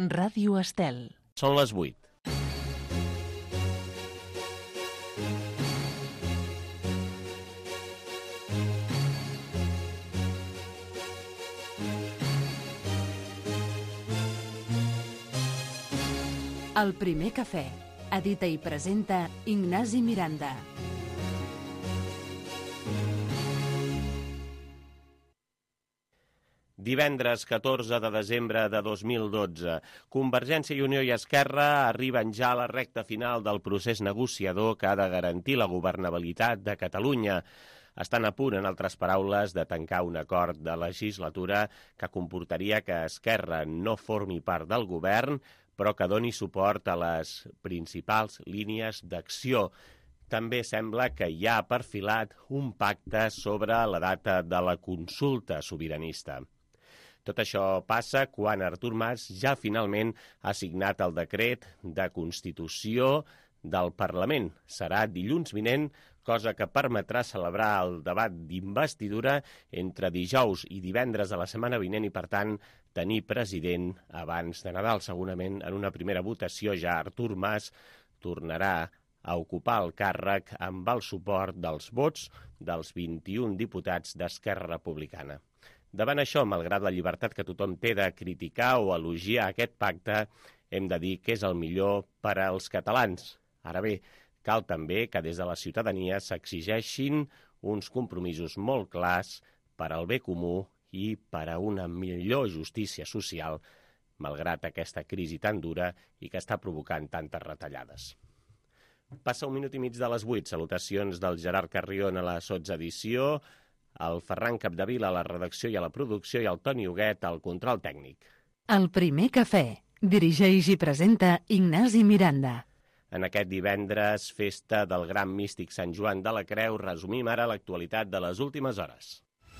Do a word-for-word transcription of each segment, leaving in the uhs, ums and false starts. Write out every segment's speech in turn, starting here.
Ràdio Estel. Són les vuit. El primer cafè. Edita i presenta Ignasi Miranda. Divendres catorze de desembre de dos mil dotze, Convergència i Unió i Esquerra arriben ja a la recta final del procés negociador que ha de garantir la governabilitat de Catalunya. Estan a punt, en altres paraules, de tancar un acord de legislatura que comportaria que Esquerra no formi part del govern, però que doni suport a les principals línies d'acció. També sembla que hi ha perfilat un pacte sobre la data de la consulta sobiranista. Tot això passa quan Artur Mas ja finalment ha signat el decret de constitució del Parlament. Serà dilluns vinent, cosa que permetrà celebrar el debat d'investidura entre dijous i divendres de la setmana vinent i, per tant, tenir president abans de Nadal. Segurament, en una primera votació, ja Artur Mas tornarà a ocupar el càrrec amb el suport dels vots dels vint-i-un diputats d'Esquerra Republicana. Davant això, malgrat la llibertat que tothom té de criticar o elogiar aquest pacte, hem de dir que és el millor per als catalans. Ara bé, cal també que des de la ciutadania s'exigeixin uns compromisos molt clars per al bé comú i per a una millor justícia social, malgrat aquesta crisi tan dura i que està provocant tantes retallades. Passa un minut i mig de les vuit. Salutacions del Gerard Carrion a la sotsedició, el Ferran Capdevila a la redacció i a la producció i el Toni Huguet al control tècnic. El primer cafè. Dirigeix i presenta Ignasi Miranda. En aquest divendres, festa del gran místic Sant Joan de la Creu, resumim ara l'actualitat de les últimes hores.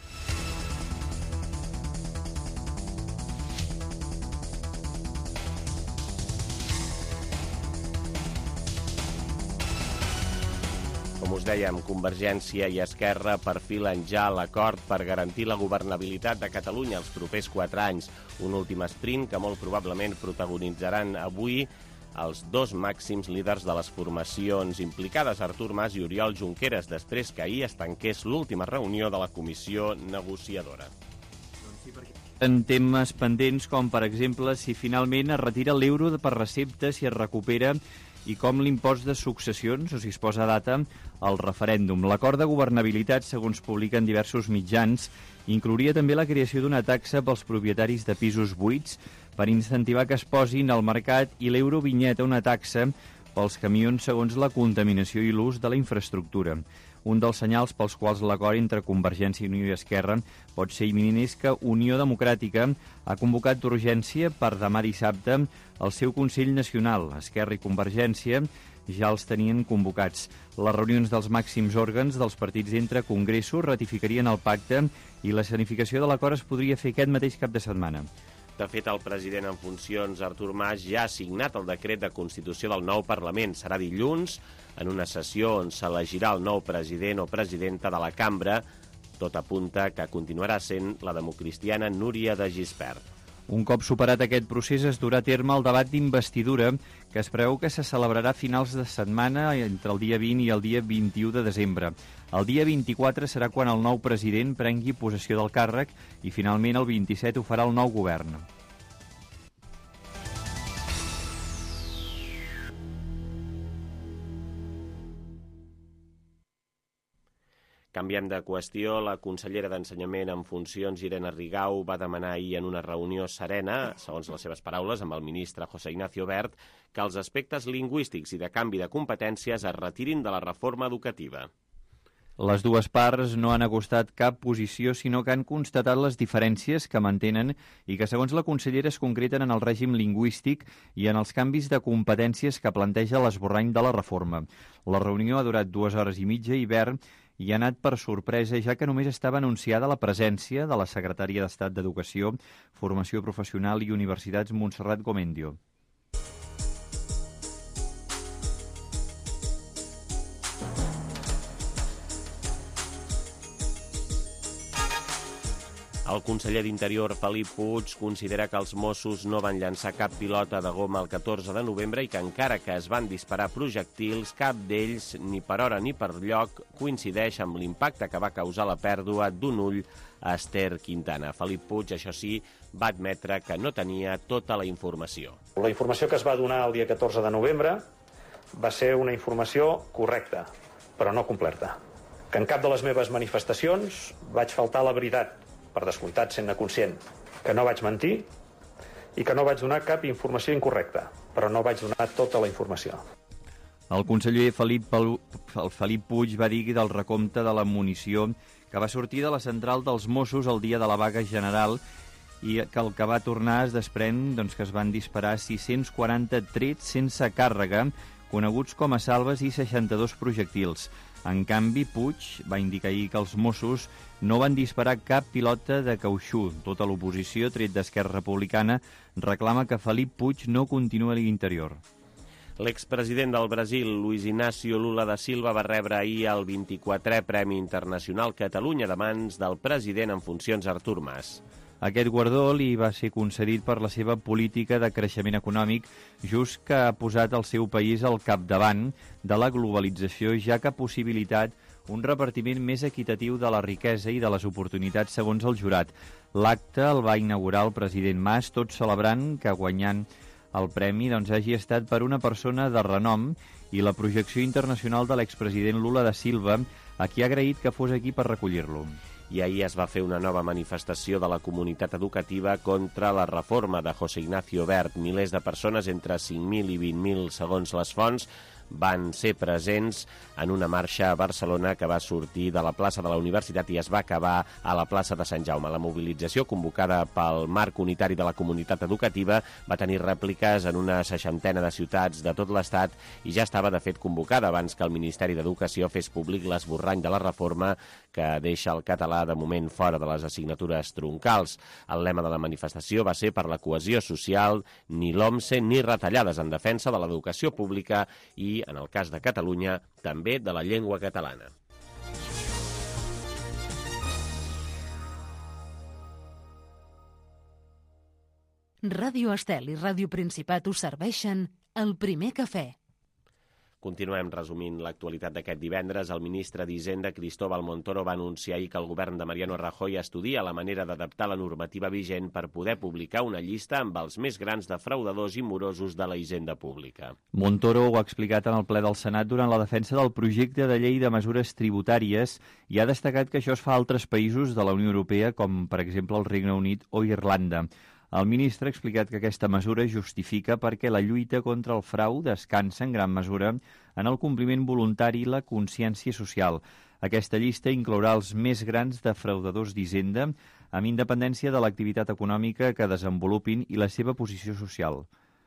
Com us dèiem, Convergència i Esquerra perfilen ja l'acord per garantir la governabilitat de Catalunya els propers quatre anys. Un últim esprint que molt probablement protagonitzaran avui els dos màxims líders de les formacions implicades, Artur Mas i Oriol Junqueras, després que ahir es tanqués l'última reunió de la comissió negociadora. En temes pendents com, per exemple, si finalment es retira l'euro per recepta, si es recupera i com l'impost de successions, o si es posa data, al referèndum. L'acord de governabilitat, segons publiquen diversos mitjans, inclouria també la creació d'una taxa pels propietaris de pisos buits per incentivar que es posin al mercat i l'eurovinyeta, una taxa pels camions segons la contaminació i l'ús de la infraestructura. Un dels senyals pels quals l'acord entre Convergència i Unió i Esquerra pot ser imminent és que Unió Democràtica ha convocat d'urgència per demà dissabte el seu Consell Nacional. Esquerra i Convergència ja els tenien convocats. Les reunions dels màxims òrgans dels partits entre congressos ratificarien el pacte i la escenificació de l'acord es podria fer aquest mateix cap de setmana. De fet, el president en funcions, Artur Mas, ja ha signat el decret de constitució del nou Parlament. Serà dilluns, en una sessió on s'elegirà el nou president o presidenta de la cambra. Tot apunta que continuarà sent la democristiana Núria de Gispert. Un cop superat aquest procés es durà a terme el debat d'investidura, que es preveu que se celebrarà a finals de setmana entre el dia vint i el dia vint-i-u de desembre. El dia vint-i-quatre serà quan el nou president prengui possessió del càrrec i finalment el vint-i-set ho farà el nou govern. Canviant de qüestió, la consellera d'Ensenyament en funcions, Irene Rigau, va demanar ahir en una reunió serena, segons les seves paraules, amb el ministre José Ignacio Wert, que els aspectes lingüístics i de canvi de competències es retirin de la reforma educativa. Les dues parts no han acostat cap posició, sinó que han constatat les diferències que mantenen i que, segons la consellera, es concreten en el règim lingüístic i en els canvis de competències que planteja l'esborrany de la reforma. La reunió ha durat dues hores i mitja i Wert i ha anat per sorpresa, ja que només estava anunciada la presència de la secretària d'Estat d'Educació, Formació Professional i Universitats, Montserrat Gomendio. El conseller d'Interior, Felip Puig, considera que els Mossos no van llançar cap pilota de goma el catorze de novembre i que encara que es van disparar projectils, cap d'ells, ni per hora ni per lloc, coincideix amb l'impacte que va causar la pèrdua d'un ull a Esther Quintana. Felip Puig, això sí, va admetre que no tenia tota la informació. La informació que es va donar el dia catorze de novembre va ser una informació correcta, però no completa. Que en cap de les meves manifestacions vaig faltar la veritat, per descomptat sent-ne conscient, que no vaig mentir i que no vaig donar cap informació incorrecta, però no vaig donar tota la informació. El conseller Felip, Pel... el Felip Puig va dir del recompte de la munició que va sortir de la central dels Mossos el dia de la vaga general i que el que va tornar es desprèn doncs, que es van disparar sis-cents quaranta trets sense càrrega, coneguts com a salves, i seixanta-dos projectils. En canvi, Puig va indicar ahir que els Mossos no van disparar cap pilota de cautxú. Tota l'oposició, tret d'Esquerra Republicana, reclama que Felip Puig no continua a l'Interior. L'expresident del Brasil, Luis Inácio Lula da Silva, va rebre ahir el vint-i-quatrè Premi Internacional Catalunya de mans del president en funcions Artur Mas. Aquest guardó li va ser concedit per la seva política de creixement econòmic, just que ha posat el seu país al capdavant de la globalització, ja que ha possibilitat un repartiment més equitatiu de la riquesa i de les oportunitats, segons el jurat. L'acte el va inaugurar el president Mas, tot celebrant que guanyant el premi doncs, hagi estat per una persona de renom i la projecció internacional de l'expresident Lula da Silva, a qui ha agraït que fos aquí per recollir-lo. I ahir es va fer una nova manifestació de la comunitat educativa contra la reforma de José Ignacio Wert. Milers de persones, entre cinc mil i vint mil segons les fonts, van ser presents en una marxa a Barcelona que va sortir de la plaça de la Universitat i es va acabar a la plaça de Sant Jaume. La mobilització, convocada pel Marc Unitari de la Comunitat Educativa, va tenir rèpliques en una seixantena de ciutats de tot l'Estat i ja estava, de fet, convocada abans que el Ministeri d'Educació fes públic l'esborrany de la reforma que deixa el català de moment fora de les assignatures troncals. El lema de la manifestació va ser per la cohesió social, ni l'OMSE ni retallades, en defensa de l'educació pública i, en el cas de Catalunya, també de la llengua catalana. Ràdio Estel i Ràdio Principat us serveixen el primer cafè. Continuem resumint l'actualitat d'aquest divendres. El ministre d'Hisenda, Cristóbal Montoro, va anunciar ahir que el govern de Mariano Rajoy estudia la manera d'adaptar la normativa vigent per poder publicar una llista amb els més grans defraudadors i morosos de la hisenda pública. Montoro ho ha explicat en el ple del Senat durant la defensa del projecte de llei de mesures tributàries i ha destacat que això es fa a altres països de la Unió Europea, com per exemple el Regne Unit o Irlanda. El ministre ha explicat que aquesta mesura justifica perquè la lluita contra el frau descansa en gran mesura en el compliment voluntari i la consciència social. Aquesta llista inclourà els més grans defraudadors d'Hisenda, amb independència de l'activitat econòmica que desenvolupin i la seva posició social.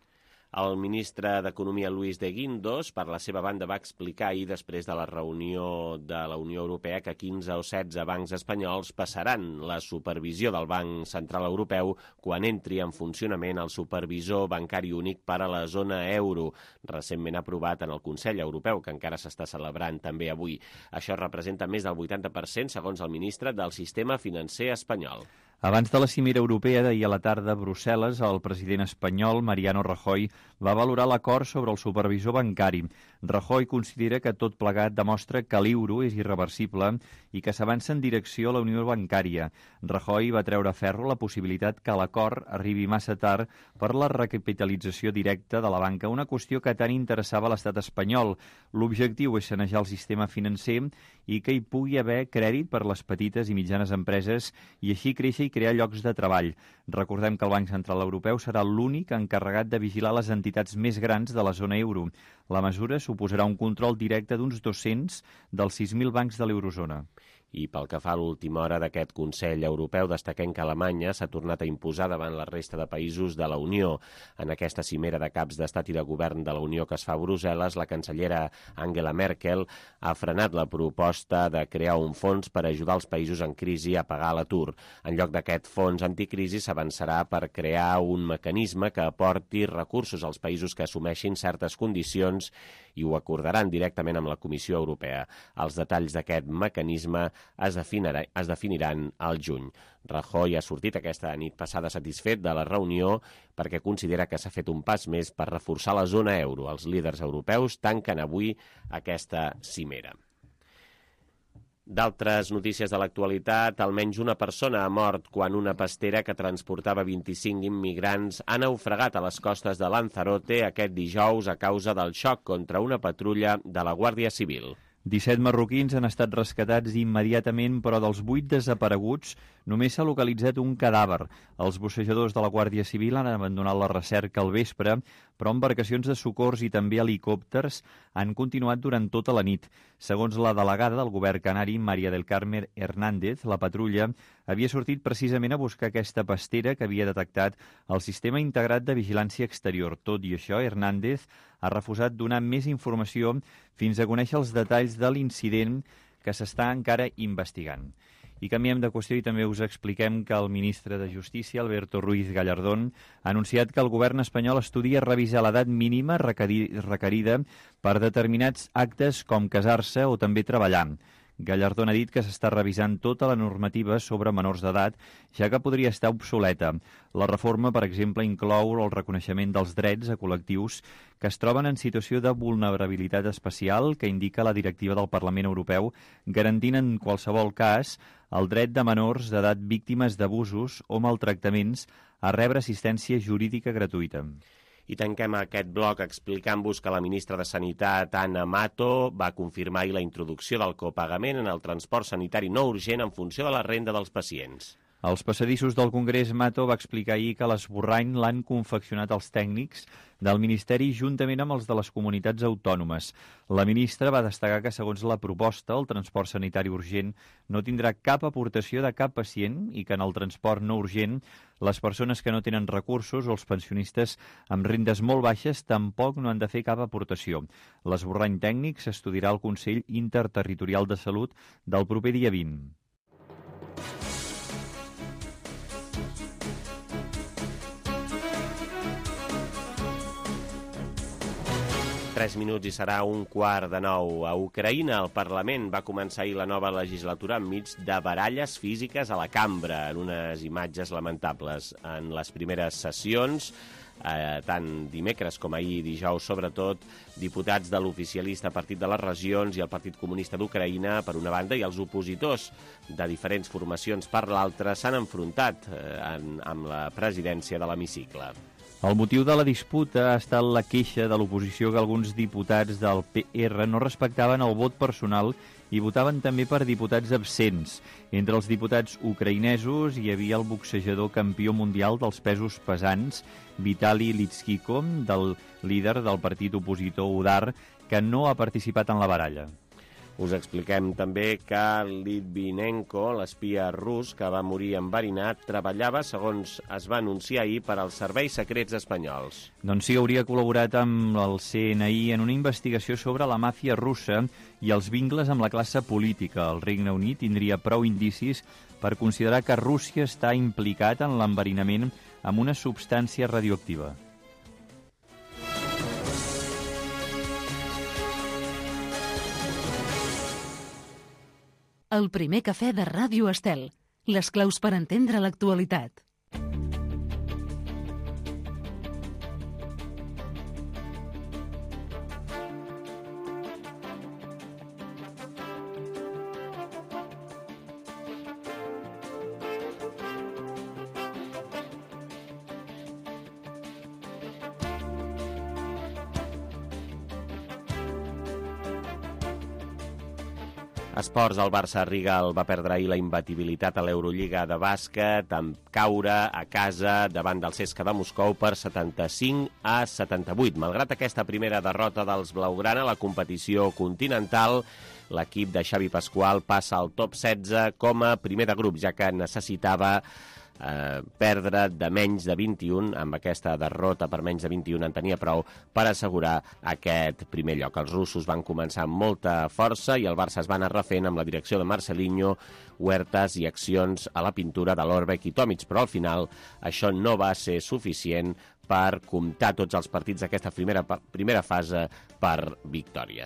El ministre d'Economia, Luis de Guindos, per la seva banda, va explicar ahir, després de la reunió de la Unió Europea, que quinze o setze bancs espanyols passaran la supervisió del Banc Central Europeu quan entri en funcionament el supervisor bancari únic per a la zona euro, recentment aprovat en el Consell Europeu, que encara s'està celebrant també avui. Això representa més del vuitanta per cent, segons el ministre, del sistema financer espanyol. Abans de la cimera europea d'ahir a la tarda a Brussel·les, el president espanyol, Mariano Rajoy, va valorar l'acord sobre el supervisor bancari. Rajoy considera que tot plegat demostra que l'euro és irreversible i que s'avança en direcció a la unió bancària. Rajoy va treure a ferro la possibilitat que l'acord arribi massa tard per la recapitalització directa de la banca, una qüestió que tant interessava a l'estat espanyol. L'objectiu és sanejar el sistema financer i que hi pugui haver crèdit per les petites i mitjanes empreses i així créixer i crear llocs de treball. Recordem que el Banc Central Europeu serà l'únic encarregat de vigilar les entitats més grans de la zona euro. La mesura suposarà un control directe d'uns dos-cents dels sis mil bancs de l'eurozona. I pel que fa a l'última hora d'aquest Consell Europeu, destaquem que Alemanya s'ha tornat a imposar davant la resta de països de la Unió. En aquesta cimera de caps d'estat i de govern de la Unió que es fa a Brussel·les, la cancellera Angela Merkel ha frenat la proposta de crear un fons per ajudar els països en crisi a pagar l'atur. En lloc d'aquest fons anticrisi s'avançarà per crear un mecanisme que aporti recursos als països que assumeixin certes condicions i ho acordaran directament amb la Comissió Europea. Els detalls d'aquest mecanisme es, definirà, es definiran al juny. Rajoy ha sortit aquesta nit passada satisfet de la reunió perquè considera que s'ha fet un pas més per reforçar la zona euro. Els líders europeus tanquen avui aquesta cimera. D'altres notícies de l'actualitat, almenys una persona ha mort quan una pastera que transportava vint-i-cinc immigrants ha naufragat a les costes de Lanzarote aquest dijous a causa del xoc contra una patrulla de la Guàrdia Civil. disset marroquins han estat rescatats immediatament, però dels vuit desapareguts només s'ha localitzat un cadàver. Els bussejadors de la Guàrdia Civil han abandonat la recerca al vespre, però embarcacions de socors i també helicòpters han continuat durant tota la nit. Segons la delegada del govern canari, María del Carmen Hernández, la patrulla havia sortit precisament a buscar aquesta pastera que havia detectat el Sistema Integrat de Vigilància Exterior. Tot i això, Hernández ha refusat donar més informació fins a conèixer els detalls de l'incident que s'està encara investigant. I canviem de qüestió i també us expliquem que el ministre de Justícia, Alberto Ruiz Gallardón, ha anunciat que el govern espanyol estudia revisar l'edat mínima requerida per determinats actes com casar-se o també treballar. Gallardón ha dit que s'està revisant tota la normativa sobre menors d'edat, ja que podria estar obsoleta. La reforma, per exemple, inclou el reconeixement dels drets a col·lectius que es troben en situació de vulnerabilitat especial, que indica la directiva del Parlament Europeu, garantint en qualsevol cas el dret de menors d'edat víctimes d'abusos o maltractaments a rebre assistència jurídica gratuïta. I tanquem aquest bloc explicant-vos que la ministra de Sanitat, Ana Mato, va confirmar ahir la introducció del copagament en el transport sanitari no urgent en funció de la renda dels pacients. Als passadissos del Congrés, Mato va explicar ahir que l'esborrany l'han confeccionat els tècnics del Ministeri juntament amb els de les comunitats autònomes. La ministra va destacar que, segons la proposta, el transport sanitari urgent no tindrà cap aportació de cap pacient i que en el transport no urgent les persones que no tenen recursos o els pensionistes amb rendes molt baixes tampoc no han de fer cap aportació. L'esborrany tècnic s'estudiarà al Consell Interterritorial de Salut del proper dia vint. Tres minuts i serà un quart de nou. A Ucraïna, el Parlament va començar ahir la nova legislatura enmig de baralles físiques a la cambra, en unes imatges lamentables. En les primeres sessions, eh, tant dimecres com ahir dijous, sobretot, diputats de l'oficialista Partit de les Regions i el Partit Comunista d'Ucraïna, per una banda, i els opositors de diferents formacions per l'altra, s'han enfrontat eh, en, amb la presidència de l'hemicicle. El motiu de la disputa ha estat la queixa de l'oposició que alguns diputats del P R no respectaven el vot personal i votaven també per diputats absents. Entre els diputats ucraïnesos hi havia el boxejador campió mundial dels pesos pesants, Vitali Klitschko, del líder del partit opositor Udar, que no ha participat en la baralla. Us expliquem també que Litvinenko, l'espia rus que va morir enverinat, treballava, segons es va anunciar ahir, per als serveis secrets espanyols. Doncs sí, hauria col·laborat amb el C N I en una investigació sobre la màfia russa i els vincles amb la classe política. El Regne Unit tindria prou indicis per considerar que Rússia està implicat en l'enverinament amb una substància radioactiva. El primer cafè de Ràdio Estel. Les claus per entendre l'actualitat. Esports, el Barça Rigal va perdre ahir la imbatibilitat a l'Eurolliga de bàsquet, amb caure a casa davant del C S K A de Moscou per setanta-cinc a setanta-vuit. Malgrat aquesta primera derrota dels blaugrana a la competició continental, l'equip de Xavi Pasqual passa al top setze com a primer de grup, ja que necessitava Eh, perdre de menys de vint-i-un, amb aquesta derrota per menys de vint-i-un en tenia prou per assegurar aquest primer lloc. Els russos van començar amb molta força i el Barça es va anar refent amb la direcció de Marcelinho, Huertas i accions a la pintura de l'Orbeck i Tomic, però al final això no va ser suficient per comptar tots els partits d'aquesta primera, primera fase per victòries.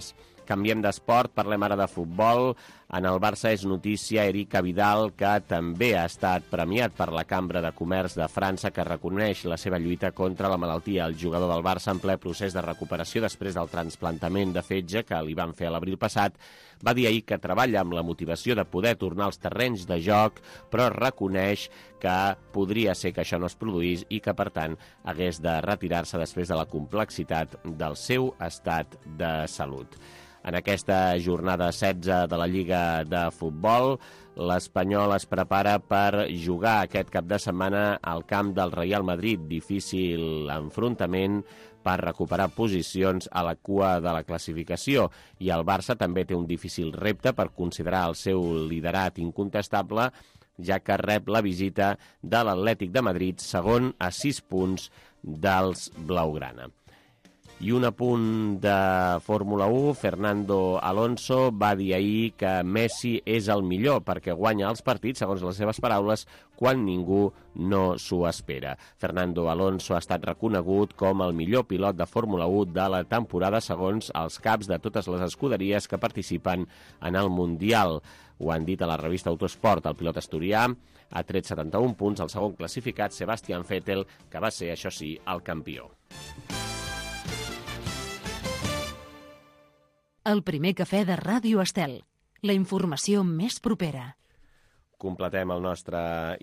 Canviem d'esport, parlem ara de futbol. En el Barça és notícia Eric Abidal, que també ha estat premiat per la Cambra de Comerç de França, que reconeix la seva lluita contra la malaltia. El jugador del Barça, en ple procés de recuperació després del trasplantament de fetge que li van fer a l'abril passat, va dir ahir que treballa amb la motivació de poder tornar als terrenys de joc, però reconeix que podria ser que això no es produís i que, per tant, hagués de retirar-se després de la complexitat del seu estat de salut. En aquesta jornada setze de la Lliga de Futbol, l'Espanyol es prepara per jugar aquest cap de setmana al camp del Real Madrid. Difícil enfrontament per recuperar posicions a la cua de la classificació. I el Barça també té un difícil repte per considerar el seu liderat incontestable, ja que rep la visita de l'Atlètic de Madrid, segon a sis punts dels blaugrana. I un apunt de Fórmula u, Fernando Alonso va dir ahir que Messi és el millor perquè guanya els partits, segons les seves paraules, quan ningú no s'ho espera. Fernando Alonso ha estat reconegut com el millor pilot de Fórmula u de la temporada, segons els caps de totes les escuderies que participen en el Mundial. Ho han dit a la revista Autosport. El pilot asturià ha tret setanta-un punts, el segon classificat, Sebastian Vettel, que va ser, això sí, el campió. El primer cafè de Ràdio Estel. La informació més propera. Completem el nostre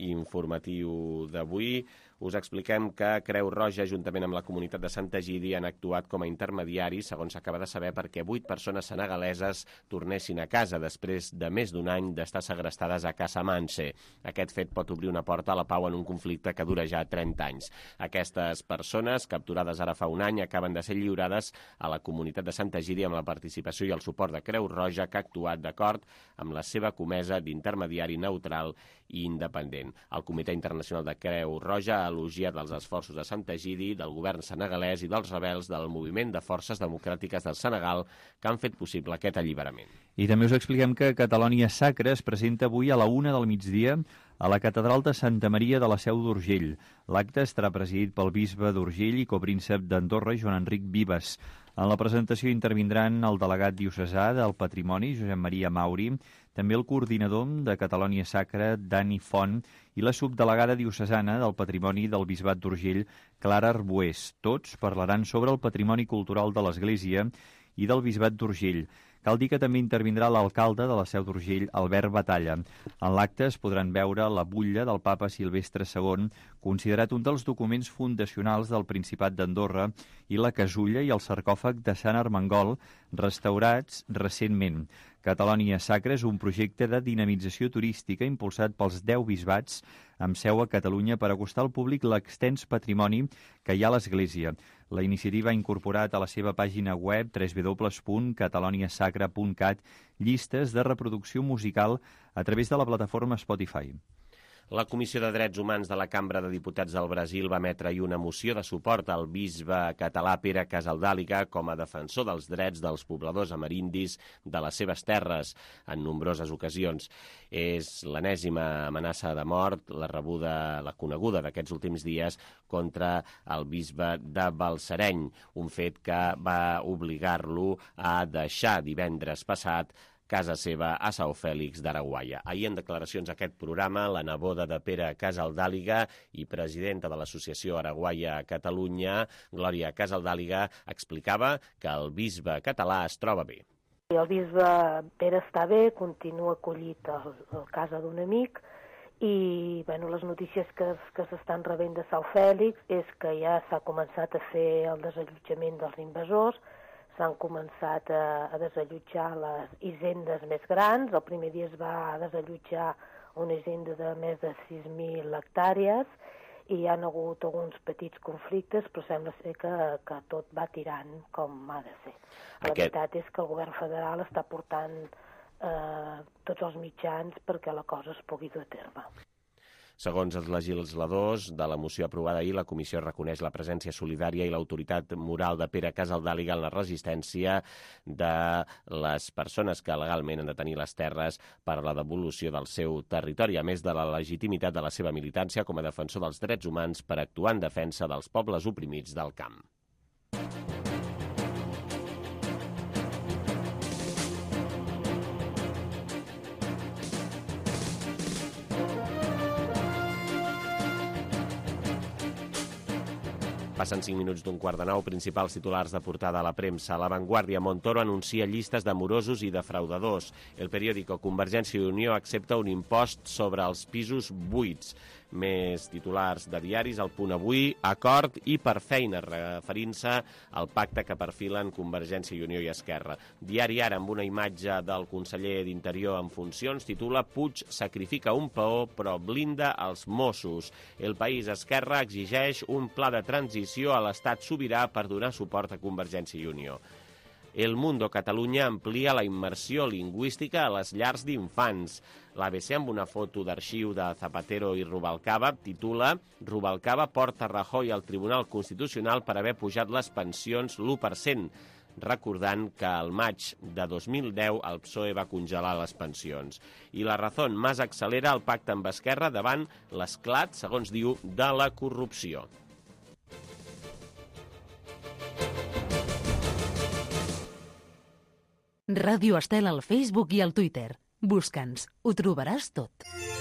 informatiu d'avui. Us expliquem que Creu Roja, juntament amb la comunitat de Sant Egidi, han actuat com a intermediaris, segons s'acaba de saber, perquè vuit persones senegaleses tornessin a casa després de més d'un any d'estar segrestades a Casamance. Aquest fet pot obrir una porta a la pau en un conflicte que dura ja trenta anys. Aquestes persones, capturades ara fa un any, acaben de ser lliurades a la comunitat de Sant Egidi amb la participació i el suport de Creu Roja, que ha actuat d'acord amb la seva comesa d'intermediari neutral i independent. El Comitè Internacional de Creu Roja ha elogiat els esforços de Sant Egidi, del govern senegalès i dels rebels del Moviment de Forces Democràtiques del Senegal que han fet possible aquest alliberament. I també us expliquem que Catalònia Sacra es presenta avui a la una del migdia a la Catedral de Santa Maria de la Seu d'Urgell. L'acte estarà presidit pel bisbe d'Urgell i copríncep d'Andorra, Joan Enric Vives. En la presentació intervindran el delegat diocesà del Patrimoni, Josep Maria Mauri, també el coordinador de Catalònia Sacra, Dani Font, i la subdelegada diocesana del Patrimoni del Bisbat d'Urgell, Clara Arbués. Tots parlaran sobre el patrimoni cultural de l'Església i del Bisbat d'Urgell. Cal dir que també intervindrà l'alcalde de la Seu d'Urgell, Albert Batalla. En l'acte es podran veure la butlla del papa Silvestre segon, considerat un dels documents fundacionals del Principat d'Andorra, i la casulla i el sarcòfag de Sant Armengol, restaurats recentment. Catalònia Sacra és un projecte de dinamització turística impulsat pels deu bisbats amb seu a Catalunya per acostar al públic l'extens patrimoni que hi ha a l'Església. La iniciativa ha incorporat a la seva pàgina web w w w punt catalònia sacra punt cat llistes de reproducció musical a través de la plataforma Spotify. La Comissió de Drets Humans de la Cambra de Diputats del Brasil va emetre ahir una moció de suport al bisbe català Pere Casaldàliga com a defensor dels drets dels pobladors amerindis de les seves terres en nombroses ocasions. És l'enèsima amenaça de mort, la rebuda, la coneguda d'aquests últims dies contra el bisbe de Balsareny, un fet que va obligar-lo a deixar divendres passat casa seva a São Félix d'Araguaia. Ahir, en declaracions a aquest programa, la neboda de Pere Casaldàliga i presidenta de l'Associació Araguaia a Catalunya, Glòria Casaldàliga, explicava que el bisbe català es troba bé. El bisbe Pere està bé, continua acollit a la casa d'un amic i bueno, les notícies que, que s'estan rebent de São Félix és que ja s'ha començat a fer el desallotjament dels invasors, s'han començat a, a desallotjar les hisendes més grans. El primer dia es va desallotjar una hisenda de més de sis mil hectàrees i hi ha hagut alguns petits conflictes, però sembla ser que, que tot va tirant com ha de ser. La Aquest... veritat és que el govern federal està portant eh, tots els mitjans perquè la cosa es pugui dur a terme. Segons els legisladors de la moció aprovada ahir, la comissió reconeix la presència solidària i l'autoritat moral de Pere Casaldàliga en la resistència de les persones que legalment han de tenir les terres per a la devolució del seu territori, a més de la legitimitat de la seva militància com a defensor dels drets humans per actuar en defensa dels pobles oprimits del camp. Passen cinc minuts d'un quart de nou. Principals titulars de portada a la premsa. La Vanguardia: Montoro anuncia llistes de morosos i defraudadors. El Periódico: Convergència i Unió accepta un impost sobre els pisos buits. Més titulars de diaris. El Punt Avui: acord i per feina, referint-se al pacte que perfilen Convergència i Unió i Esquerra. Diari Ara, amb una imatge del conseller d'Interior en funcions, titula: Puig sacrifica un peó però blinda els Mossos. El País: Esquerra exigeix un pla de transició a l'estat sobirà per donar suport a Convergència i Unió. El Mundo: Catalunya amplia la immersió lingüística a les llars d'infants. L'A B C, amb una foto d'arxiu de Zapatero i Rubalcaba, titula: Rubalcaba porta Rajoy al Tribunal Constitucional per haver pujat les pensions l'u per cent, recordant que al maig de dos mil deu el P S O E va congelar les pensions. I La Razón: Mas accelera el pacte amb Esquerra davant l'esclat, segons diu, de la corrupció. Ràdio Estel al Facebook i al Twitter. Busca'ns, ho trobaràs tot.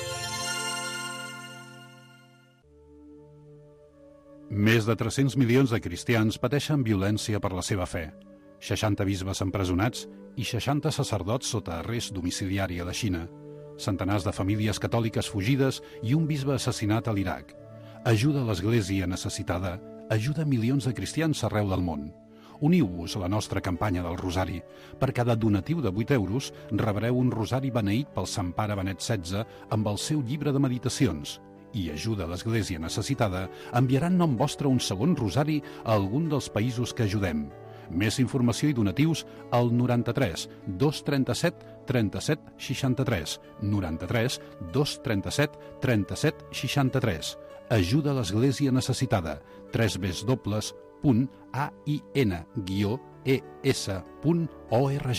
Més de tres-cents milions de cristians pateixen violència per la seva fe. seixanta bisbes empresonats i seixanta sacerdots sota arrest domiciliari a la Xina. Centenars de famílies catòliques fugides i un bisbe assassinat a l'Iraq. Ajuda l'Església necessitada, ajuda milions de cristians arreu del món. Uniu-vos a la nostra campanya del Rosari. Per cada donatiu de vuit euros rebreu un rosari beneït pel Sant Pare Benet setze amb el seu llibre de meditacions. I Ajuda l'Església necessitada enviarà en nom vostre un segon rosari a algun dels països que ajudem. Més informació i donatius al noranta-tres dos trenta-set trenta-set seixanta-tres, noranta-tres dos trenta-set trenta-set seixanta-tres. Ajuda l'Església necessitada. tres w punt a i ena guió e essa punt org.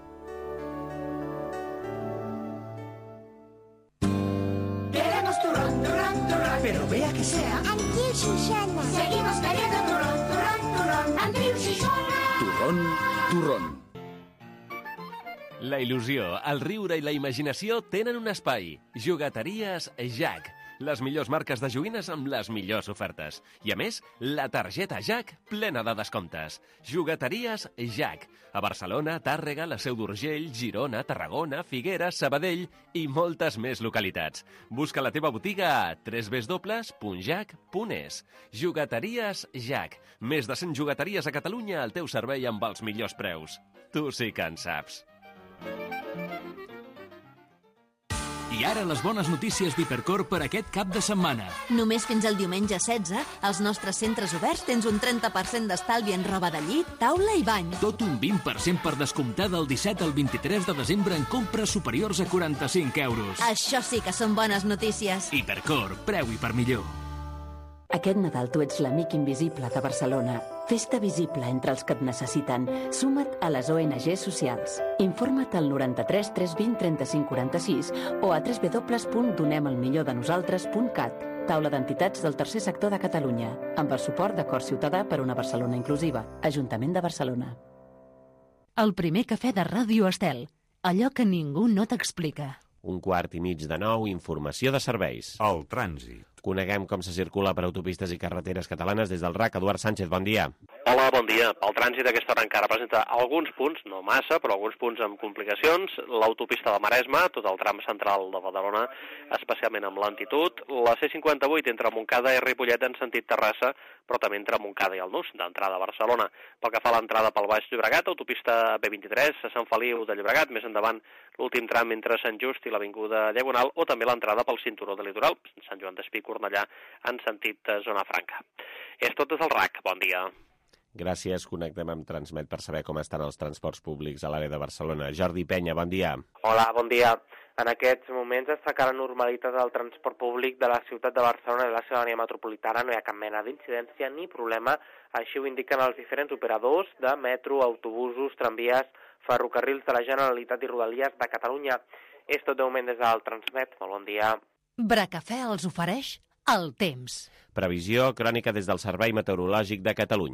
Queremos turrón, turrón, turrón. Pero vea que sea Andreu Xixona. Seguimos queriendo turrón, turrón, turrón. Andreu Xixona. Turrón, turrón. La il·lusió, el riure i la imaginació tenen un espai. Jugateries Jack. Les millors marques de joguines amb les millors ofertes. I a més, la targeta Jack plena de descomptes. Jugateries Jack. A Barcelona, Tàrrega, la Seu d'Urgell, Girona, Tarragona, Figueres, Sabadell i moltes més localitats. Busca la teva botiga a w w w punt jack punt es. Jugateries Jack. Més de cent jugateries a Catalunya al teu servei amb els millors preus. Tu sí que en saps. I ara les bones notícies d'Hipercor per aquest cap de setmana. Només fins al diumenge setze, als nostres centres oberts tens un trenta per cent d'estalvi en roba de llit, taula i bany. Tot un vint per cent per descomptar del disset al vint-i-tres de desembre en compres superiors a quaranta-cinc euros. Això sí que són bones notícies. Hipercor, preu i per millor. Aquest Nadal tu ets l'amic invisible de Barcelona. Fes-te visible entre els que et necessiten. Suma't a les O N G socials. Informa't al noranta-tres tres vint trenta-cinc quaranta-sis o a w w w punt donem el millor de nosaltres punt cat. Taula d'entitats del tercer sector de Catalunya. Amb el suport d'Acord Ciutadà per una Barcelona inclusiva. Ajuntament de Barcelona. El primer cafè de Ràdio Estel. Allò que ningú no t'explica. Un quart i mig de nou, informació de serveis. El trànsit. Coneguem com se circula per autopistes i carreteres catalanes des del R A C. Eduard Sánchez, bon dia. Hola, bon dia. El trànsit a aquesta hora encara presenta alguns punts, no massa, però alguns punts amb complicacions. L'autopista del Maresme, tot el tram central de Badalona, especialment amb lentitud. La C cinquanta-vuit entre Montcada i Ripollet en sentit Terrassa, però també entre Montcada i el Nus, d'entrada a Barcelona. Pel que fa a l'entrada pel Baix Llobregat, autopista B vint-i-tres, a Sant Feliu de Llobregat, més endavant l'últim tram entre Sant Just i l'Avinguda Diagonal, o també l'entrada pel cinturó de Litoral, Sant Joan d'Espí, Cornellà, en sentit Zona Franca. És tot des del R A C. Bon dia. Gràcies. Connectem amb Transmet per saber com estan els transports públics a l'àrea de Barcelona. Jordi Penya, bon dia. Hola, bon dia. En aquests moments destaca la normalitat del transport públic de la ciutat de Barcelona i la seva àrea metropolitana. No hi ha cap mena d'incidència ni problema. Així ho indiquen els diferents operadors de metro, autobusos, tramvies, ferrocarrils de la Generalitat i Rodalies de Catalunya. És tot de moment des del Transmet. Molt bon dia. Bracafè els ofereix el temps. Previsió crònica des del Servei Meteorològic de Catalunya.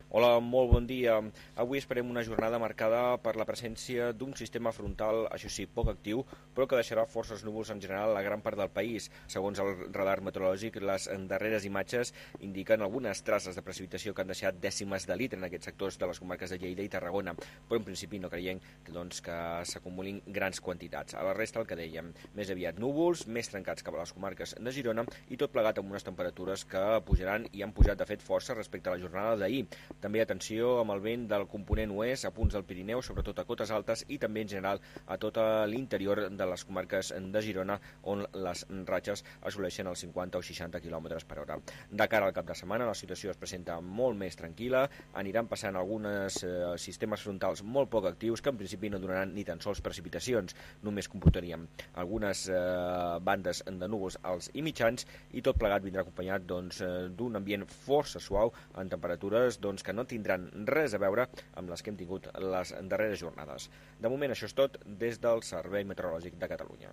Hola, molt bon dia. Avui esperem una jornada marcada per la presència d'un sistema frontal, això sí, poc actiu, però que deixarà forces núvols en general a la gran part del país. Segons el radar meteorològic, les darreres imatges indiquen algunes traces de precipitació que han deixat dècimes de litre en aquests sectors de les comarques de Lleida i Tarragona, però en principi no creiem que, doncs, que s'acumulin grans quantitats. A la resta, el que dèiem, més aviat núvols, més trencats cap a les comarques de Girona i tot plegat amb unes temperatures que pujaran i han pujat de fet força respecte a la jornada d'ahir. També atenció amb el vent del component oest a punts del Pirineu, sobretot a cotes altes i també en general a tot l'interior de les comarques de Girona, on les ratxes assoleixen els cinquanta o seixanta quilòmetres per hora. De cara al cap de setmana la situació es presenta molt més tranquil·la, aniran passant alguns eh, sistemes frontals molt poc actius que en principi no donaran ni tan sols precipitacions, només comportaríem algunes eh, bandes de núvols alts i mitjans i tot plegat vindrà acompanyat doncs, d'un ambient força suau en temperatures doncs, que no tindran res a veure amb les que hem tingut les darreres jornades. De moment això és tot des del Servei Meteorològic de Catalunya.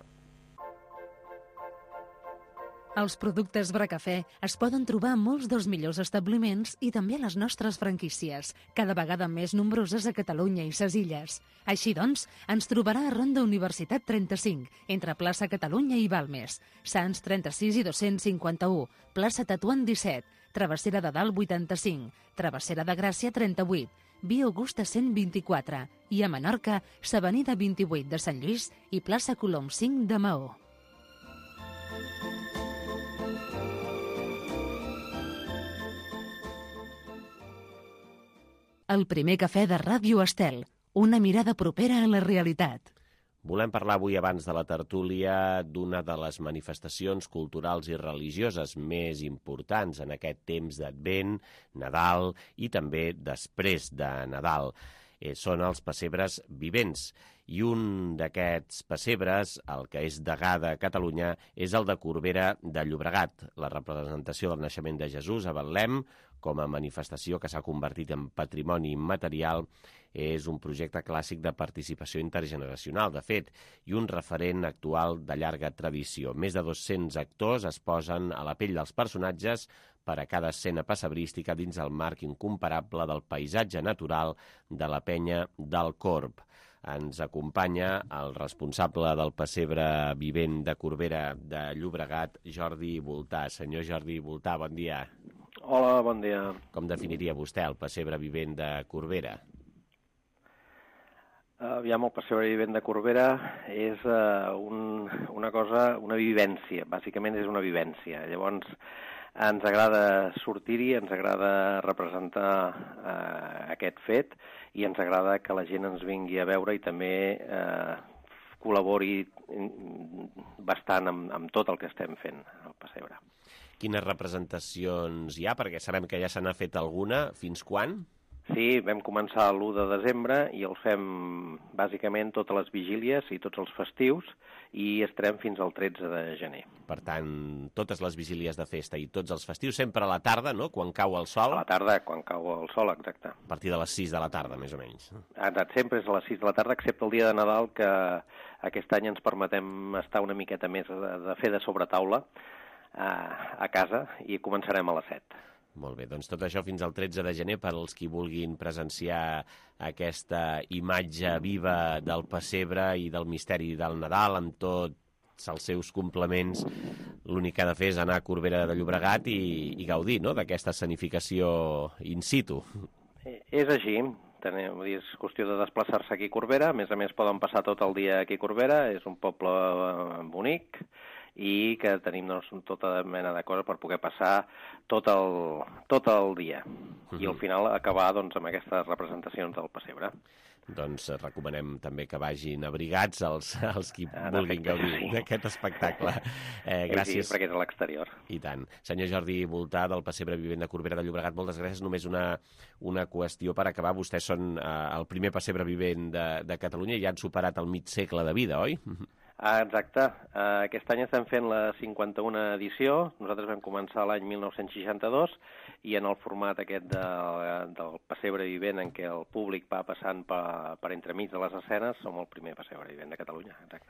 Els productes Bracafè es poden trobar a molts dels millors establiments i també a les nostres franquícies, cada vegada més nombroses a Catalunya i ses Illes. Així doncs, ens trobarà a Ronda Universitat trenta-cinc, entre plaça Catalunya i Balmes, Sants trenta-sis i dos-cents cinquanta-u, plaça Tetuan disset, Travessera de Dalt vuitanta-cinc, Travessera de Gràcia trenta-vuit, Via Augusta cent vint-i-quatre i a Menorca, s'Avenida vint-i-vuit de Sant Lluís i plaça Colom cinc de Maó. El primer cafè de Ràdio Estel, una mirada propera a la realitat. Volem parlar avui, abans de la tertúlia, d'una de les manifestacions culturals i religioses més importants en aquest temps d'Advent, Nadal i també després de Nadal. Eh, són els pessebres vivents. I un d'aquests pessebres, el que és degà de Catalunya, és el de Corbera de Llobregat, la representació del naixement de Jesús a Betlem, com a manifestació que s'ha convertit en patrimoni immaterial, és un projecte clàssic de participació intergeneracional, de fet, i un referent actual de llarga tradició. Més de dos-cents actors es posen a la pell dels personatges per a cada escena passebrística dins el marc incomparable del paisatge natural de la penya del Corb. Ens acompanya el responsable del pessebre vivent de Corbera de Llobregat, Jordi Voltà. Senyor Jordi Voltà, bon dia. Hola, bon dia. Com definiria vostè el pessebre vivent de Corbera? Aviam, el pessebre vivent de Corbera és uh, un, una cosa, una vivència, bàsicament és una vivència. Llavors, ens agrada sortir-hi, ens agrada representar uh, aquest fet i ens agrada que la gent ens vingui a veure i també uh, col·labori bastant amb, amb tot el que estem fent al pessebre. Quines representacions hi ha? Perquè sabem que ja se n'ha fet alguna. Fins quan? Sí, vam començar l'u de desembre i el fem bàsicament totes les vigílies i tots els festius i estarem fins al tretze de gener. Per tant, totes les vigílies de festa i tots els festius sempre a la tarda, no?, quan cau el sol. A la tarda, quan cau el sol, exacte. A partir de les sis de la tarda, més o menys. Exacte, sempre és a les sis de la tarda, excepte el dia de Nadal, que aquest any ens permetem estar una miqueta més de, de fer de sobretaula a, a casa i començarem a les set. Molt bé, doncs tot això fins al tretze de gener per als qui vulguin presenciar aquesta imatge viva del pessebre i del misteri del Nadal amb tots els seus complements. L'únic que ha de fer és anar a Corbera de Llobregat i, i gaudir, no?, d'aquesta escenificació in situ. És així, tenim, és qüestió de desplaçar-se aquí a Corbera, a més a més poden passar tot el dia aquí a Corbera, és un poble bonic, i que tenim doncs, tota mena de coses per poder passar tot el, tot el dia. Uh-huh. I al final acabar doncs, amb aquestes representacions del pessebre. Doncs recomanem també que vagin abrigats els, els qui ah, vulguin gaudir sí. d'aquest espectacle. Eh, gràcies. Sí, perquè és a l'exterior. I tant. Senyor Jordi Voltà, del pessebre vivent de Corbera de Llobregat, moltes gràcies. Només una, una qüestió per acabar. Vostès són eh, el primer pessebre vivent de, de Catalunya i ja han superat el mig segle de vida, oi? Ah, exacte. Uh, aquest any estem fent la cinquanta-una edició. Nosaltres vam començar l'any mil nou-cents seixanta-dos i en el format aquest de, del pessebre vivent en què el públic va passant per, per entremig de les escenes som el primer pessebre vivent de Catalunya. Exacte.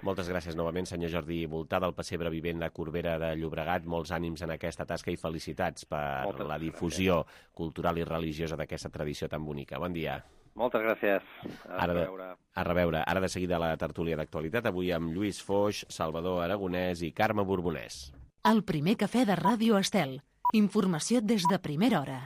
Moltes gràcies novament, senyor Jordi Voltà, del Pessebre Vivent de Corbera de Llobregat. Molts ànims en aquesta tasca i felicitats per Moltes la difusió gràcies. cultural i religiosa d'aquesta tradició tan bonica. Bon dia. Moltes gràcies. A Ara de, reveure. A reveure. Ara de seguida la tertúlia d'actualitat, avui amb Lluís Foix, Salvador Aragonès i Carme Borbonès. El primer cafè de Ràdio Estel. Informació des de primera hora.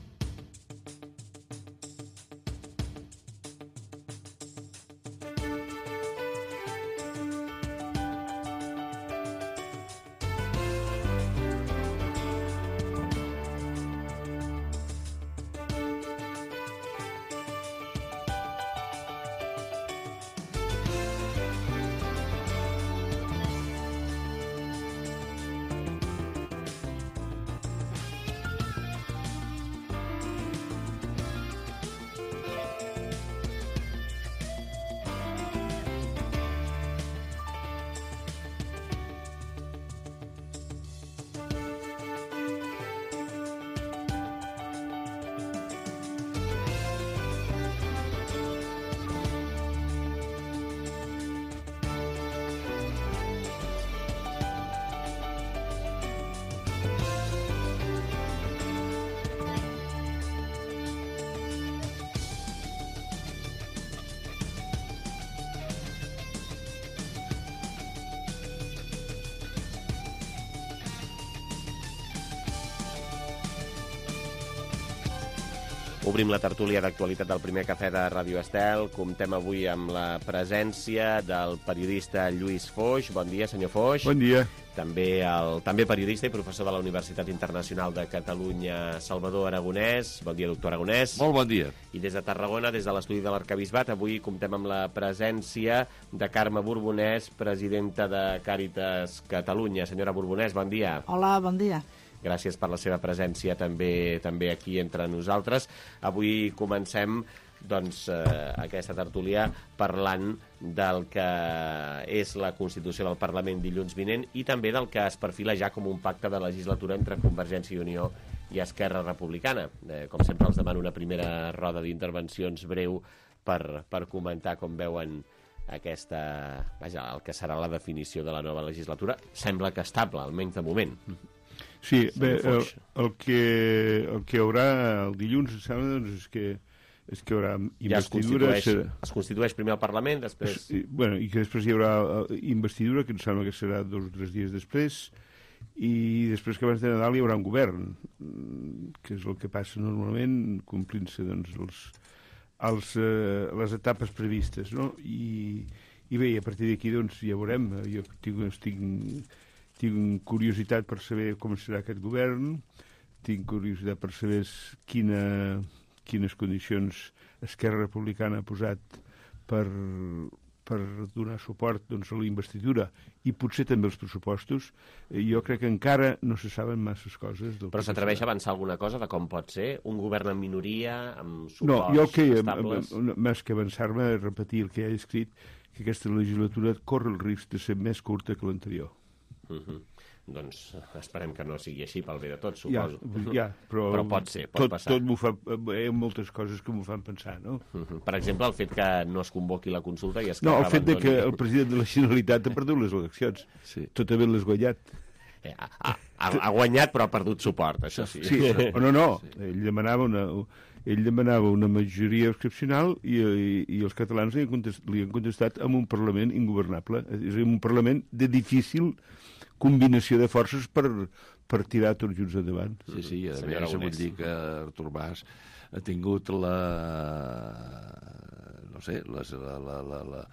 Obrim la tertúlia d'actualitat del primer cafè de Ràdio Estel. Comptem avui amb la presència del periodista Lluís Foix. Bon dia, senyor Foix. Bon dia. També el també periodista i professor de la Universitat Internacional de Catalunya, Salvador Aragonès. Bon dia, doctor Aragonès. Molt bon dia. I des de Tarragona, des de l'estudi de l'Arquebisbat, avui comptem amb la presència de Carme Borbonès, presidenta de Càritas Catalunya. Senyora Borbonès, bon dia. Hola, bon dia. Gràcies per la seva presència també també aquí entre nosaltres. Avui comencem doncs, eh, aquesta tertúlia parlant del que és la Constitució del Parlament dilluns vinent i també del que es perfila ja com un pacte de legislatura entre Convergència i Unió i Esquerra Republicana. Eh, com sempre els demano una primera roda d'intervencions breu per, per comentar com veuen aquesta, vaja, el que serà la definició de la nova legislatura. Sembla que estable, almenys de moment. Sí, bé, el, el, que, el que hi haurà el dilluns, em sembla, doncs, és que és que hi haurà investidura... Ja es constitueix, serà... es constitueix primer el Parlament, després... Es, i, bueno, i que després hi haurà investidura, que em sembla que serà dos o tres dies després, i després que abans de Nadal hi haurà un govern, que és el que passa normalment, complint-se doncs, els, els, eh, les etapes previstes, no? I, i bé, a partir d'aquí doncs, ja veurem. Jo tinc... estic, Tinc curiositat per saber com serà aquest govern, tinc curiositat per saber quina, quines condicions Esquerra Republicana ha posat per, per donar suport doncs, a la investidura i potser també als pressupostos. Jo crec que encara no se saben masses coses. Del Però s'atreveix a avançar alguna cosa de com pot ser? Un govern en minoria, amb suports no, jo el que, estables? Més que avançar-me, repetir el que he escrit, que aquesta legislatura corre el risc de ser més curta que l'anterior. Uh -huh. Doncs esperem que no sigui així pel bé de tots, suposo. Ja, ja però, però pot ser, pot tot, passar. Tot m'ho fa, hi ha moltes coses que m'ho fan pensar, no? Uh -huh. Per exemple, el fet que no es convoqui la consulta i es No, el fet de que el president de la Generalitat ha perdut les eleccions. Sí. Tot també l'has guanyat. Eh, ha, ha, ha guanyat, però ha perdut suport, això sí. Sí, o no, no. Ell demanava una... Ell demanava una majoria excepcional i, i, i els catalans li han, contestat, li han contestat amb un Parlament ingovernable. És a dir, un Parlament de difícil combinació de forces per, per tirar tots junts endavant. Sí, sí, i a més vull dir que Artur Mas ha tingut la... no sé, les, la, la, la, la,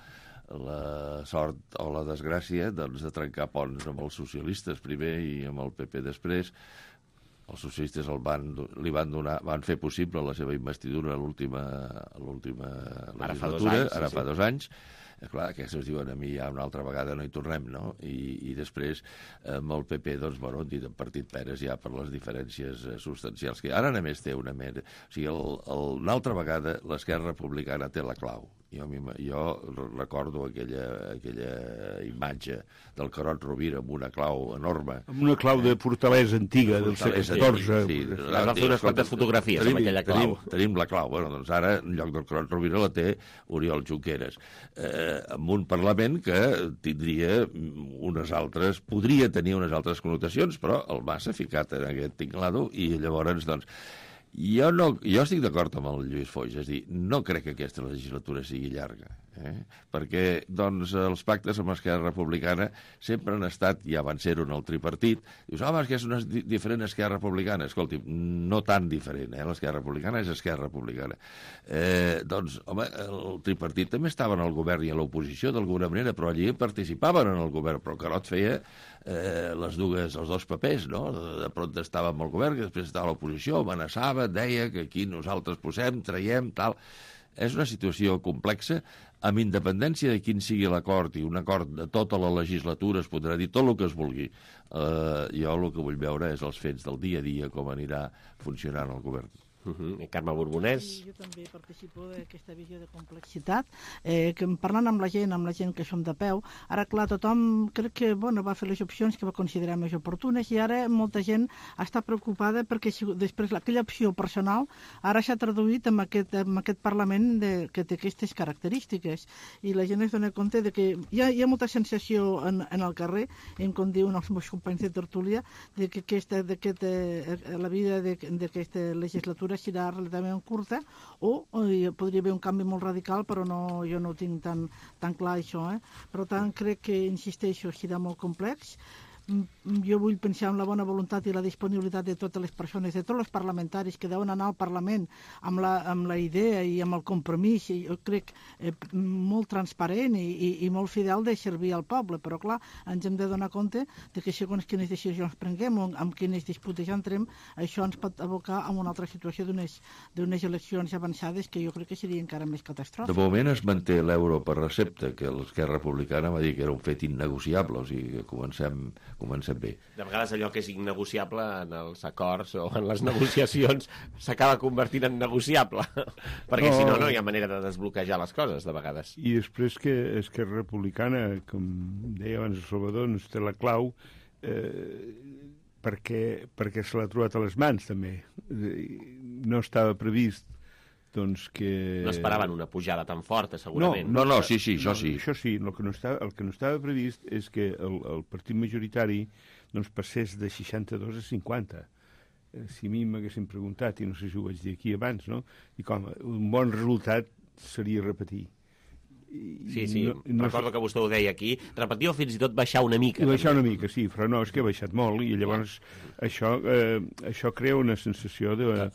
la sort o la desgràcia doncs, de trencar ponts amb els socialistes primer i amb el P P després. Els socialistes el van, li van donar, van fer possible la seva investidura a l'última legislatura, ara fa dos anys. Ara sí, fa sí. dos anys. Clar, aquests es diuen a mi ja una altra vegada no hi tornem, no? I, i després amb el P P, doncs, bueno, dit en partit peres ja per les diferències substancials que ara només té una mera... O sigui, el, el, una altra vegada l'Esquerra Republicana té la clau. Jo, jo recordo aquella, aquella imatge del Carot Rovira amb una clau enorme. Amb una clau de fortalesa antiga del segle catorze. Sí, va fer unes quantes fotografies tenim, amb aquella clau. Tenim, tenim la clau. Bueno, doncs ara, en lloc del Carot Rovira, la té Oriol Junqueras. Eh, eh, amb un Parlament que tindria unes altres, podria tenir unes altres connotacions, però el Mas s'ha ficat en aquest tinglado i llavors, doncs, jo, no, jo estic d'acord amb el Lluís Foix, és a dir, no crec que aquesta legislatura sigui llarga, eh? perquè doncs, els pactes amb Esquerra Republicana sempre han estat, ja van ser-ho en el tripartit, dius, home, és que és una diferent Esquerra Republicana. Escolti, no tan diferent, eh? L'Esquerra Republicana és Esquerra Republicana. Eh, doncs, home, el tripartit també estava en el govern i a l'oposició, d'alguna manera, però allí participaven en el govern, però Carot feia eh, les dues, els dos papers, no? De, de pront estava amb el govern, que després estava a l'oposició, amenaçava, deia que aquí nosaltres posem, traiem, tal. És una situació complexa, amb independència de quin sigui l'acord, i un acord de tota la legislatura es podrà dir tot el que es vulgui. Eh, jo el que vull veure és els fets del dia a dia, com anirà funcionant el govern. Uh-huh. Carme Borbonès. Sí, jo també participo d'aquesta visió de complexitat, eh, que parlant amb la gent, amb la gent que som de peu, ara clar, tothom crec que bueno, va fer les opcions que va considerar més oportunes i ara molta gent està preocupada perquè si, després aquella opció personal ara s'ha traduït en aquest, en aquest Parlament de, que té aquestes característiques i la gent es dona compte de que hi ha, hi ha molta sensació en, en el carrer, en com diuen els meus companys de tertúlia, de que aquesta, de que eh, la vida d'aquesta legislatura serà relativament curta o eh, podria haver un canvi molt radical, però no, jo no ho tinc tan, tan clar això. Eh? Per tant, crec que, insisteixo, serà molt complex. Jo vull pensar en la bona voluntat i la disponibilitat de totes les persones, de tots els parlamentaris que deuen anar al Parlament amb la, amb la idea i amb el compromís, i jo crec eh, molt transparent i, i, i molt fidel de servir al poble, però clar, ens hem de donar compte de que segons quines decisions prenguem o amb quines disputes entrem, això ens pot abocar a una altra situació d'unes eleccions avançades que jo crec que seria encara més catastrófic. De moment es manté l'euro per recepta, que l'Esquerra Republicana va dir que era un fet innegociable, o sigui que comencem comencem bé. De vegades allò que és innegociable en els acords o en les negociacions s'acaba convertint en negociable, perquè no, si no, no hi ha manera de desbloquejar les coses, de vegades. I després que Esquerra Republicana, com deia abans el Salvador, ens té la clau eh, perquè, perquè se l'ha trobat a les mans, també. No estava previst doncs que... No esperaven una pujada tan forta, segurament. No, no, no sí, sí, això sí. No, això sí, el que no estava, el que no estava previst és que el, el partit majoritari doncs, passés de seixanta-dos a cinquanta. Si a mi m'haguessin preguntat, i no sé si ho vaig dir aquí abans, no? I com, un bon resultat seria repetir. I sí, sí, no, no recordo que vostè ho deia aquí, repetir o fins i tot baixar una mica. I baixar una mica, sí, però no, és que ha baixat molt, i llavors ja. això, eh, això crea una sensació de... de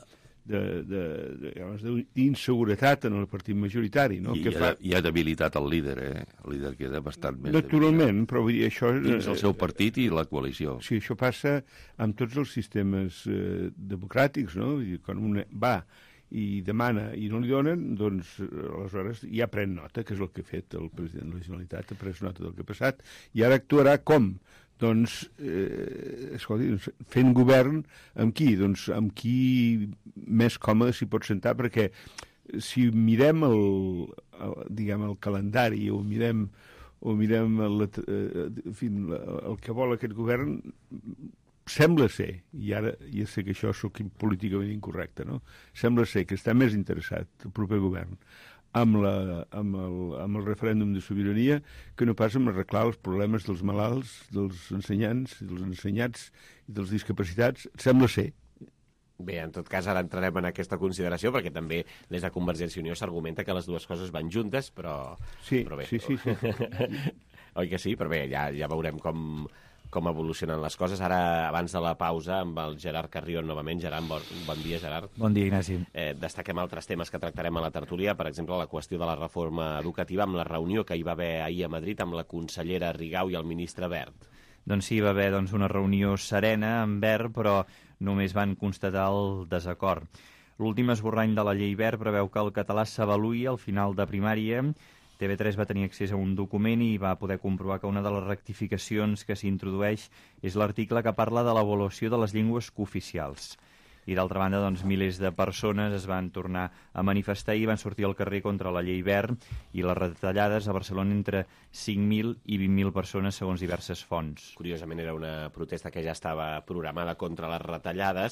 d'inseguretat en el partit majoritari, no? I que hi, ha, fa... hi ha debilitat al líder, eh? El líder queda bastant més naturalment, però vull dir, això... dins el seu partit i la coalició. Sí, això passa amb tots els sistemes eh, democràtics, no? Vull dir, quan un va i demana i no li donen, doncs aleshores ja pren nota, que és el que ha fet el president de la Generalitat, ha pres nota del que ha passat, i ara actuarà com? Doncs, eh, escolti, fent govern amb qui? Doncs amb qui més còmode s'hi pot sentar, perquè si mirem el, el, diguem, el calendari o mirem, o mirem el, en fi, el que vol aquest govern, sembla ser, i ara ja sé que això sóc políticament incorrecte, no? Sembla ser que està més interessat el proper govern amb, la, amb, el, amb el referèndum de sobirania que no pas amb arreglar els problemes dels malalts, dels ensenyants, dels ensenyats i dels discapacitats. Sembla ser. Bé, en tot cas, ara entrarem en aquesta consideració, perquè també des de Convergència i Unió s'argumenta que les dues coses van juntes, però... Sí, però bé. sí, sí. sí. Oi que sí? Però bé, ja, ja veurem com... com evolucionen les coses. Ara, abans de la pausa, amb el Gerard Carrion novament. Gerard, bon, bon dia, Gerard. Bon dia, Ignasi. Eh, destaquem altres temes que tractarem a la tertúlia, per exemple, la qüestió de la reforma educativa, amb la reunió que hi va haver ahir a Madrid amb la consellera Rigau i el ministre Wert. Doncs sí, va haver doncs, una reunió serena amb Wert, però només van constatar el desacord. L'últim esborrany de la llei Wert preveu que el català s'avaluï al final de primària. T V tres va tenir accés a un document i va poder comprovar que una de les rectificacions que s'introdueix és l'article que parla de l'avaluació de les llengües cooficials. I d'altra banda, doncs, milers de persones es van tornar a manifestar i van sortir al carrer contra la llei Wert i les retallades a Barcelona entre cinc mil i vint mil persones, segons diverses fonts. Curiosament, era una protesta que ja estava programada contra les retallades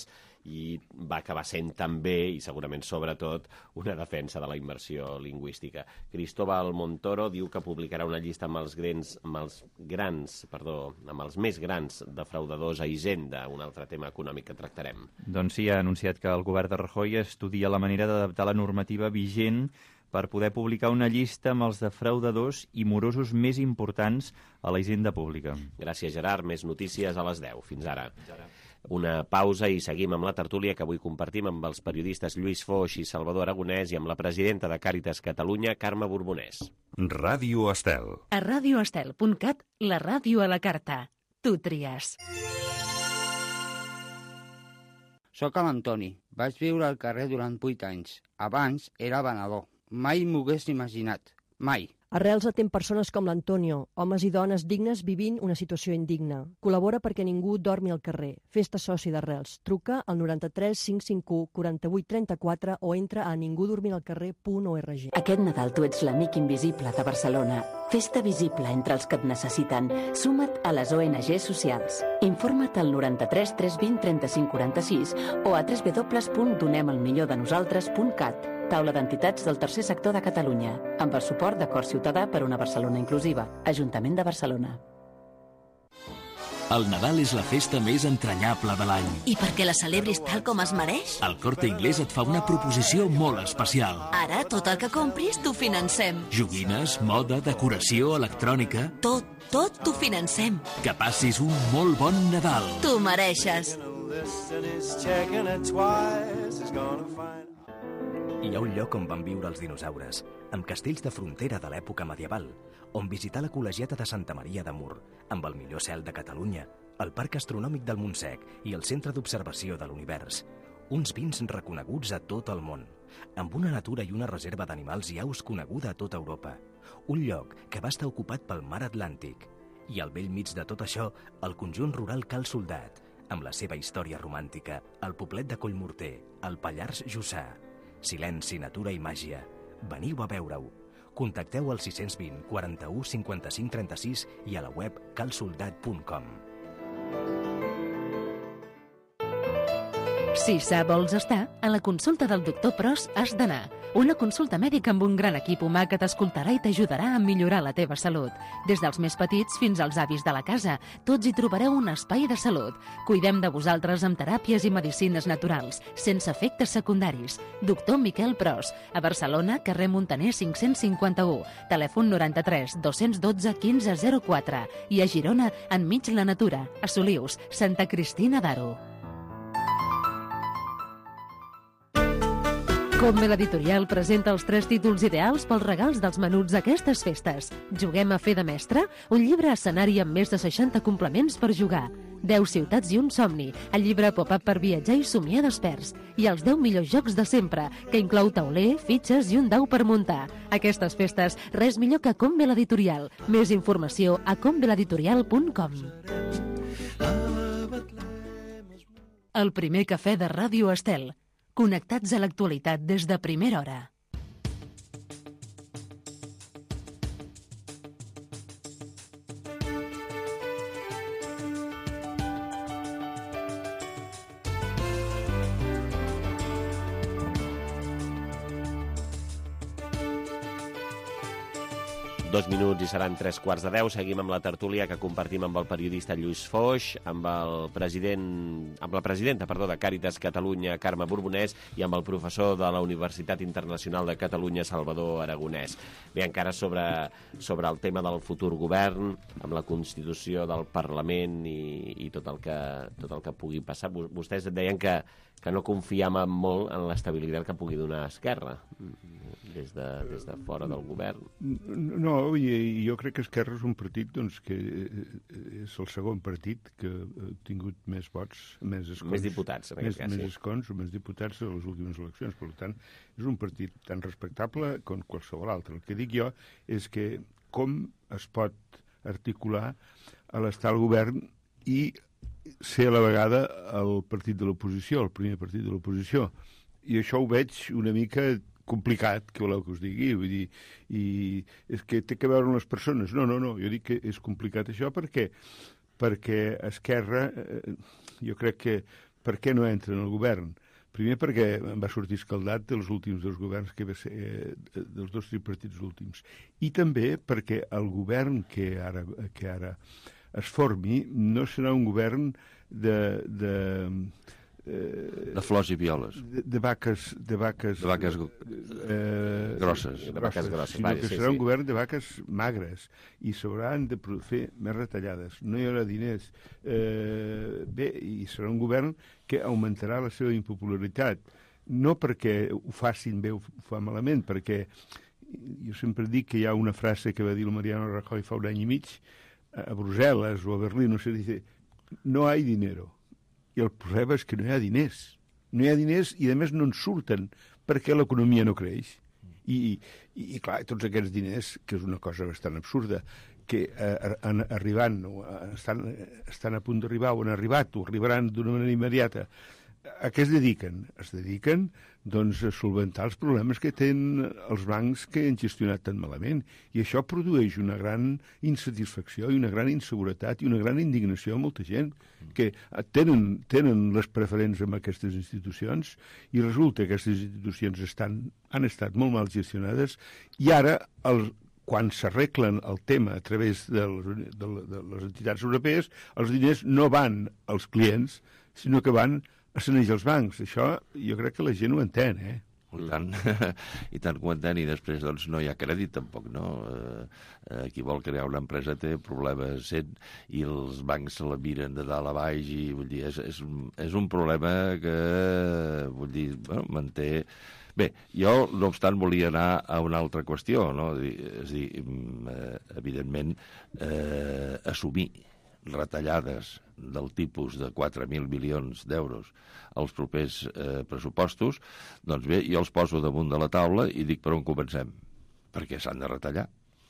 i va acabar sent també, i segurament sobretot, una defensa de la immersió lingüística. Cristóbal Montoro diu que publicarà una llista amb els grans, amb els grans, perdó, amb els més grans defraudadors a Hisenda, un altre tema econòmic que tractarem. Doncs sí, ha anunciat que el govern de Rajoy estudia la manera d'adaptar la normativa vigent per poder publicar una llista amb els defraudadors i morosos més importants a la hisenda pública. Gràcies, Gerard. Més notícies a les deu. Fins ara. Una pausa i seguim amb la tertúlia que avui compartim amb els periodistes Lluís Foix i Salvador Aragonès i amb la presidenta de Càritas Catalunya, Carme Borbonès. Ràdio Estel. A radioestel punt cat, la ràdio a la carta. Tu tries. Soc l'Antoni. Vaig viure al carrer durant vuit anys. Abans era venedor. Mai m'ho hagués imaginat. Mai. Arrels atén persones com l'Antonio, homes i dones dignes vivint una situació indigna. Col·labora perquè ningú dormi al carrer. Fes-te soci d'Arrels. Truca al noranta-tres cinc cinc u quaranta-vuit trenta-quatre o entra a ningudormiralcarrer punt org. Aquest Nadal tu ets l'amic invisible de Barcelona. Fes-te visible entre els que et necessiten. Suma't a les O N G socials. Informa't al noranta-tres tres vint trenta-cinc quaranta-sis o a w w w punt donem el millor de nosaltres punt cat. Taula d'entitats del tercer sector de Catalunya, amb el suport de Cor Ciutadà per una Barcelona inclusiva. Ajuntament de Barcelona. El Nadal és la festa més entranyable de l'any. I perquè la celebris tal com es mereix? El Corte Inglés et fa una proposició molt especial. Ara tot el que compris t'ho financem. Joguines, moda, decoració, electrònica... Tot, tot t'ho financem. Que passis un molt bon Nadal. T'ho mereixes. Hi ha un lloc on van viure els dinosaures, amb castells de frontera de l'època medieval, on visitar la col·legiata de Santa Maria de Mur, amb el millor cel de Catalunya, el Parc Astronòmic del Montsec i el Centre d'Observació de l'Univers. Uns vins reconeguts a tot el món, amb una natura i una reserva d'animals i aus coneguda a tota Europa. Un lloc que va estar ocupat pel mar Atlàntic. I al bell mig de tot això, el conjunt rural Cal Soldat, amb la seva història romàntica, el poblet de Collmorter, el Pallars Jussà. Silenci, natura i màgia. Veniu a veure-ho. Contacteu al sis cents vint quaranta-u cinquanta-cinc trenta-sis i a la web cal soldat punt com. Si sa vols estar, a la consulta del doctor Pros has d'anar. Una consulta mèdica amb un gran equip humà que t'escoltarà i t'ajudarà a millorar la teva salut. Des dels més petits fins als avis de la casa, tots hi trobareu un espai de salut. Cuidem de vosaltres amb teràpies i medicines naturals, sense efectes secundaris. Doctor Miquel Pros, a Barcelona, carrer Muntaner cinc-cents cinquanta-u, telèfon noranta-tres dos-cents dotze quinze zero quatre i a Girona, enmig la natura, a Solius, Santa Cristina d'Aro. Combe l'editorial presenta els tres títols ideals pels regals dels menuts d'aquestes festes. Juguem a fer de mestre? Un llibre escenari amb més de seixanta complements per jugar. deu ciutats i un somni, el llibre pop-up per viatjar i somiar desperts. I els deu millors jocs de sempre, que inclou tauler, fitxes i un dau per muntar. Aquestes festes, res millor que Combe l'editorial. Més informació a combe l'editorial punt com. El primer cafè de Ràdio Estel. Connectats a l'actualitat des de primera hora. Dos minuts i seran tres quarts de deu. Seguim amb la tertúlia que compartim amb el periodista Lluís Foix, amb el president, amb la presidenta, perdó, de Càritas Catalunya, Carme Borbonès, i amb el professor de la Universitat Internacional de Catalunya, Salvador Aragonès. Bé, encara sobre, sobre el tema del futur govern, amb la constitució del Parlament i, i tot, el que, tot el que pugui passar. Vostès deien que, que no confiàvem molt en l'estabilitat que pugui donar Esquerra des de, des de fora del govern. No, i jo crec que Esquerra és un partit doncs, que és el segon partit que ha tingut més vots, més escons. Més diputats, en aquest cas, més sí. escons o més diputats a les últimes eleccions. Per tant, és un partit tan respectable com qualsevol altre. El que dic jo és que com es pot articular a l'estar al govern i ser a la vegada el partit de l'oposició, el primer partit de l'oposició. I això ho veig una mica complicat, que voleu que us digui, vull dir, i és que té que veure amb les persones. No, no, no, jo dic que és complicat això perquè, perquè Esquerra, eh, jo crec que per què no entra en el govern? Primer perquè em va sortir escaldat dels últims dos governs, que va ser, eh, dels dos tripartits últims. I també perquè el govern que ara, que ara es formi no serà un govern de... de Eh, de flors i violes. De, de vaques... De vaques, de vaques eh, grosses. De vaques grosses, sinó que serà un govern de vaques magres i s'hauran de fer més retallades. No hi haurà diners. Eh, bé, i serà un govern que augmentarà la seva impopularitat. No perquè ho facin bé o ho fa malament, perquè jo sempre dic que hi ha una frase que va dir el Mariano Rajoy fa un any i mig a Brussel·les o a Berlín, no sé, dice, no hay dinero. I el problema és que no hi ha diners. No hi ha diners i, a més, no en surten perquè l'economia no creix. I, i, i clar, tots aquests diners, que és una cosa bastant absurda, que eh, en, arribant, o estan, estan a punt d'arribar, o han arribat, o arribaran d'una manera immediata, a què es dediquen? Es dediquen doncs, a solventar els problemes que tenen els bancs que han gestionat tan malament. I això produeix una gran insatisfacció i una gran inseguretat i una gran indignació a molta gent que tenen, tenen les preferents amb aquestes institucions i resulta que aquestes institucions estan, han estat molt mal gestionades i ara el, quan s'arreglen el tema a través de les, de, de les entitats europees, els diners no van als clients, sinó que van a sanejar els bancs. Això jo crec que la gent ho entén, eh? I tant, i tant que ho entén, i després doncs, no hi ha crèdit tampoc, no? Eh, qui vol crear una empresa té problemes sent, i els bancs se la miren de dalt a baix, i vull dir, és, és, és un problema que, vull dir, bueno, manté... Bé, jo, no obstant, volia anar a una altra qüestió, no? És a dir, eh, evidentment, eh, assumir retallades del tipus de quatre mil milions d'euros als propers eh, pressupostos, doncs bé, jo els poso damunt de la taula i dic per on comencem, perquè s'han de retallar.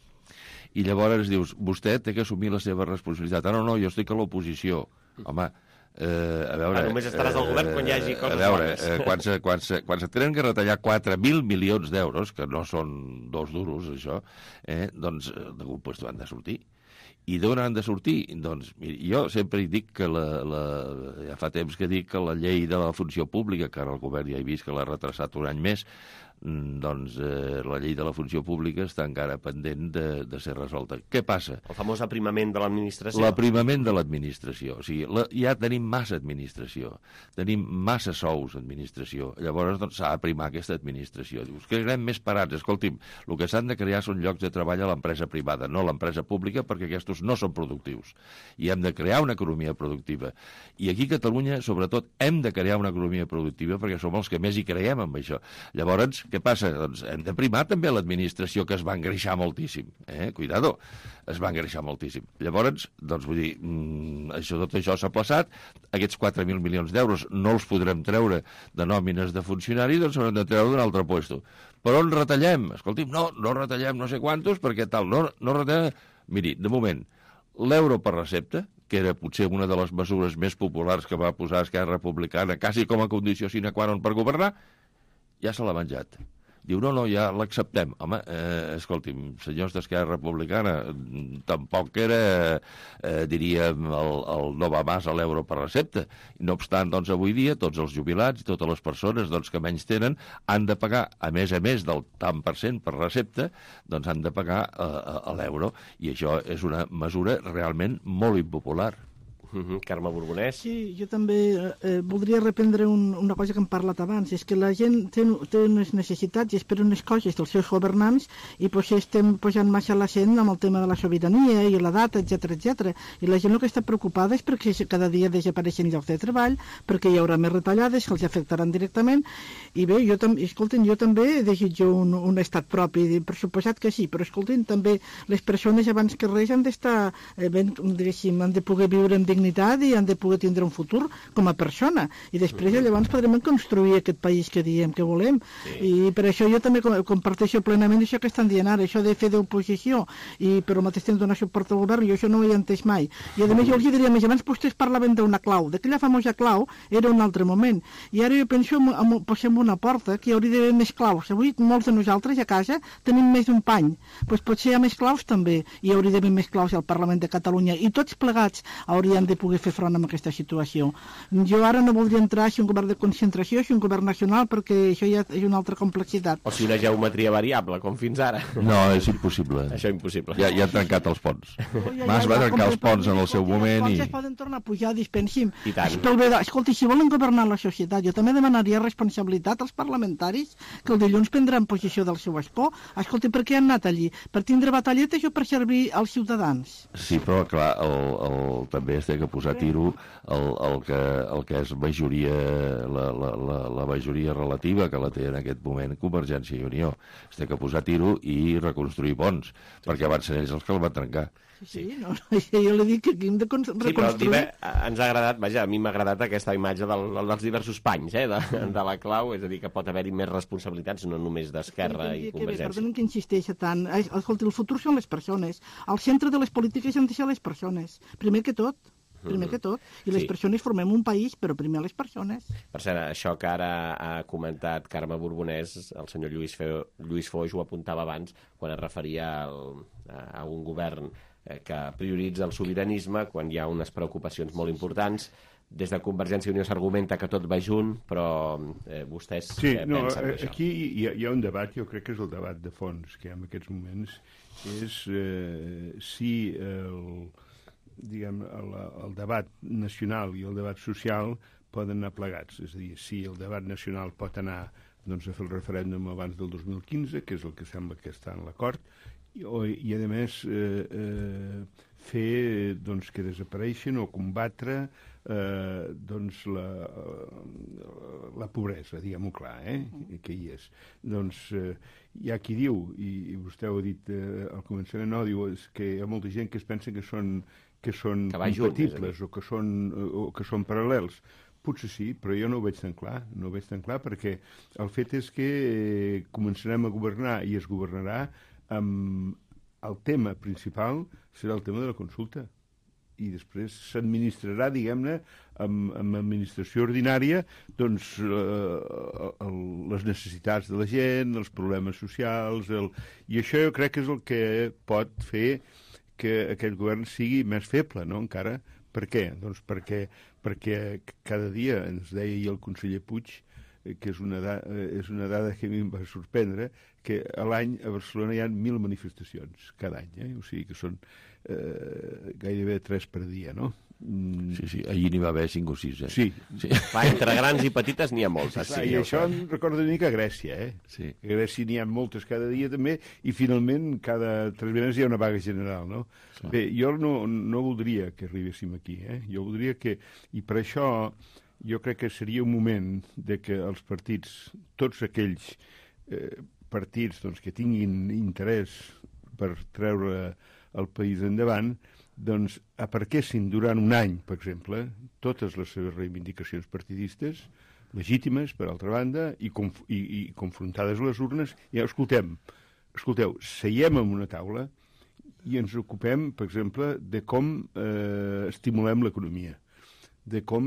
I llavors dius, vostè té que assumir la seva responsabilitat. Ah, no, no, jo estic a l'oposició. Home, eh, a veure... Ah, només estaràs al govern quan hi hagi coses a veure, bones. Eh, quan, se, quan, se, quan se tenen que retallar quatre mil milions d'euros, que no són dos duros, això, eh, doncs d'algun lloc han de sortir. I d'on han de sortir? Doncs, miri, jo sempre dic que la, la, ja fa temps que dic que la llei de la funció pública, que ara el govern ja he vist que l'ha retrasat un any més, doncs eh, la llei de la funció pública està encara pendent de, de ser resolta. Què passa? El famós aprimament de l'administració. L'aprimament de l'administració. O sigui, la, ja tenim massa administració, tenim massa sous administració. Llavors doncs, s'ha d'aprimar aquesta administració. Dius que anem més parats. Escolti'm, el que s'han de crear són llocs de treball a l'empresa privada, no a l'empresa pública, perquè aquests no són productius. I hem de crear una economia productiva. I aquí a Catalunya, sobretot, hem de crear una economia productiva perquè som els que més hi creiem amb això. Llavors, què passa? Doncs hem de primar també l'administració, que es va engreixar moltíssim. Eh? Cuidado, es va engreixar moltíssim. Llavors, doncs vull dir, mmm, això, tot això s'ha plaçat, aquests quatre mil milions d'euros no els podrem treure de nòmines de funcionaris, doncs s'hauran de treure d'un altre lloc. Per on retallem? Escolti'm, no, no retallem no sé quantos, perquè tal, no, no retallem... Miri, de moment, l'euro per recepta, que era potser una de les mesures més populars que va posar Esquerra Republicana, quasi com a condició sine qua non per governar, ja se l'ha menjat. Diu, no, no, ja l'acceptem. Home, eh, escolti'm, senyors d'Esquerra Republicana, tampoc era, eh, diríem, el, el no va mas a l'euro per recepta. No obstant, doncs, avui dia, tots els jubilats i totes les persones doncs, que menys tenen han de pagar, a més a més del tant per cent per recepta, doncs han de pagar eh, a l'euro. I això és una mesura realment molt impopular. Uh-huh. Carme Borbonès. Sí, jo també eh, voldria reprendre un, una cosa que hem parlat abans, és que la gent té, té unes necessitats i espera unes coses dels seus governants i potser estem posant massa l'accent amb el tema de la sobirania i la data, etcètera, etcètera. I la gent el que està preocupada és perquè cada dia desapareixen llocs de treball, perquè hi haurà més retallades que els afectaran directament. I bé, jo també, escolten, jo també desitjo un, un estat propi, per suposat que sí, però escolten, també les persones abans que res han d'estar eh, ben, diguéssim, han de poder viure amb dignitat i han de poder tindre un futur com a persona i després llavors podrem construir aquest país que diem que volem. Sí. I per això jo també comparteixo plenament això que estan dient ara, això de fer d'oposició i per al mateix temps donar suport al govern, jo això no ho he entès mai. I a més jo els diria més, abans vostès parlaven d'una clau, d'aquella famosa clau era un altre moment, i ara jo penso en, posem una porta que hi hauria d'haver més claus. Avui molts de nosaltres a casa tenim més d'un pany, doncs potser hi ha més claus també, i hi hauria d'haver més claus al Parlament de Catalunya, i tots plegats haurien de de poder fer front a aquesta situació. Jo ara no voldria entrar si un govern de concentració, si un govern nacional, perquè això ja és una altra complexitat. O si una geometria variable, com fins ara. No, és impossible. Això és impossible. Ja, ja ha trencat els ponts. Ja, Mas ja, va ja, trencar com els ponts en el seu moment i... i... Els ponts es poden tornar a pujar, dispensi'm. I tant. Pel bé de... Escolti, si volen governar la societat, jo també demanaria responsabilitat als parlamentaris que el dilluns prendran posició del seu escó. Escolti, per què han anat allí? Per tindre batalletes o per servir als ciutadans? Sí, però clar, el, el, també es té que posar a tiro el, el, que, el que és majoria, la, la, la, la majoria relativa que la té en aquest moment Convergència i Unió. Es té que posar a tiro i reconstruir ponts, sí, perquè van ser ells els que el van trencar. Sí, sí, no, no, jo li dic que aquí hem de reconstruir. Sí, però Dive, ens ha agradat, vaja, a mi m'ha agradat aquesta imatge del, dels diversos panys, eh, de, de la clau, és a dir, que pot haver-hi més responsabilitats, no només d'Esquerra i Convergència. Perdonen que insisteixi tant. Escolti, el futur són les persones. Al centre de les polítiques han de ser les persones. Primer que tot. Primer que tot. I les Sí. persones formem un país, però primer les persones. Per cert, això que ara ha comentat Carme Borbonès, el senyor Lluís, Feo, Lluís Foix ho apuntava abans, quan es referia al, a un govern que prioritza el sobiranisme, quan hi ha unes preocupacions molt importants. Des de Convergència i Unió s'argumenta que tot va junt, però eh, vostès sí, eh, no, pensen d'això. Aquí hi ha, hi ha un debat, jo crec que és el debat de fons que hi ha en aquests moments, és eh, si el, diguem, el, el debat nacional i el debat social poden anar plegats, és a dir, si el debat nacional pot anar doncs, a fer el referèndum abans del dos mil quinze, que és el que sembla que està en l'acord, i, i a més eh, eh, fer doncs, que desapareixen o combatre eh, doncs, la, la pobresa, diguem-ho clar, eh, que hi és. Doncs eh, hi ha qui diu, i, i vostè ho ha dit eh, al començament, no, diu és que hi ha molta gent que es pensa que són, que són que compatibles junt, o, que són, o que són paral·lels. Potser sí, però jo no ho veig tan clar, no ho veig tan clar perquè el fet és que eh, començarem a governar i es governarà amb el tema principal serà el tema de la consulta i després s'administrarà, diguem-ne, amb, amb administració ordinària, doncs, eh, el, les necessitats de la gent, els problemes socials, el... i això jo crec que és el que pot fer que aquest govern sigui més feble, no?, encara. Per què? Doncs perquè, perquè cada dia, ens deia ahir el conseller Puig, que és una, da, és una dada que a mi em va sorprendre, que a l'any a Barcelona hi ha mil manifestacions cada any, eh? O sigui que són eh, gairebé tres per dia, no? Mm. Sí, sí, ahir n'hi va haver cinc o sis, eh? Sí. sí. Va, entre grans i petites n'hi ha moltes. Sí, sí, I això em recorda una mica a Grècia, eh? Sí. A Grècia n'hi ha moltes cada dia també, i finalment cada tres mesos hi ha una vaga general, no? Sí. Bé, jo no, no voldria que arribéssim aquí, eh? Jo voldria que... I per això jo crec que seria un moment de que els partits, tots aquells eh, partits doncs, que tinguin interès per treure el país endavant, doncs aparquessin durant un any, per exemple, totes les seves reivindicacions partidistes, legítimes, per altra banda, i, conf i, i confrontades a les urnes, i escoltem, escolteu, seiem en una taula i ens ocupem, per exemple, de com eh, estimulem l'economia, de com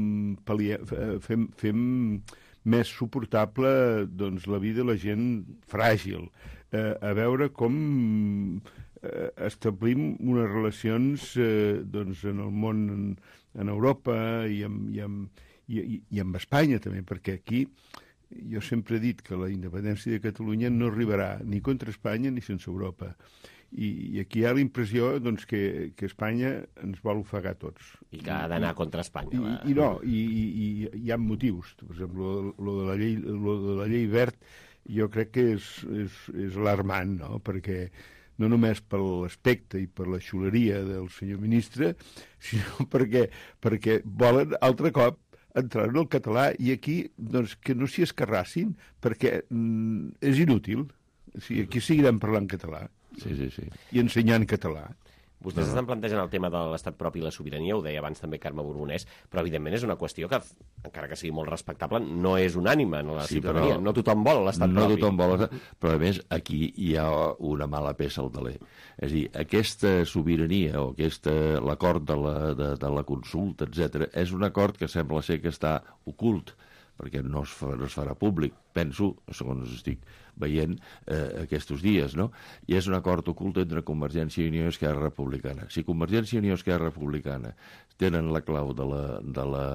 fem, fem més suportable doncs, la vida de la gent fràgil, eh, a veure com eh, establim unes relacions eh, doncs, en el món, en, en Europa i amb, i, amb, i, i amb Espanya també, perquè aquí jo sempre he dit que la independència de Catalunya no arribarà ni contra Espanya ni sense Europa. I, i aquí hi ha la impressió doncs, que, que Espanya ens vol ofegar tots. I que ha d'anar contra Espanya. I, i no, i, i, i hi ha motius. Per exemple, lo, lo, de la llei, lo de la llei verd jo crec que és, és, és alarmant, no?, perquè no només per l'aspecte i per la xuleria del senyor ministre, sinó perquè, perquè volen altre cop entrar en el català i aquí doncs, que no s'hi escarrassin perquè mm, és inútil. O sigui, aquí seguirem parlant català. Sí, sí, sí. I ensenyant català. Vostès no, no. estan plantejant el tema de l'estat propi i la sobirania, ho deia abans també Carme Borbonès, però evidentment és una qüestió que, encara que sigui molt respectable, no és unànime en la sí, ciutadania. Però no tothom vol l'estat no propi. No tothom vol, però a més aquí hi ha una mala peça al taler. És a dir, aquesta sobirania o aquesta, l'acord de, la, de, de la consulta, etcètera, és un acord que sembla ser que està ocult, perquè no es, fa, no es farà públic, penso, segons estic veient eh, aquests dies, no? I és un acord ocult entre Convergència i Unió i Esquerra Republicana. Si Convergència i Unió i Esquerra Republicana tenen la clau de la, de la,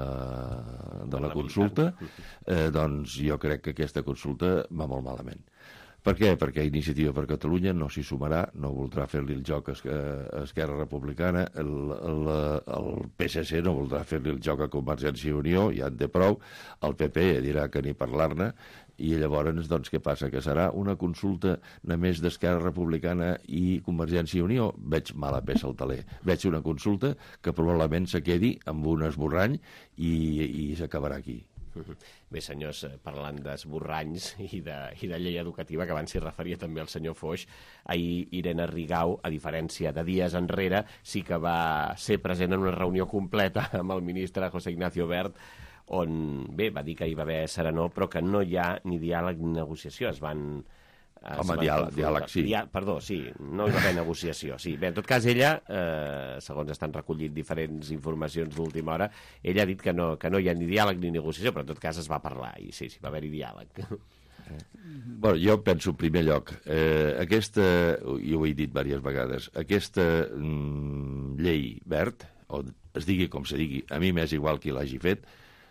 de la consulta, eh, doncs jo crec que aquesta consulta va molt malament. Per què? Perquè Iniciativa per Catalunya no s'hi sumarà, no voldrà fer-li el joc a Esquerra Republicana, el, el, el P S C no voldrà fer-li el joc a Convergència i Unió, ja en té prou, el P P dirà que ni parlar-ne, i llavors, doncs, què passa? Que serà una consulta només d'Esquerra Republicana i Convergència i Unió? Veig mala peça al taler. Veig una consulta que probablement se quedi amb un esborrany i, i s'acabarà aquí. Bé, senyors, parlant d'esborranys i de, i de llei educativa, que abans s'hi referia també el senyor Foix, ahir Irene Rigau, a diferència de dies enrere, sí que va ser present en una reunió completa amb el ministre José Ignacio Wert, on, bé, va dir que hi va haver serenor, però que no hi ha ni diàleg ni negociació. Es van... Home, diàleg, diàleg sí. Dià... Perdó, sí, no hi va haver negociació. Sí. Bé, en tot cas, ella, eh, segons estan recollint diferents informacions d'última hora, ella ha dit que no, que no hi ha ni diàleg ni negociació, però en tot cas es va parlar, i sí, sí, va haver-hi diàleg. Bueno, jo penso, en primer lloc, eh, aquesta, i ho he dit diverses vegades, aquesta mm, llei Wert, o es digui com se digui, a mi m'és igual qui l'hagi fet,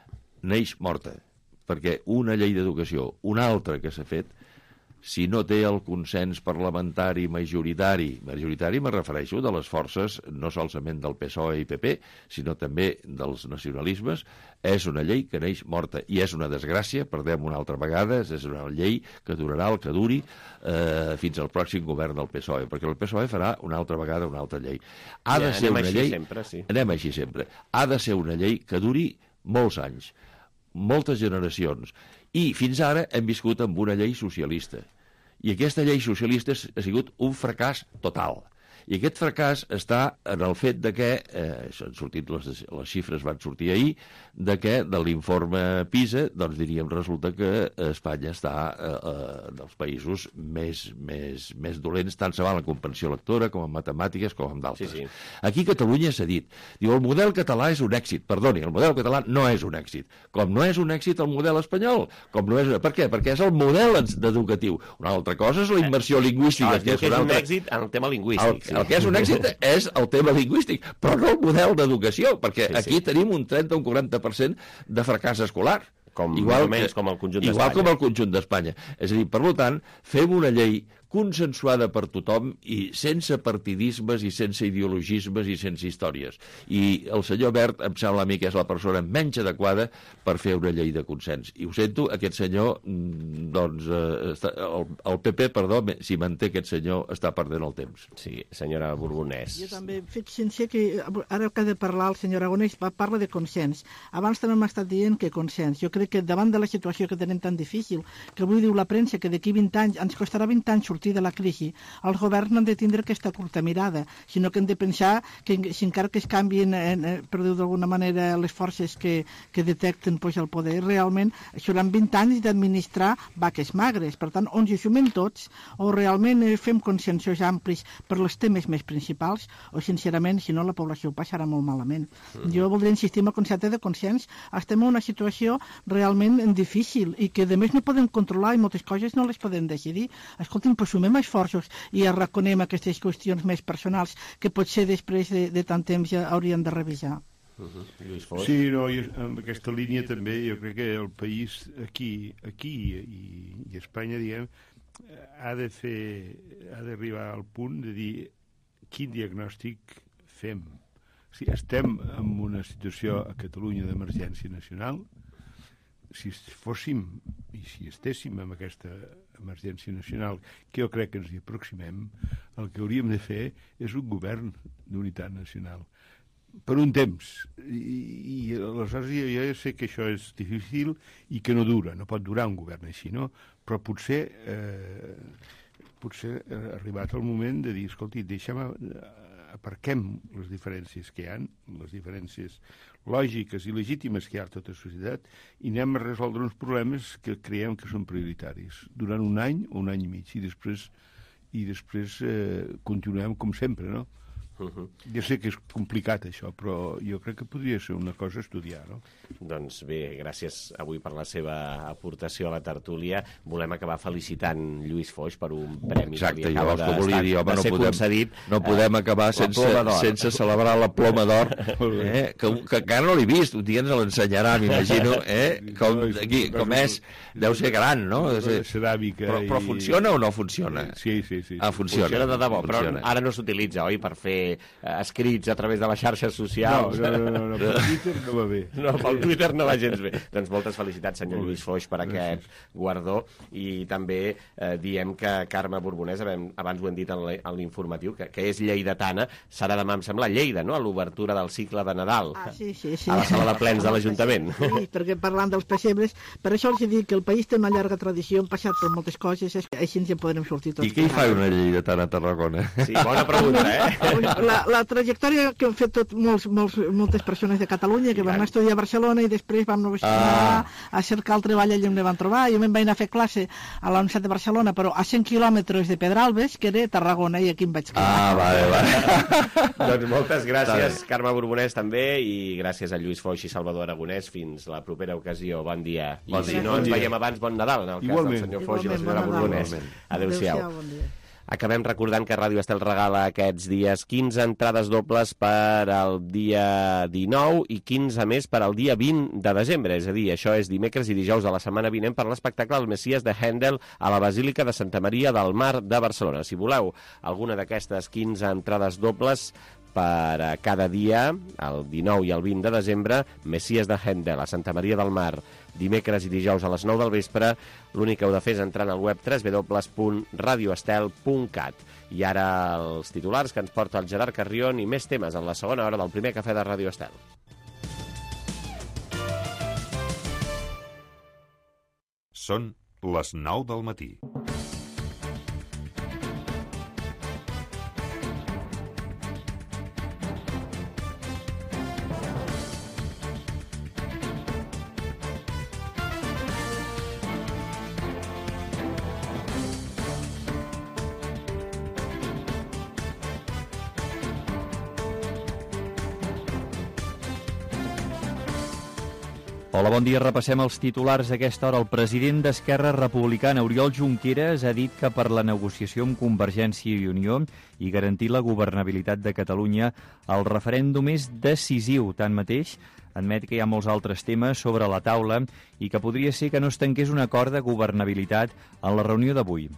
neix morta, perquè una llei d'educació, una altra que s'ha fet, si no té el consens parlamentari majoritari, majoritari me refereixo de les forces no solament del P S O E i P P, sinó també dels nacionalismes, és una llei que neix morta, i és una desgràcia, perdem una altra vegada, és una llei que durarà el que duri eh, fins al pròxim govern del P S O E, perquè el P S O E farà una altra vegada una altra llei. Ha de ser una llei... Sempre, sí. Anem així sempre. Ha de ser una llei que duri molts anys, moltes generacions, i fins ara hem viscut amb una llei socialista. I aquesta llei socialista ha sigut un fracàs total. I aquest fracàs està en el fet de que, eh, han sortit les, les xifres van sortir ahir, de que de l'informe PISA, doncs diríem, resulta que Espanya està eh, eh, dels països més, més, més dolents, tant se val en comprensió lectora com en matemàtiques com en d'altres. Sí, sí. Aquí Catalunya s'ha dit, diu, el model català és un èxit. Perdoni, el model català no és un èxit. Com no és un èxit el model espanyol. Com no és... Per què? Perquè és el model educatiu. Una altra cosa és la immersió lingüística. Ah, que és, que és un altra... èxit en el tema lingüístic. El, el que és un èxit és el tema lingüístic, però no el model d'educació, perquè sí, aquí sí. tenim un trenta o un quaranta per cent de fracàs escolar. Com, igual almenys, que, com el conjunt d'Espanya. Igual com el conjunt d'Espanya. És a dir, per tant, fem una llei consensuada per tothom i sense partidismes i sense ideologismes i sense històries. I el senyor Wert em sembla a mi que és la persona menys adequada per fer una llei de consens. I ho sento, aquest senyor, doncs, eh, està, el, el P P, perdó, si manté aquest senyor, està perdent el temps. Sí, senyora Borbonès. Jo també, fixin-se que ara que ha de parlar el senyor Aragonès parla de consens. Abans també m'ha estat dient que consens. Jo crec que davant de la situació que tenim tan difícil, que avui diu la premsa que d'aquí vint anys, ens costarà vint anys sortir de la crisi, els governs no han de tindre aquesta curta mirada, sinó que hem de pensar que si encara que es canvien, eh, per dir d'alguna manera, les forces que, que detecten pues, el poder, realment seran vint anys d'administrar vaques magres. Per tant, on hi sumem tots, o realment eh, fem consensos amplis per les temes més principals, o sincerament, si no, la població ho passarà molt malament. Mm. Jo voldria insistir en el concepte de consens. Estem en una situació realment difícil i que, a més, no podem controlar i moltes coses no les podem decidir. Escolti'm, pues, sumem esforços i arraconem aquestes qüestions més personals que potser després de, de tant temps ja haurien de revisar. Uh-huh. Sí, no, i en aquesta línia també jo crec que el país aquí, aquí i, i Espanya, diguem, ha de fer, ha d'arribar al punt de dir quin diagnòstic fem. Si estem en una situació a Catalunya d'emergència nacional, si fóssim i si estéssim en aquesta emergència nacional, que jo crec que ens hi aproximem, el que hauríem de fer és un govern d'unitat nacional per un temps, i, i aleshores jo, jo sé que això és difícil i que no dura, no pot durar un govern així, no? Però potser eh, potser ha arribat el moment de dir, escolti, deixa'm aparquem les diferències que hi ha, les diferències lògiques i legítimes que hi ha a tota la societat, i anem a resoldre uns problemes que creiem que són prioritaris durant un any o un any i mig, i després, i després eh, continuem com sempre, no? Uh-huh. Jo sé que és complicat això, però jo crec que podria ser una cosa a estudiar, no? Doncs bé, gràcies avui per la seva aportació a la tertúlia. Volem acabar felicitant Lluís Foix per un premi Exacte, que li acaba llavors, volia dir, home, de no ser podem, concedit. no podem acabar sense, sense celebrar la ploma d'or, eh? que, que encara no l'he vist, un dia ens l'ensenyarà, m'imagino, eh? com, aquí, com és, deu ser gran, no? Ceràmica. Però, però funciona o no funciona? Sí, sí, sí. Ah, funciona. Funciona de debò, però funciona. ara no s'utilitza, oi, per fer eh, escrits a través de les xarxes socials. No, no, no, no, no. Per Twitter no va bé. No, pel Twitter no va gens bé. Doncs moltes felicitats, senyor Lluís Foix, per aquest guardó, i també eh, diem que Carme Borbonès, abans ho hem dit en l'informatiu, que, que és lleidatana, serà demà, em sembla, a Lleida, no?, a l'obertura del cicle de Nadal, ah, sí, sí, sí. a la sala de plens de l'Ajuntament. Sí, perquè parlant dels pessebres, per això els dic que el país té una llarga tradició, hem passat per moltes coses, així ens en podrem sortir tots. I què hi fa una lleidatana a Tarragona? Sí, bona pregunta, eh? La, la trajectòria que han fet tot, molts, molts, moltes persones de Catalunya, que van anar a estudiar a Barcelona i després van anar ah. a cercar el treball allà on van trobar. Jo me'n vaig anar a fer classe a la Universitat de Barcelona, però a cent quilòmetres de Pedralbes, que era Tarragona, i aquí em vaig quedar. Ah, vale, vale. Doncs moltes gràcies, Carme Borbonès, també, i gràcies a Lluís Foix i Salvador Aragonès. Fins la propera ocasió. Bon dia. Bon I dia. si no Bon ens dia. veiem abans, bon Nadal, en el cas Igualment. del senyor Foix i la senyora Igualment, Borbonès. bon Nadal. Adéu-siau. Adéu-siau, bon dia. Acabem recordant que Ràdio Estel regala aquests dies quinze entrades dobles per al dia dinou i quinze més per al dia vint de desembre. És a dir, això és dimecres i dijous de la setmana vinent per l'espectacle El Messies de Händel a la Basílica de Santa Maria del Mar de Barcelona. Si voleu alguna d'aquestes quinze entrades dobles per a cada dia, el dinou i el vint de desembre, Messies de Händel a Santa Maria del Mar, dimecres i dijous a les nou del vespre, l'únic que heu de fer és entrar al web w w w punt radio estel punt cat. I ara els titulars que ens porta el Gerard Carrion i més temes en la segona hora del primer cafè de Ràdio Estel. Són les nou del matí. Hola, bon dia. Repassem els titulars a aquesta hora. El president d'Esquerra Republicana, Oriol Junqueras, ha dit que per la negociació amb Convergència i Unió i garantir la governabilitat de Catalunya, el referèndum és decisiu. Tanmateix, admet que hi ha molts altres temes sobre la taula i que podria ser que no es tanqués un acord de governabilitat en la reunió d'avui.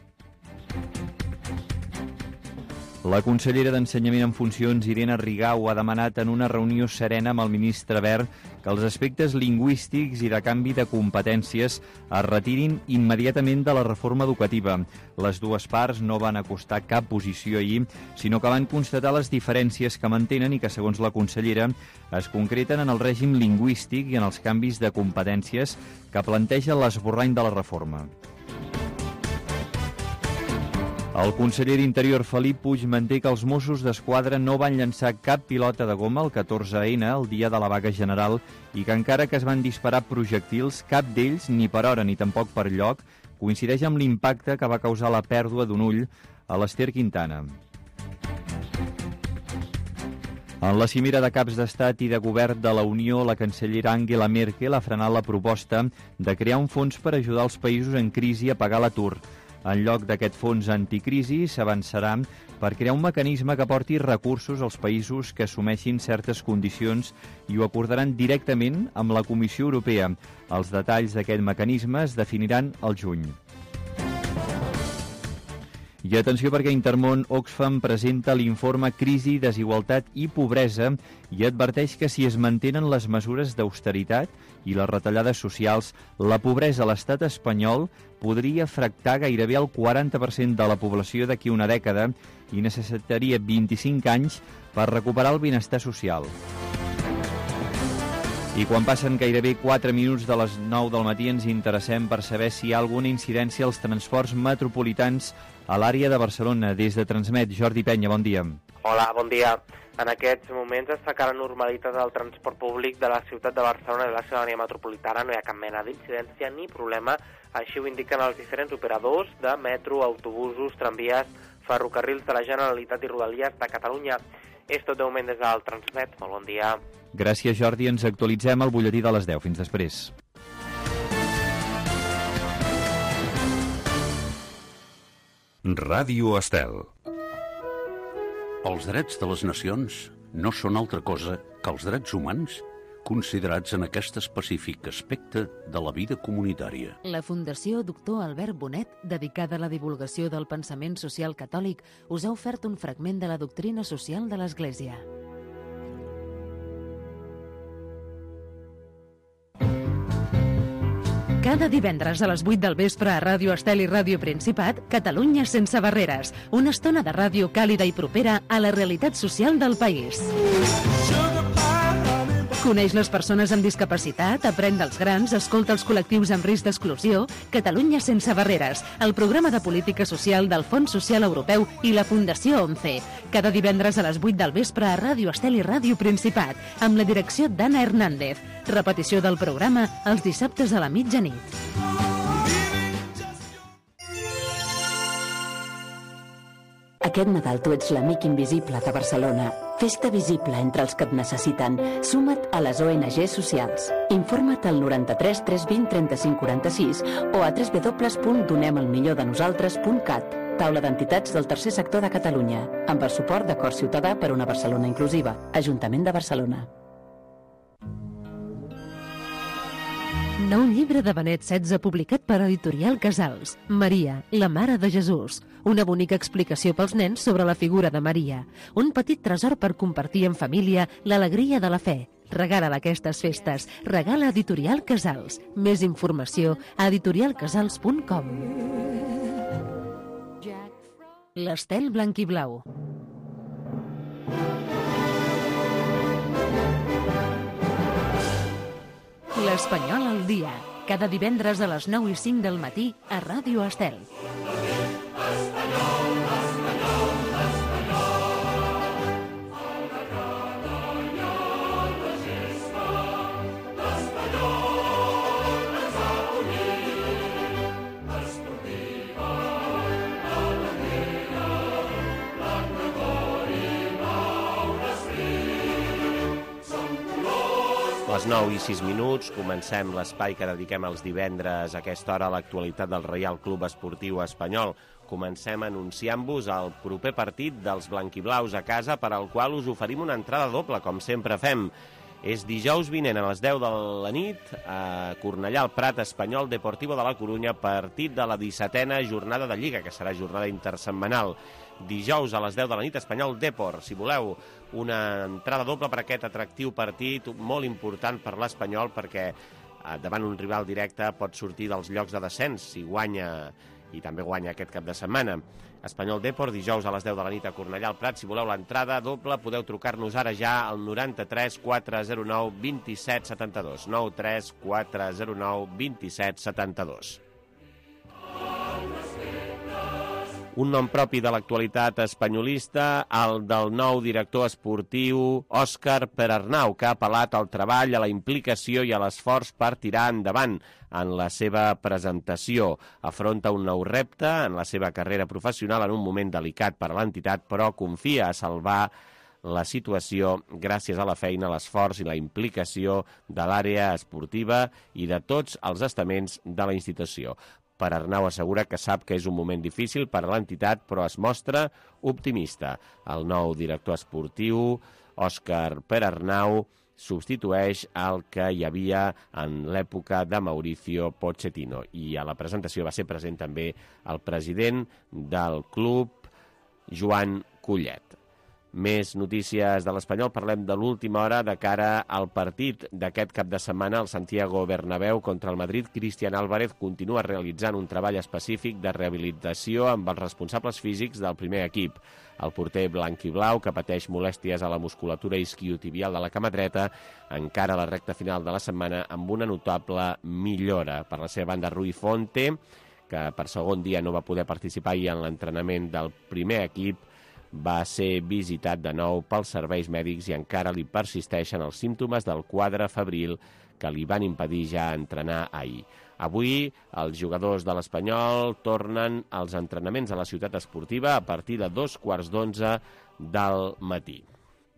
La consellera d'Ensenyament en funcions, Irene Rigau, ha demanat en una reunió serena amb el ministre Wert que els aspectes lingüístics i de canvi de competències es retirin immediatament de la reforma educativa. Les dues parts no van acostar cap posició ahir, sinó que van constatar les diferències que mantenen i que, segons la consellera, es concreten en el règim lingüístic i en els canvis de competències que planteja l'esborrany de la reforma. El conseller d'Interior, Felip Puig, manté que els Mossos d'Esquadra no van llançar cap pilota de goma el catorze ene, el dia de la vaga general, i que encara que es van disparar projectils, cap d'ells, ni per hora ni tampoc per lloc, coincideix amb l'impacte que va causar la pèrdua d'un ull a l'Ester Quintana. En la cimera de caps d'estat i de govern de la Unió, la cancellera Angela Merkel ha frenat la proposta de crear un fons per ajudar els països en crisi a pagar l'atur. En lloc d'aquest fons anticrisi, s'avançarà per crear un mecanisme que porti recursos als països que assumeixin certes condicions i ho acordaran directament amb la Comissió Europea. Els detalls d'aquest mecanisme es definiran al juny. I atenció perquè Intermón Oxfam presenta l'informe Crisi, Desigualtat i Pobresa i adverteix que si es mantenen les mesures d'austeritat i les retallades socials, la pobresa a l'estat espanyol podria afectar gairebé el quaranta per cent de la població d'aquí una dècada i necessitaria vint-i-cinc anys per recuperar el benestar social. I quan passen gairebé quatre minuts de les nou del matí ens interessem per saber si hi ha alguna incidència als transports metropolitans a l'àrea de Barcelona. Des de Transmet, Jordi Penya, bon dia. Hola, bon dia. En aquests moments destaca la normalitat del transport públic de la ciutat de Barcelona i de la seva àrea metropolitana. No hi ha cap mena d'incidència ni problema. Així ho indiquen els diferents operadors de metro, autobusos, tramvies, ferrocarrils de la Generalitat i Rodalies de Catalunya. És tot de moment des del Transmet. Molt bon dia. Gràcies, Jordi. Ens actualitzem al butlletí de les deu. Fins després. Ràdio Estel. Els drets de les nacions no són altra cosa que els drets humans considerats en aquest específic aspecte de la vida comunitària. La Fundació Doctor Albert Bonet, dedicada a la divulgació del pensament social catòlic, us ha ofert un fragment de la doctrina social de l'Església. Cada divendres a les vuit del vespre a Ràdio Estel i Ràdio Principat, Catalunya sense barreres. Una estona de ràdio càlida i propera a la realitat social del país. Coneix les persones amb discapacitat, aprèn dels grans, escolta els col·lectius amb risc d'exclusió. Catalunya sense barreres, el programa de política social del Fons Social Europeu i la Fundació ONCE. Cada divendres a les vuit del vespre a Ràdio Estel i Ràdio Principat, amb la direcció d'Anna Hernández. Repetició del programa els dissabtes a la mitjanit. Aquest Nadal tu ets l'amic invisible de Barcelona. Fes-te visible entre els que et necessiten. Suma't a les O N G socials. Informa't al noranta-tres tres vint trenta-cinc quaranta-sis o a w w w punt donem el millor de nosaltres punt cat. Taula d'entitats del tercer sector de Catalunya, amb el suport de Cor Ciutadà per una Barcelona inclusiva. Ajuntament de Barcelona. Nou llibre de Benet setze publicat per Editorial Casals. Maria, la mare de Jesús. Una bonica explicació pels nens sobre la figura de Maria. Un petit tresor per compartir en família l'alegria de la fe. Regala aquestes festes. Regala Editorial Casals. Més informació a editorial casals punt com. L'Estel blanc i blau. L'Espanyol al dia, cada divendres a les nou i cinc del matí a Ràdio Estel. Les nou i sis minuts, comencem l'espai que dediquem els divendres a aquesta hora a l'actualitat del Reial Club Esportiu Espanyol. Comencem anunciant-vos el proper partit dels blanquiblaus a casa, per al qual us oferim una entrada doble, com sempre fem. És dijous vinent a les deu de la nit a Cornellà al Prat, Espanyol Deportivo de la Corunya, partit de la dissetena jornada de Lliga, que serà jornada intersetmanal. Dijous a les deu de la nit, Espanyol Depor. Si voleu una entrada doble per aquest atractiu partit, molt important per l'Espanyol, perquè davant un rival directe pot sortir dels llocs de descens si guanya, i també guanya aquest cap de setmana. Espanyol Depor, dijous a les deu de la nit a Cornellà al Prat. Si voleu l'entrada doble, podeu trucar-nos ara ja al noranta-tres quatre zero nou vint set setanta-dos. nou tres quatre zero nou vint set setanta-dos. Un nom propi de l'actualitat espanyolista, el del nou director esportiu Òscar Perarnau, que ha apel·lat al treball, a la implicació i a l'esforç per tirar endavant en la seva presentació. Afronta un nou repte en la seva carrera professional en un moment delicat per a l'entitat, però confia a salvar la situació gràcies a la feina, l'esforç i la implicació de l'àrea esportiva i de tots els estaments de la institució. Perarnau assegura que sap que és un moment difícil per a l'entitat, però es mostra optimista. El nou director esportiu, Òscar Perarnau, substitueix el que hi havia en l'època de Mauricio Pochettino. I a la presentació va ser present també el president del club, Joan Collet. Més notícies de l'Espanyol. Parlem de l'última hora de cara al partit d'aquest cap de setmana al Santiago Bernabéu contra el Madrid. Cristian Álvarez continua realitzant un treball específic de rehabilitació amb els responsables físics del primer equip. El porter blanc-i-blau, que pateix molèsties a la musculatura isquiotibial de la cama dreta, encara a la recta final de la setmana amb una notable millora. Per la seva banda, Rui Fonte, que per segon dia no va poder participar ahir en l'entrenament del primer equip, va ser visitat de nou pels serveis mèdics i encara li persisteixen els símptomes del quadre febril que li van impedir ja entrenar ahir. Avui, els jugadors de l'Espanyol tornen als entrenaments a la ciutat esportiva a partir de dos quarts d'onze del matí.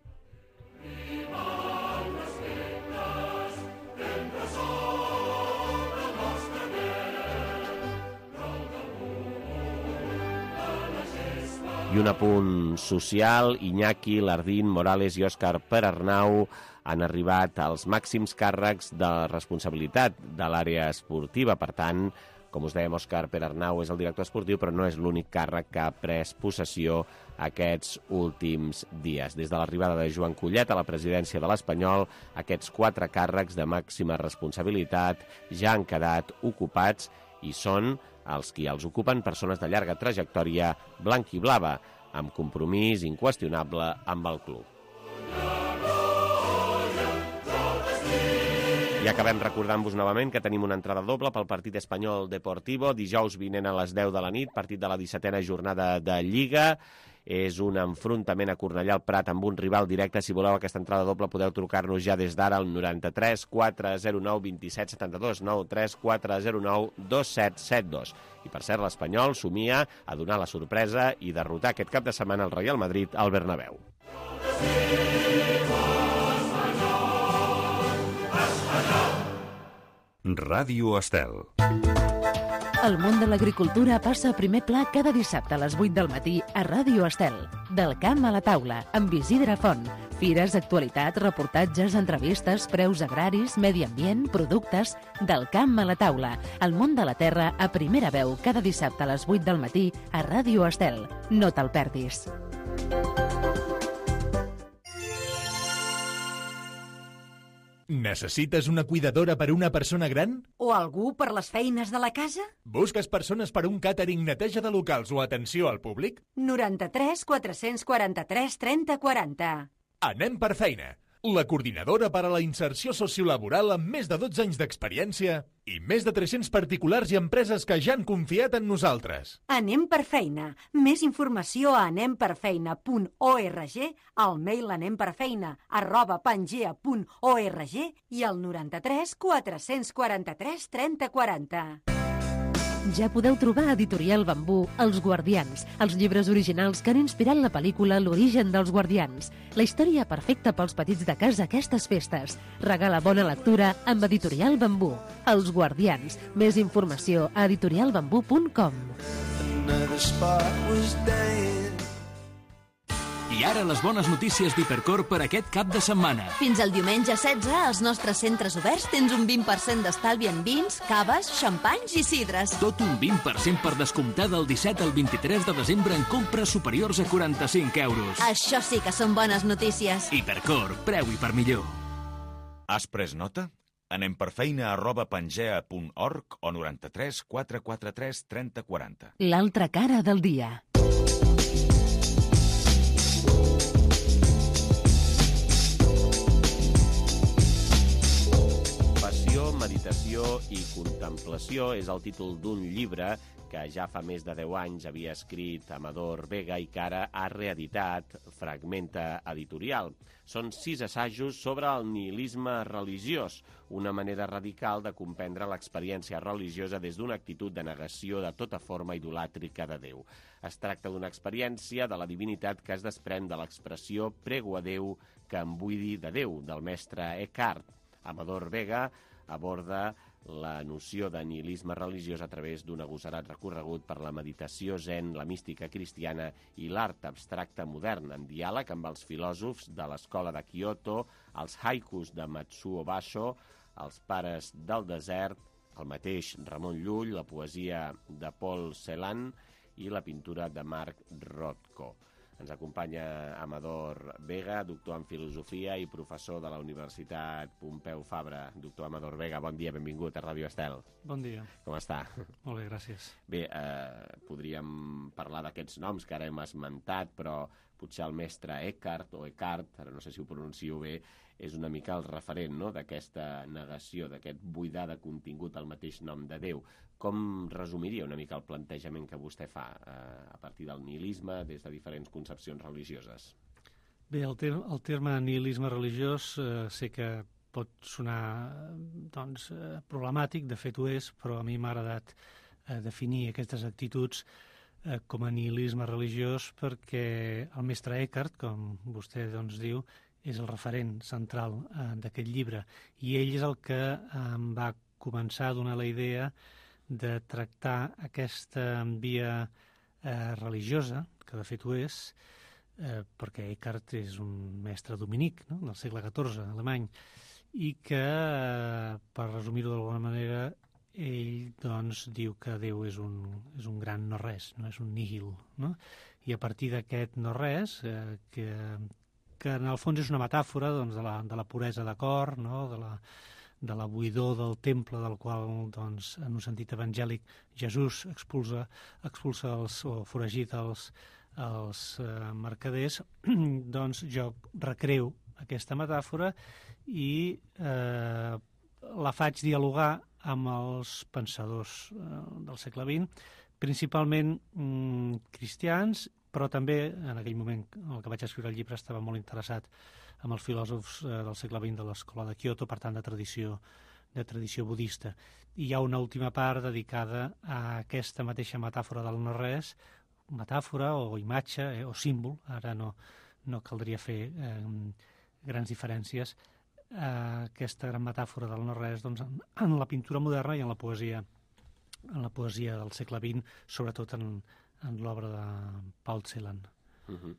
I un apunt social, Iñaki, Lardín, Morales i Òscar Perarnau han arribat als màxims càrrecs de responsabilitat de l'àrea esportiva. Per tant, com us dèiem, Òscar Perarnau és el director esportiu, però no és l'únic càrrec que ha pres possessió aquests últims dies. Des de l'arribada de Joan Collet a la presidència de l'Espanyol, aquests quatre càrrecs de màxima responsabilitat ja han quedat ocupats i són els qui els ocupen persones de llarga trajectòria blanc-i-blava, amb compromís inqüestionable amb el club. I acabem recordant-vos novament que tenim una entrada doble pel partit espanyol Deportivo, dijous vinent a les deu de la nit, partit de la dissetena jornada de Lliga. És un enfrontament a Cornellà al Prat amb un rival directe. Si voleu aquesta entrada doble podeu trucar-nos ja des d'ara al noranta-tres quatre zero nou dos set set dos, noranta-tres quatre zero nou dos set set dos. I per cert, l'Espanyol somia a donar la sorpresa i derrotar aquest cap de setmana el Real Madrid al Bernabéu. Ràdio Estel. El món de l'agricultura passa a primer pla cada dissabte a les vuit del matí a Ràdio Estel. Del camp a la taula, amb Isidre Font. Fires, actualitat, reportatges, entrevistes, preus agraris, medi ambient, productes... Del camp a la taula. El món de la terra a primera veu cada dissabte a les vuit del matí a Ràdio Estel. No te'l perdis. Necessites una cuidadora per a una persona gran? O algú per les feines de la casa? Busques persones per a un càtering, neteja de locals o atenció al públic? noranta-tres quatre-cents quaranta-tres trenta quaranta. Anem per feina. La coordinadora per a la inserció sociolaboral amb més de dotze anys d'experiència i més de tres-cents particulars i empreses que ja han confiat en nosaltres. Anem per feina. Més informació a anemperfeina punt org, al mail anemperfeina arroba pangea punt org i al noranta-tres quatre-cents quaranta-tres trenta quaranta. Ja podeu trobar a Editorial Bambú Els Guardians, els llibres originals que han inspirat la pel·lícula L'origen dels guardians. La història perfecta pels petits de casa aquestes festes. Regala bona lectura amb Editorial Bambú. Els Guardians. Més informació a editorial bambú punt com. I ara les bones notícies d'Hipercor per aquest cap de setmana. Fins al diumenge setze, als nostres centres oberts tens un vint per cent d'estalvi en vins, caves, xampanys i cidres. Tot un vint per cent per descomptar del disset al vint-i-tres de desembre en compres superiors a quaranta-cinc euros. Això sí que són bones notícies. Hipercor, preu i per millor. Has pres nota? Anem per feina arroba pangea punt org o noranta-tres quatre quatre tres trenta quaranta. L'altra cara del dia. Meditació i contemplació és el títol d'un llibre que ja fa més de deu anys havia escrit Amador Vega i que ara ha reeditat Fragmenta Editorial. Són sis assajos sobre el nihilisme religiós, una manera radical de comprendre l'experiència religiosa des d'una actitud de negació de tota forma idolàtrica de Déu. Es tracta d'una experiència de la divinitat que es desprèn de l'expressió prego a Déu que em buidi de Déu, del mestre Eckhart. Amador Vega aborda la noció de nihilisme religiós a través d'un agosarat recorregut per la meditació zen, la mística cristiana i l'art abstracte modern, en diàleg amb els filòsofs de l'escola de Kyoto, els haikus de Matsuo Basho, els pares del desert, el mateix Ramon Llull, la poesia de Paul Celan i la pintura de Marc Rothko. Ens acompanya Amador Vega, doctor en filosofia i professor de la Universitat Pompeu Fabra. Doctor Amador Vega, bon dia, benvingut a Ràdio Estel. Bon dia. Com està? Molt bé, gràcies. Bé, eh, podríem parlar d'aquests noms que ara hem esmentat, però potser el mestre Eckhart, o Eckhart, ara no sé si ho pronuncio bé, és una mica el referent, no?, d'aquesta negació, d'aquest buidar de contingut al mateix nom de Déu. Com resumiria una mica el plantejament que vostè fa eh, a partir del nihilisme des de diferents concepcions religioses? Bé, el, ter el terme nihilisme religiós eh, sé que pot sonar doncs, eh, problemàtic, de fet ho és, però a mi m'ha agradat eh, definir aquestes actituds eh, com a nihilisme religiós perquè el mestre Eckhart, com vostè doncs, diu, és el referent central eh, d'aquest llibre i ell és el que em va començar a donar la idea de tractar aquesta via eh, religiosa, que de fet ho és, eh, perquè Eckhart és un mestre dominic, no?, del segle catorze, alemany, i que, eh, per resumir-ho d'alguna manera, ell doncs, diu que Déu és un, és un gran no-res, no? És un nihil, no? I a partir d'aquest no-res, eh, que, que en el fons és una metàfora doncs, de, la, de la puresa de cor, no?, de la, de la buidor del temple del qual, doncs, en un sentit evangèlic, Jesús expulsa, expulsa els, o foragita els, els eh, mercaders, doncs jo recreo aquesta metàfora i eh, la faig dialogar amb els pensadors eh, del segle vint, principalment mm, cristians, però també, en aquell moment en què vaig escriure el llibre, estava molt interessat amb els filòsofs eh, del segle vint de l'escola de Kyoto, per tant, de tradició, de tradició budista. I hi ha una última part dedicada a aquesta mateixa metàfora del no-res, metàfora o imatge eh, o símbol, ara no, no caldria fer eh, grans diferències, eh, aquesta gran metàfora del no-res doncs, en, en la pintura moderna i en la poesia, en la poesia del segle vint, sobretot en, en l'obra de Paul Celan. Uh-huh.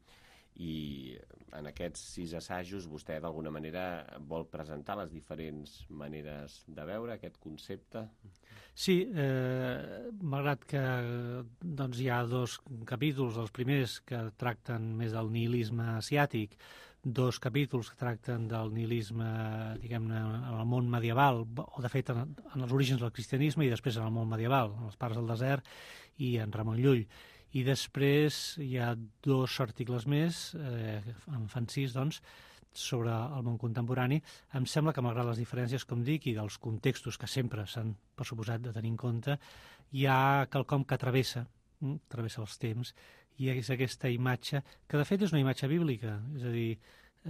I en aquests sis assajos vostè d'alguna manera vol presentar les diferents maneres de veure aquest concepte? Sí, eh, malgrat que doncs, hi ha dos capítols, els primers que tracten més del nihilisme asiàtic, dos capítols que tracten del nihilisme, diguem-ne, en el món medieval, o de fet en, en els orígens del cristianisme i després en el món medieval, en les parts del desert i en Ramon Llull. I després hi ha dos articles més, eh, en fan sis, doncs, sobre el món contemporani. Em sembla que, malgrat les diferències, com dic, i dels contextos que sempre s'han, per suposat, de tenir en compte, hi ha quelcom que travessa, mm, travessa els temps, i és aquesta imatge, que de fet és una imatge bíblica, és a dir, eh,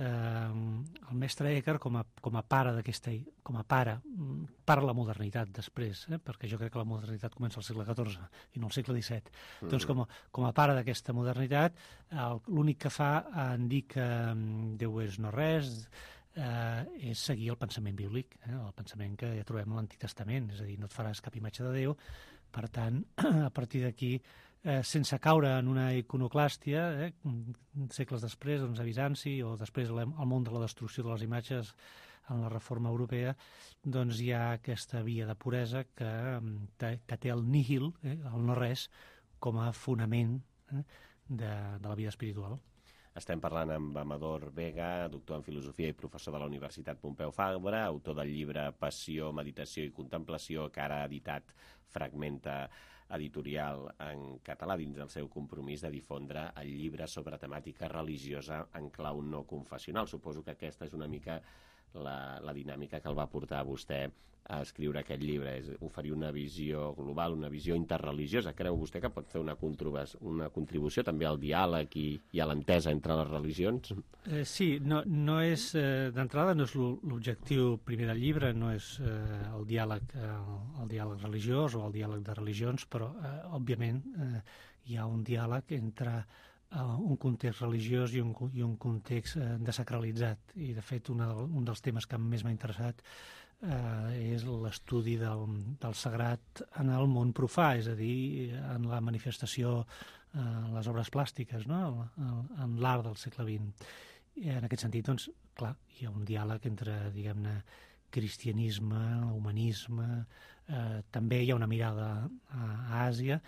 el mestre Eckhart com a, com a pare d'aquesta, com a pare, per la modernitat després, eh, perquè jo crec que la modernitat comença al segle catorze i no al segle disset. Mm-hmm. Doncs com a, com a pare d'aquesta modernitat, l'únic que fa en dir que Déu és no res, eh, és seguir el pensament bíblic, eh, el pensament que ja trobem a l'Antic Testament, és a dir, no et faràs cap imatge de Déu, per tant, a partir d'aquí, Eh, sense caure en una iconoclàstia, eh, segles després, doncs, a Bizanci, o després el món de la destrucció de les imatges en la reforma europea, doncs hi ha aquesta via de puresa que, que té el nihil, eh, el no-res, com a fonament eh, de, de la vida espiritual. Estem parlant amb Amador Vega, doctor en filosofia i professor de la Universitat Pompeu Fabra, autor del llibre Passió, Meditació i Contemplació, que ara ha editat Fragmenta Editorial en català dins del seu compromís de difondre el llibre sobre temàtica religiosa en clau no confessional. Suposo que aquesta és una mica la, la dinàmica que el va portar a vostè a escriure aquest llibre, és oferir una visió global, una visió interreligiosa. Creu vostè que pot fer una, una contribució també al diàleg i, i a l'entesa entre les religions? Eh, sí, no, no és, eh, d'entrada no és l'objectiu primer del llibre, no és eh, el, diàleg, eh, el diàleg religiós o el diàleg de religions, però, eh, òbviament, eh, hi ha un diàleg entre eh, un context religiós i un, i un context eh, desacralitzat. I, de fet, una, un dels temes que més m'ha interessat Uh, és l'estudi del, del sagrat en el món profà, és a dir, en la manifestació, en uh, les obres plàstiques, no?, en, en l'art del segle vint. I en aquest sentit, doncs, clar, hi ha un diàleg entre, diguem-ne, cristianisme, humanisme, uh, també hi ha una mirada a, a Àsia,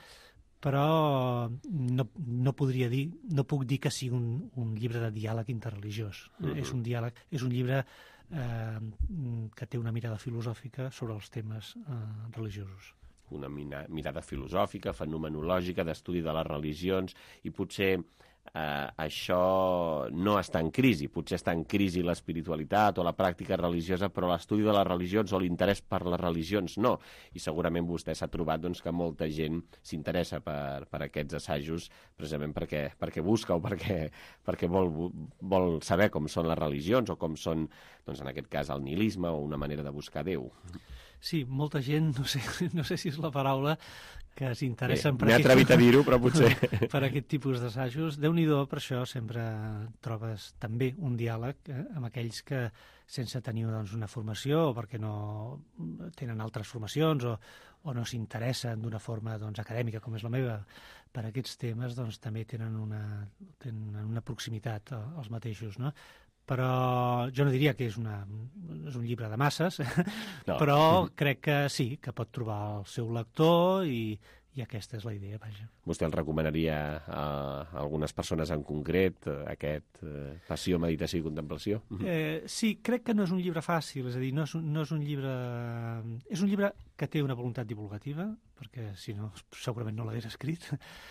però no, no podria dir, no puc dir que sigui un, un llibre de diàleg interreligiós. Mm-hmm. És un diàleg, és un llibre eh, que té una mirada filosòfica sobre els temes eh, religiosos. Una mirada filosòfica, fenomenològica, d'estudi de les religions, i potser eh, això no està en crisi, potser està en crisi l'espiritualitat o la pràctica religiosa, però l'estudi de les religions o l'interès per les religions no, i segurament vostè s'ha trobat doncs, que molta gent s'interessa per, per aquests assajos precisament perquè, perquè busca o perquè, perquè vol, vol saber com són les religions o com són, doncs, en aquest cas, el nihilisme o una manera de buscar Déu. Sí, molta gent, no sé, no sé si és la paraula, que s'interessen per, m'he atrevit a dir-ho, però potser per aquest tipus d'assajos. Déu-n'hi-do, per això sempre trobes també un diàleg eh, amb aquells que, sense tenir doncs, una formació, o perquè no tenen altres formacions, o, o no s'interessen d'una forma doncs, acadèmica, com és la meva, per aquests temes doncs, també tenen una, tenen una proximitat als mateixos, no? Però jo no diria que és, una, és un llibre de masses, no. Però crec que sí, que pot trobar el seu lector i, i aquesta és la idea, vaja. Vostè el recomanaria a algunes persones en concret, aquest eh, Passió, Meditació i Contemplació? Eh, sí, crec que no és un llibre fàcil, és a dir, no és un, no és un llibre... És un llibre que té una voluntat divulgativa, perquè si no segurament no l'hagués escrit.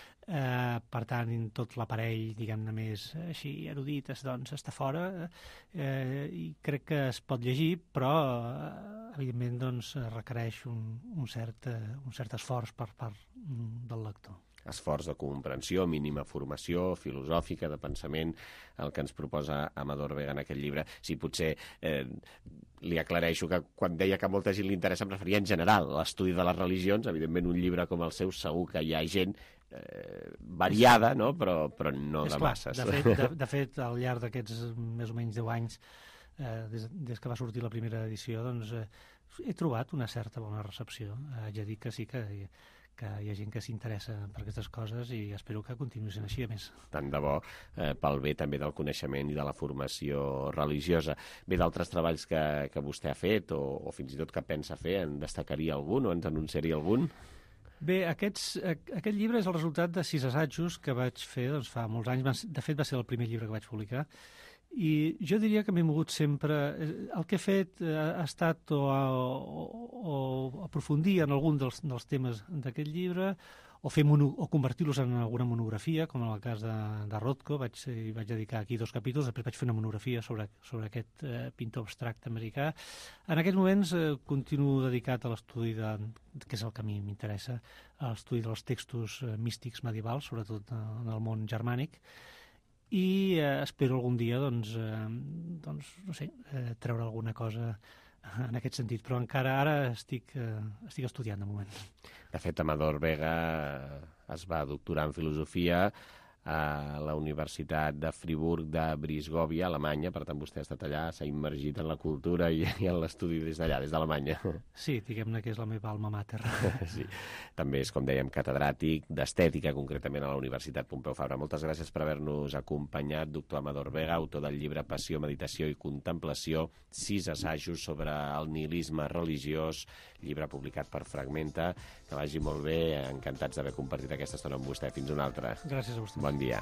Eh, per tant, tot l'aparell, diguem-ne, més així erudit, doncs, està fora, eh, i crec que es pot llegir, però, eh, evidentment, doncs, requereix un, un, cert, un cert esforç per part del lector. Esforç de comprensió, mínima formació filosòfica, de pensament, el que ens proposa Amador Vega en aquest llibre. Sí, potser eh, li aclareixo que quan deia que a molta gent li interessa em referia en general a l'estudi de les religions. Evidentment, un llibre com el seu segur que hi ha gent eh, variada, no? però, però no és de clar, masses. De fet, de, de fet, al llarg d'aquests més o menys deu anys, eh, des, des que va sortir la primera edició, doncs, eh, he trobat una certa bona recepció. Haig de dir que sí que... que hi ha gent que s'interessa per aquestes coses i espero que continuï sent així, a més. Tant de bo, eh, pel bé també del coneixement i de la formació religiosa. Bé, d'altres treballs que, que vostè ha fet o, o fins i tot que pensa fer, en destacaria algun o ens anunciaria algun? Bé, aquests, aquest llibre és el resultat de sis assajos que vaig fer doncs, fa molts anys. De fet, va ser el primer llibre que vaig publicar. I jo diria que m'he mogut sempre... El que he fet ha estat o, o, o aprofundir en algun dels, dels temes d'aquest llibre o, fer mono, o convertir-los en alguna monografia, com en el cas de, de Rothko. Vaig, vaig dedicar aquí dos capítols, després vaig fer una monografia sobre, sobre aquest eh, pintor abstracte americà. En aquests moments eh, continuo dedicat a l'estudi, de, que és el que a mi m'interessa, a l'estudi dels textos eh, místics medievals, sobretot en el món germànic, i eh, espero algun dia doncs, eh, doncs, no sé, eh, treure alguna cosa en aquest sentit, però encara ara estic, eh, estic estudiant de moment. De fet, Amador Vega es va doctorar en filosofia a la Universitat de Friburg de Brisgòvia, Alemanya, per tant vostè ha estat allà, s'ha immergit en la cultura i, i en l'estudi des d'allà, des d'Alemanya. Sí, diguem-ne que és la meva alma mater. Sí. També és, com dèiem, catedràtic d'estètica, concretament a la Universitat Pompeu Fabra. Moltes gràcies per haver-nos acompanyat, doctor Amador Vega, autor del llibre Passió, Meditació i Contemplació, sis assajos sobre el nihilisme religiós, llibre publicat per Fragmenta. Que vagi molt bé, encantats d'haver compartit aquesta estona amb vostè. Fins una altra. Gràcies a vostè. Bon dia.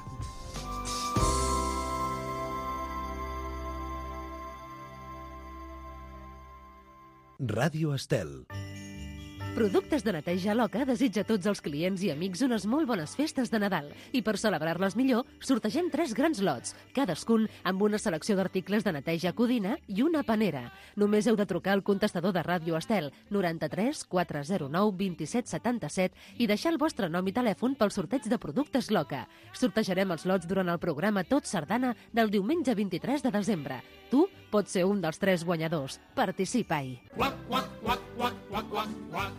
Ràdio Estel. Productes de neteja Loca desitja a tots els clients i amics unes molt bones festes de Nadal i per celebrar-les millor sortegem tres grans lots, cadascun amb una selecció d'articles de neteja Codina i una panera. Només heu de trucar al contestador de Ràdio Estel noranta-tres quatre zero nou vint set setanta-set i deixar el vostre nom i telèfon pel sorteig de Productes Loca. Sortejarem els lots durant el programa Tot Sardana del diumenge vint-i-tres de desembre. Tu pots ser un dels tres guanyadors. Participa-hi. Quac, quac, quac, quac, quac, quac, quac.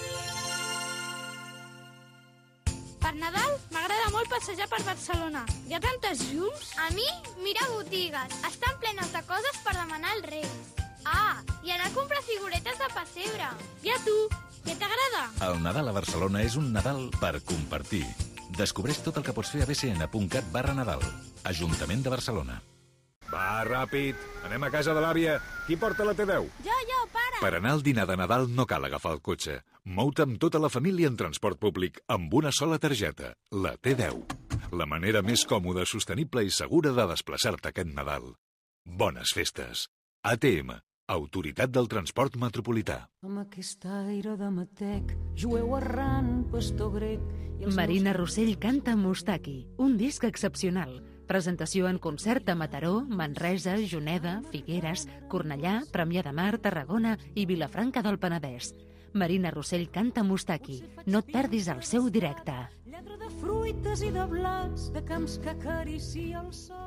Per Nadal m'agrada molt passejar per Barcelona. Hi ha tantes llums. A mi, mira botigues. Estan plenes de coses per demanar als Reis. Ah, i anar a comprar figuretes de pessebre. I a tu, què t'agrada? El Nadal a Barcelona és un Nadal per compartir. Descobreix tot el que pots fer a b c n punt cat barra Nadal. Ajuntament de Barcelona. Va, ràpid, anem a casa de l'àvia. Qui porta la T deu? Jo, jo, pare. Per anar al dinar de Nadal no cal agafar el cotxe. Mou-te amb tota la família en transport públic amb una sola targeta, la T deu. La manera més còmoda, sostenible i segura de desplaçar-te aquest Nadal. Bones festes. A T M, Autoritat del Transport Metropolità. Amb aquest aire de matec, jueu errant, pastor grec... Marina Rossell canta Mustaki, un disc excepcional. Presentació en concert a Mataró, Manresa, Juneda, Figueres, Cornellà, Premià de Mar, Tarragona i Vilafranca del Penedès. Marina Rossell canta Mustaki. No et perdis el seu directe. Lletra de fruites i de blats, de camps que acaricia el sol.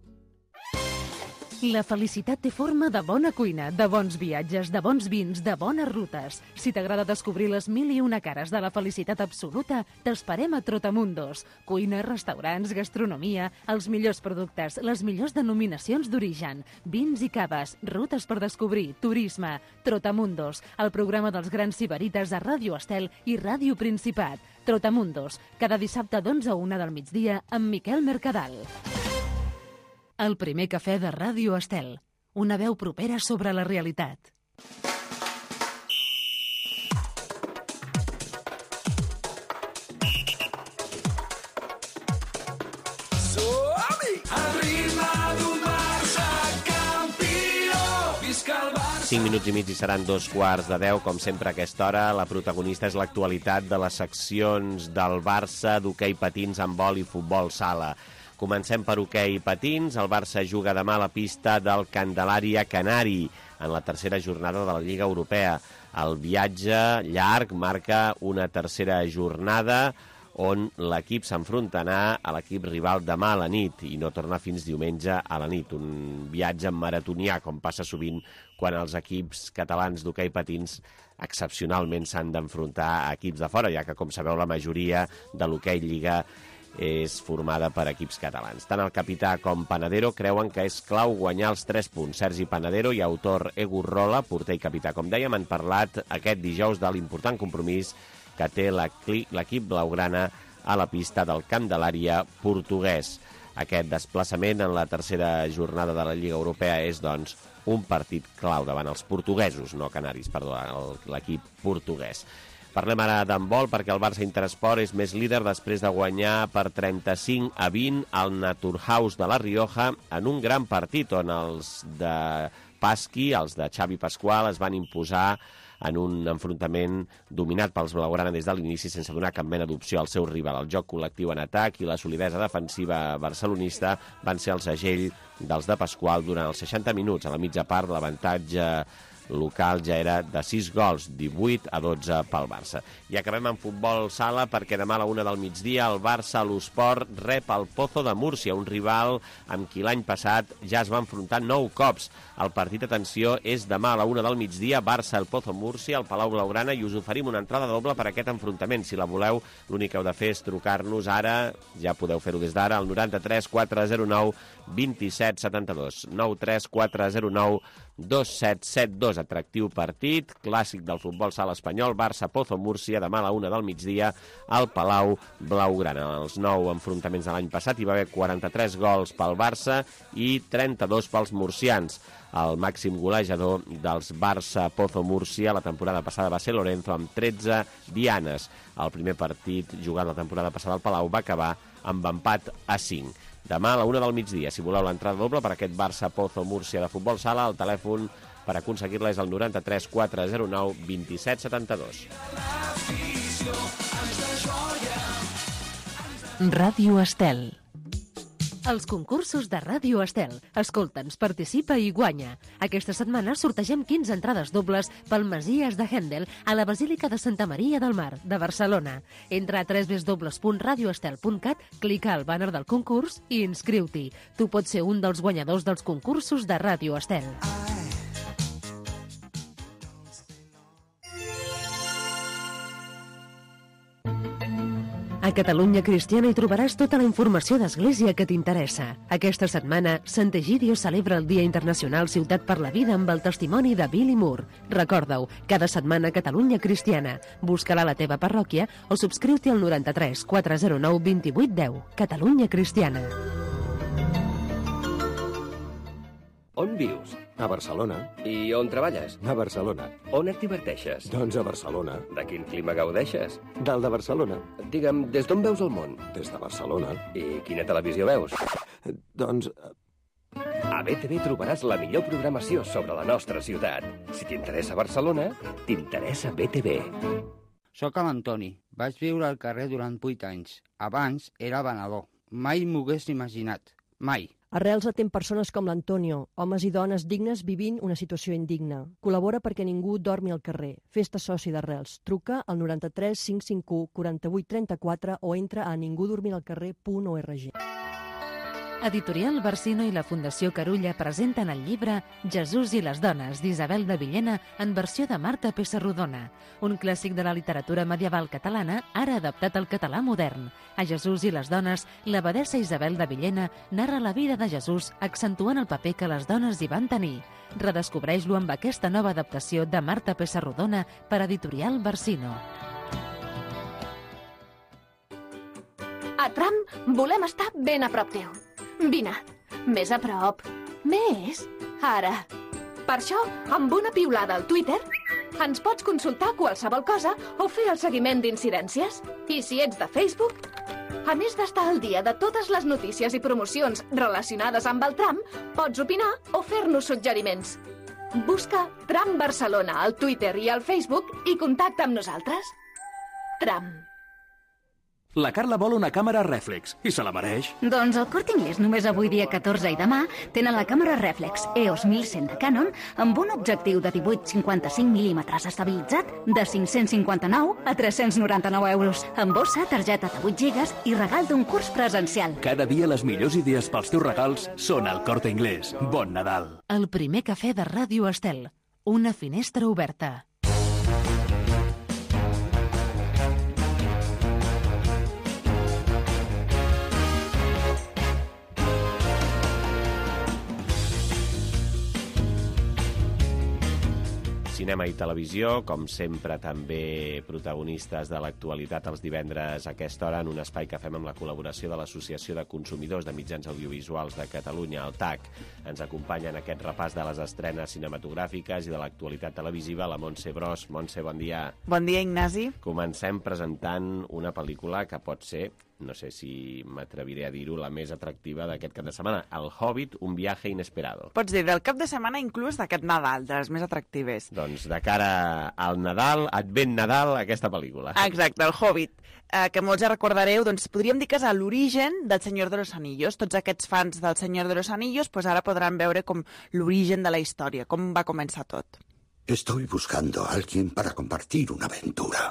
La felicitat té forma de bona cuina, de bons viatges, de bons vins, de bones rutes. Si t'agrada descobrir les mil i una cares de la felicitat absoluta, t'esperem a Trotamundos. Cuina, restaurants, gastronomia, els millors productes, les millors denominacions d'origen, vins i caves, rutes per descobrir, turisme. Trotamundos, el programa dels grans sibarites a Ràdio Estel i Ràdio Principat. Trotamundos, cada dissabte d'onze a una del migdia amb Miquel Mercadal. El primer cafè de Ràdio Estel, una veu propera sobre la realitat. cinc minuts i mig i seran dos quarts de deu, com sempre a aquesta hora. La protagonista és l'actualitat de les seccions del Barça, d'hoquei patins, handbol i futbol sala. Comencem per hoquei patins. El Barça juga demà a la pista del Candelaria Canari en la tercera jornada de la Lliga Europea. El viatge llarg marca una tercera jornada on l'equip s'enfrontarà a l'equip rival demà a la nit i no torna fins diumenge a la nit. Un viatge maratonià, com passa sovint quan els equips catalans d'hoquei patins excepcionalment s'han d'enfrontar a equips de fora, ja que, com sabeu, la majoria de l'hoquei Lliga és formada per equips catalans. Tant el capità com Panadero creuen que és clau guanyar els tres punts. Sergi Panadero i autor Egurrola, porter i capità, com dèiem, han parlat aquest dijous de l'important compromís que té l'equip blaugrana a la pista del Candelaria portuguès. Aquest desplaçament en la tercera jornada de la Lliga Europea és, doncs, un partit clau davant els portuguesos, no canaris, perdó, l'equip portuguès. Parlem ara d'handbol perquè el Barça Interesport és més líder després de guanyar per trenta-cinc a vint al Naturhaus de la Rioja en un gran partit on els de Pasqui, els de Xavi Pasqual, es van imposar en un enfrontament dominat pels blaugrana des de l'inici sense donar cap mena d'opció al seu rival. El joc col·lectiu en atac i la solidesa defensiva barcelonista van ser el segell dels de Pasqual durant els seixanta minuts. A la mitja part, l'avantatge local ja era de sis gols, divuit a dotze pel Barça. I acabem amb futbol sala perquè demà a la una del migdia el Barça a l'Esport rep el Pozo de Múrcia, un rival amb qui l'any passat ja es va enfrontar nou cops. El partit, atenció, és demà a la una del migdia, Barça el Pozo Múrcia, al Palau Blaugrana, i us oferim una entrada doble per a aquest enfrontament. Si la voleu, l'únic que heu de fer és trucar-nos ara, ja podeu fer-ho des d'ara, al noranta-tres quatre zero nou vint-i-set setanta-dos, nou tres quatre zero nou dos set set dos. Atractiu partit, clàssic del futbol sala espanyol, Barça-Pozo Múrcia, demà a la una del migdia al Palau Blaugrana. Els nou enfrontaments de l'any passat hi va haver quaranta-tres gols pel Barça i trenta-dos pels murcians. El màxim golejador dels Barça-Pozo Múrcia la temporada passada va ser Lorenzo amb tretze dianes. El primer partit jugat la temporada passada al Palau va acabar amb empat a cinc. Demà a la una del migdia, si voleu l'entrada doble per aquest Barça-Pozo Múrcia de futbol sala, el telèfon per aconseguir-la és el noranta-tres quatre zero nou vint-i-set setanta-dos. Ràdio Estel. Els concursos de Ràdio Estel. Escolta'ns, participa i guanya. Aquesta setmana sortegem quinze entrades dobles pel Masies de Händel a la Basílica de Santa Maria del Mar, de Barcelona. Entra a w w w punt radio estel punt cat, clica al bàner del concurs i inscriu-t'hi. Tu pots ser un dels guanyadors dels concursos de Ràdio Estel. A Catalunya Cristiana hi trobaràs tota la informació d'Església que t'interessa. Aquesta setmana, Sant Egidio celebra el Dia Internacional Ciutat per la Vida amb el testimoni de Billy Moore. Recorda-ho, cada setmana Catalunya Cristiana. Busca-la a la teva parròquia o subscriu-t'hi al noranta-tres quatre zero nou vint-i-vuit deu. Catalunya Cristiana. On vius? A Barcelona. I on treballes? A Barcelona. On et diverteixes? Doncs a Barcelona. De quin clima gaudeixes? Del de Barcelona. Digue'm, des d'on veus el món? Des de Barcelona. I quina televisió veus? Doncs... A B T V trobaràs la millor programació sobre la nostra ciutat. Si t'interessa Barcelona, t'interessa B T V. Soc l'Antoni. Vaig viure al carrer durant vuit anys. Abans era venedor. Mai m'ho hagués imaginat. Mai. Arrels atén persones com l'Antonio, homes i dones dignes vivint una situació indigna. Col·labora perquè ningú dormi al carrer. Fes-te soci d'Arrels. Truca al noranta-tres cinc cinc u quaranta-vuit trenta-quatre o entra a ningudormiralcarrer punt org. Editorial Barsino i la Fundació Carulla presenten el llibre Jesús i les dones, d'Isabel de Villena, en versió de Marta Pessarrodona, un clàssic de la literatura medieval catalana, ara adaptat al català modern. A Jesús i les dones, l'abadessa Isabel de Villena narra la vida de Jesús, accentuant el paper que les dones hi van tenir. Redescobreix-lo amb aquesta nova adaptació de Marta Pessarrodona per Editorial Barsino. volem estar ben a prop teu. Vine, més a prop. Més, ara. Per això, amb una piulada al Twitter, ens pots consultar qualsevol cosa o fer el seguiment d'incidències. I si ets de Facebook, a més d'estar al dia de totes les notícies i promocions relacionades amb el tram, pots opinar o fer-nos suggeriments. Busca Tram Barcelona al Twitter i al Facebook i contacta amb nosaltres. Tram. La Carla vol una càmera rèflex i se la mereix. Doncs el Corte Inglés només avui dia catorze i demà tenen la càmera rèflex E O S mil cent de Canon amb un objectiu de divuit coma cinquanta-cinc mil·límetres estabilitzat de cinc-cents cinquanta-nou a tres-cents noranta-nou euros, amb bossa, targeta de vuit gigas i regal d'un curs presencial. Cada dia les millors idees pels teus regals són al Corte Inglés. Bon Nadal. El primer cafè de Ràdio Estel. Una finestra oberta. Cinema i televisió, com sempre també protagonistes de l'actualitat els divendres a aquesta hora en un espai que fem amb la col·laboració de l'Associació de Consumidors de Mitjans Audiovisuals de Catalunya, el T A C. Ens acompanya en aquest repàs de les estrenes cinematogràfiques i de l'actualitat televisiva la Montse Bros. Montse, bon dia. Bon dia, Ignasi. Comencem presentant una pel·lícula que pot ser, no sé si m'atreviré a dir-ho, la més atractiva d'aquest cap de setmana. El Hobbit, un viaje inesperado. Pots dir, del cap de setmana inclús d'aquest Nadal, de les més atractives. Doncs de cara al Nadal, Advent Nadal, aquesta pel·lícula. Exacte, el Hobbit, eh, que molts ja recordareu, doncs podríem dir que és l'origen del Senyor de los Anillos. Tots aquests fans del Senyor de los Anillos pues ara podran veure com l'origen de la història, com va començar tot. Estoy buscando a alguien para compartir una aventura.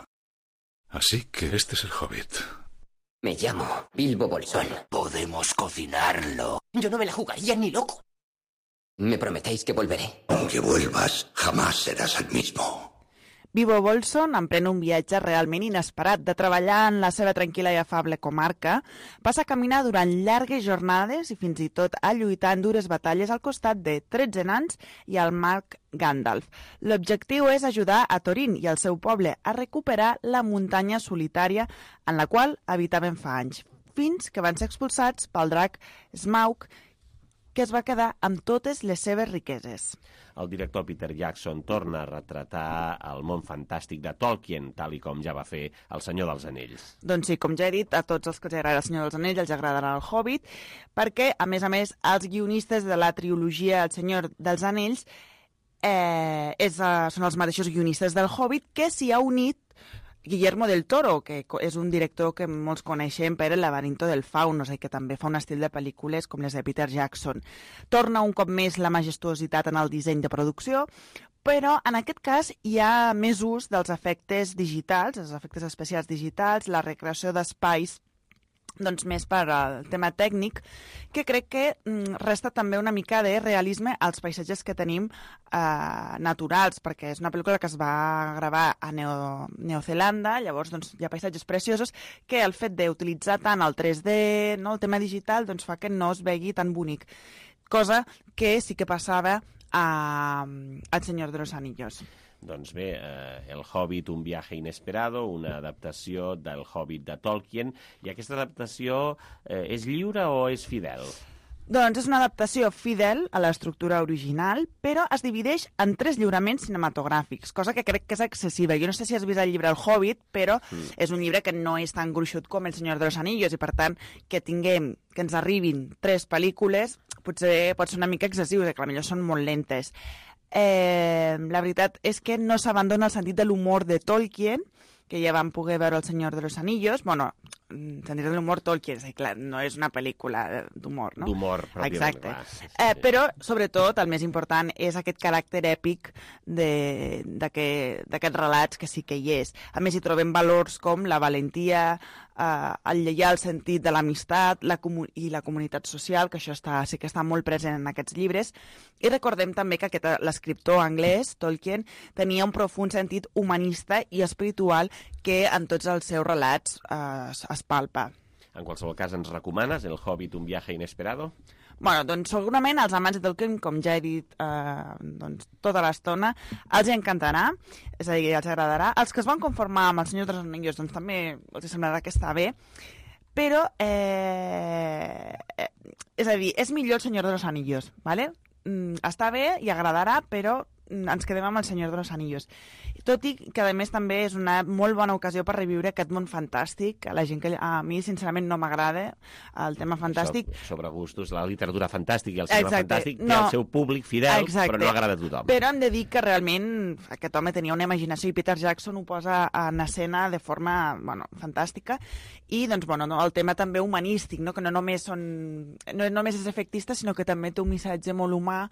Así que este es el Hobbit. Me llamo Bilbo Bolsón. Podemos cocinarlo. Yo no me la jugaría ni loco. ¿Me prometéis que volveré? Aunque vuelvas, jamás serás el mismo. Bilbo Bolsón emprèn un viatge realment inesperat de treballar en la seva tranquil·la i afable comarca, passa a caminar durant llargues jornades i fins i tot a lluitar en dures batalles al costat de tretze nans i el mag Gandalf. L'objectiu és ajudar a Thorin i el seu poble a recuperar la muntanya solitària en la qual habitaven fa anys, fins que van ser expulsats pel drac Smaug, que es va quedar amb totes les seves riqueses. El director Peter Jackson torna a retratar el món fantàstic de Tolkien, tal i com ja va fer El Senyor dels Anells. Doncs sí, com ja he dit, a tots els que els agrada El Senyor dels Anells els agradarà El Hobbit, perquè, a més a més, els guionistes de la trilogia El Senyor dels Anells eh, és, uh, són els mateixos guionistes del Hobbit, que s'hi ha unit Guillermo del Toro, que és un director que molts coneixem per El laberinto del fauno, que també fa un estil de pel·lícules com les de Peter Jackson. Torna un cop més la majestuositat en el disseny de producció, però en aquest cas hi ha més ús dels efectes digitals, els efectes especials digitals, la recreació d'espais, doncs més per al tema tècnic, que crec que mm, resta també una mica de realisme als paisatges que tenim eh, naturals, perquè és una pel·lícula que es va gravar a Neo, Neozelanda, llavors doncs, hi ha paisatges preciosos que el fet d'utilitzar tant el tres D, no, el tema digital, doncs fa que no es vegi tan bonic, cosa que sí que passava a, a El Senyor de los Anillos. Doncs bé, eh, El Hobbit, un viaje inesperado, una adaptació del Hobbit de Tolkien, i aquesta adaptació eh, és lliure o és fidel? Doncs és una adaptació fidel a l'estructura original, però es divideix en tres lliuraments cinematogràfics, cosa que crec que és excessiva. Jo no sé si has vist el llibre El Hobbit, però mm. és un llibre que no és tan gruixut com El Senyor de los Anillos, i per tant que tinguem, que ens arribin tres pel·lícules, potser pot ser una mica excessiu, que potser són molt lentes. Eh, la veritat és que no s'abandona el sentit de l'humor de Tolkien, que ja vam poder veure El Senyor de los Anillos. Bueno, sentit de l'humor Tolkien, és clar, no és una pel·lícula d'humor, no? D'humor, pròpiament. Exacte. Clar, sí, sí. Eh, però, sobretot, el més important és aquest caràcter èpic d'aquests relats, que sí que hi és. A més, hi trobem valors com la valentia, eh, el lleial sentit de l'amistat la i la comunitat social, que això està, sí que està molt present en aquests llibres. I recordem també que l'escriptor anglès, Tolkien, tenia un profund sentit humanista i espiritual que en tots els seus relats eh, es palpa. En qualsevol cas, ens recomanes El Hobbit, un viaje inesperado? Bueno, doncs segurament als amants de Tolkien, com ja he dit eh, doncs, tota l'estona, els encantarà, és a dir, els agradarà. Els que es van conformar amb El Senyor dels Anillos, doncs també els semblarà que està bé, però, eh, eh, és a dir, és millor el Senyor de los Anillos, ¿vale? Mm, està bé i agradarà, però ens quedem amb el Senyor de los Anillos. Tot i que, a més, també és una molt bona ocasió per reviure aquest món fantàstic. A la gent que a mi, sincerament, no m'agrada el tema fantàstic. Sobre, sobre gustos, la literatura fantàstica i el cinema Exacte. fantàstic té no. el seu públic fidel, Exacte. però no agrada a tothom. Però hem de dir que realment aquest home tenia una imaginació i Peter Jackson ho posa en escena de forma, bueno, fantàstica. I, doncs, bueno, no, el tema també humanístic, no? Que no només, són, no només és efectista, sinó que també té un missatge molt humà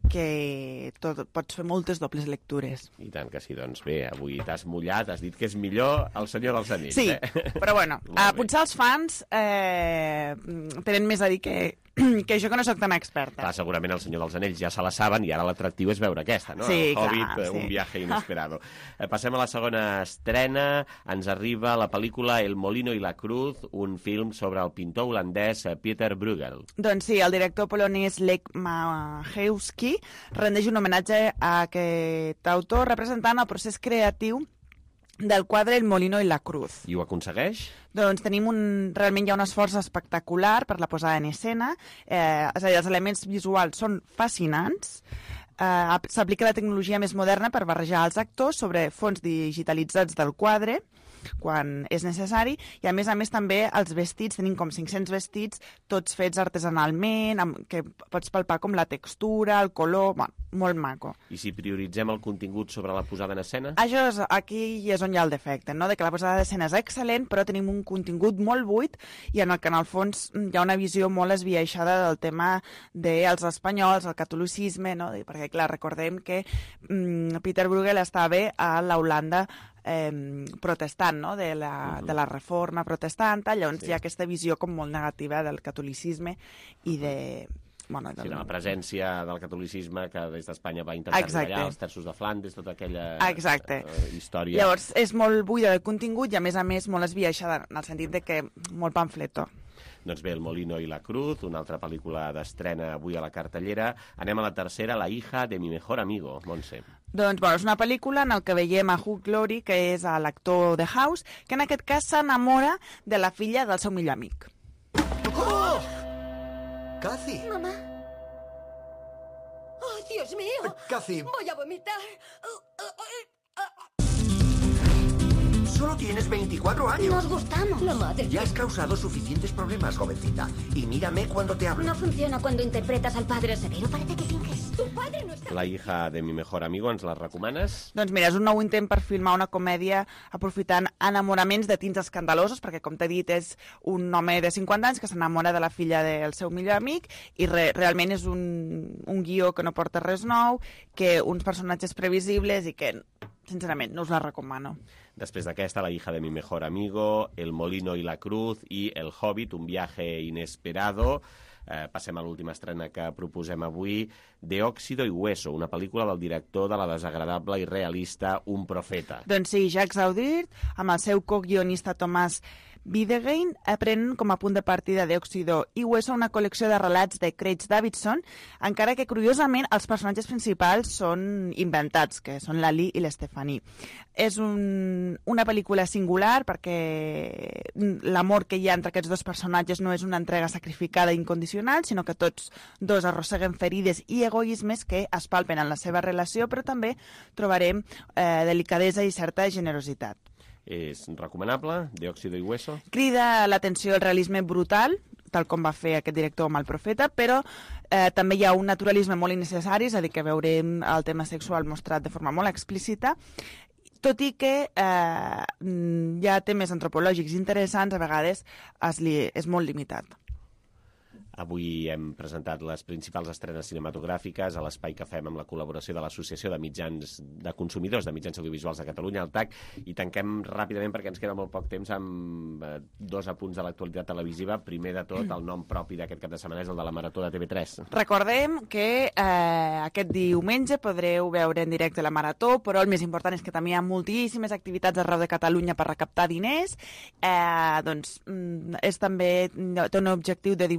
que tot, pots fer moltes dobles lectures. I tant que sí, doncs bé, avui t'has mullat, has dit que és millor el Senyor dels Anells. Sí, eh? però bueno, uh, potser els fans eh, tenen més a dir que, que jo que no sóc tan experta. Clar, segurament el Senyor dels Anells ja se la saben i ara l'atractiu és veure aquesta, no? Sí, el Hobbit, clar, sí. Un viaje inesperado. Eh, passem a la segona estrena. Ens arriba la pel·lícula El Molino i la Cruz, un film sobre el pintor holandès Peter Bruegel. Doncs sí, el director polonès Lech Mahewski rendeix un homenatge a aquest autor representant el procés creatiu del quadre El Molino i la Cruz. I ho aconsegueix? Doncs tenim un... realment hi ha un esforç espectacular per la posada en escena. Eh, és a dir, els elements visuals són fascinants. Eh, s'aplica la tecnologia més moderna per barrejar els actors sobre fons digitalitzats del quadre quan és necessari, i a més a més també els vestits, tenim com cinc-cents vestits, tots fets artesanalment, amb, que pots palpar com la textura, el color, bueno, molt maco. I si prioritzem el contingut sobre la posada en escena? Això és, aquí és on hi ha el defecte, no? De que la posada d'escena és excel·lent, però tenim un contingut molt buit i en el que en el fons hi ha una visió molt esbiaixada del tema dels espanyols, el catolicisme, no? Perquè, clar, recordem que mm, Peter Bruegel estava a la Holanda Eh, protestant, no? de, la, de la reforma protestant, llavors sí. Hi ha aquesta visió com molt negativa del catolicisme i de... Bueno, del... Sí, la presència del catolicisme que des d'Espanya va intentar treballar els terços de Flandes, tota aquella Exacte. Uh, història. Llavors és molt buida de contingut i a més a més molt esbiaixada en el sentit de que molt pamfleto. Doncs bé, El Molino i la Cruz, una altra pel·lícula d'estrena avui a la cartellera. Anem a la tercera, La hija de mi mejor amigo, Montse. Doncs, bueno, és una pel·lícula en què veiem a Hugh Laurie, que és l'actor de House, que en aquest cas s'enamora de la filla del seu millor amic. ¡Oh! ¡Cathy! Mamá. ¡Oh, Dios mío! ¡Cathy! Voy a vomitar. Solo tienes veinticuatro años. Nos gustamos. La madre. Ya has causado suficientes problemas, jovencita. Y mírame cuando te hablo. No funciona cuando interpretas al padre severo. Parece que finges. Tu padre no està... La hija de mi mejor amigo, ens la recomanes? Doncs mira, és un nou intent per filmar una comèdia aprofitant enamoraments de tints escandalosos, perquè, com t'he dit, és un home de cinquanta anys que s'enamora de la filla del seu millor amic i re realment és un, un guió que no porta res nou, que uns personatges previsibles i que, sincerament, no us la recomano. Després d'aquesta, La hija de mi mejor amigo, El Molino i la Cruz i El Hobbit, un viaje inesperado. Eh, passem a l'última estrena que proposem avui, De óxido y hueso, una pel·lícula del director de la desagradable i realista Un profeta. Doncs sí, Jacques Audiard, amb el seu co-guionista Thomas Videgain, aprenen com a punt de partida de Óxido y Hueso una col·lecció de relats de Craig Davidson, encara que, curiosament, els personatges principals són inventats, que són la Lee i l'Stephanie. És un, una pel·lícula singular perquè l'amor que hi ha entre aquests dos personatges no és una entrega sacrificada i incondicional, sinó que tots dos arrosseguen ferides i egoismes que es palpen en la seva relació, però també trobarem eh, delicadesa i certa generositat. És recomanable, De óxido y hueso? Crida l'atenció el realisme brutal, tal com va fer aquest director amb El profeta, però eh, també hi ha un naturalisme molt innecessari, és a dir, que veurem el tema sexual mostrat de forma molt explícita, tot i que eh, hi ha temes antropològics interessants, a vegades es li, és molt limitat. Avui hem presentat les principals estrenes cinematogràfiques a l'espai que fem amb la col·laboració de l'Associació de Mitjans de Consumidors de Mitjans Audiovisuals de Catalunya, el T A C, i tanquem ràpidament perquè ens queda molt poc temps amb eh, dos apunts de l'actualitat televisiva. Primer de tot, el nom propi d'aquest cap de setmana és el de la Marató de T V tres. Recordem que eh, aquest diumenge podreu veure en directe la Marató, però el més important és que també hi ha moltíssimes activitats arreu de Catalunya per recaptar diners. Eh, doncs, és també té un objectiu de divulgació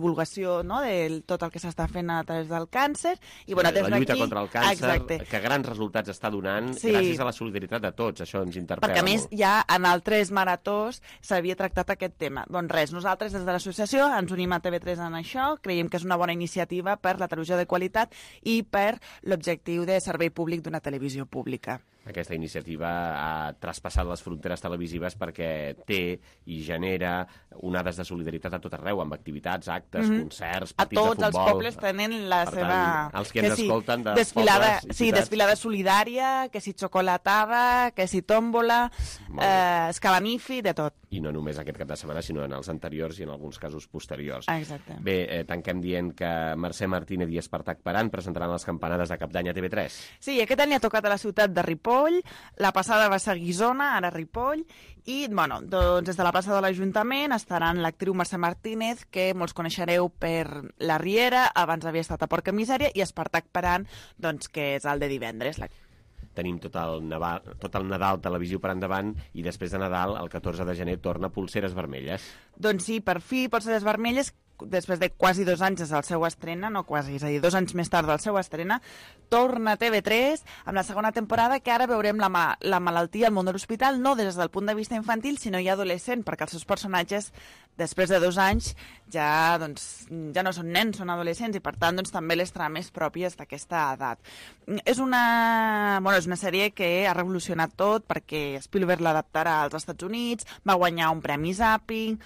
difusió, no?, de tot el que s'està fent a través del càncer. I, Sí, bueno, des la lluita d'aquí- contra el càncer, Exacte. que grans resultats està donant Sí. gràcies a la solidaritat de tots, això ens interpel·la Perquè, a més, molt. ja en altres maratons s'havia tractat aquest tema. Doncs res, nosaltres des de l'associació ens unim a T V tres en això, creiem que és una bona iniciativa per la televisió de qualitat i per l'objectiu de servei públic d'una televisió pública. Aquesta iniciativa ha traspassat les fronteres televisives perquè té i genera onades de solidaritat a tot arreu, amb activitats, actes, Mhm. concerts, A partits de tots els futbol. pobles tenen la Per seva... tant, els que ens sí, escolten dels desfilada, pobles i sí, ciutats. desfilada solidària, que si xocolatada, que si tòmbola, eh, escalamifi, de tot. I no només aquest cap de setmana, sinó en els anteriors i en alguns casos posteriors. Exacte. Bé, eh, tanquem dient que Mercè Martínez i Espartac Paran presentaran les campanades de Cap d'Any a T V tres. Sí, aquest any ha tocat a la ciutat de Ripoll, la passada va ser a Guissona, ara a Ripoll, i, bueno, doncs des de la plaça de l'Ajuntament estaran l'actriu Mercè Martínez, que molts coneixereu per La Riera, abans havia estat a Porca Misèria, i Espartac Paran, doncs, que és el de divendres. La... Tenim tot el, Nadal, tot el Nadal televisiu per endavant i després de Nadal, el catorze de gener, torna Polseres Vermelles. Doncs sí, per fi, Polseres Vermelles, després de quasi dos anys des del seu estrena, no quasi, és a dir, dos anys més tard del seu estrena, torna a T V tres amb la segona temporada, que ara veurem la, ma la malaltia al món de l'hospital, no des del punt de vista infantil, sinó ja adolescent, perquè els seus personatges, després de dos anys, ja, doncs, ja no són nens, són adolescents, i per tant doncs, també les trames pròpies d'aquesta edat. És una, bueno, és una sèrie que ha revolucionat tot, perquè Spielberg l'adaptarà als Estats Units, va guanyar un premi Zapping,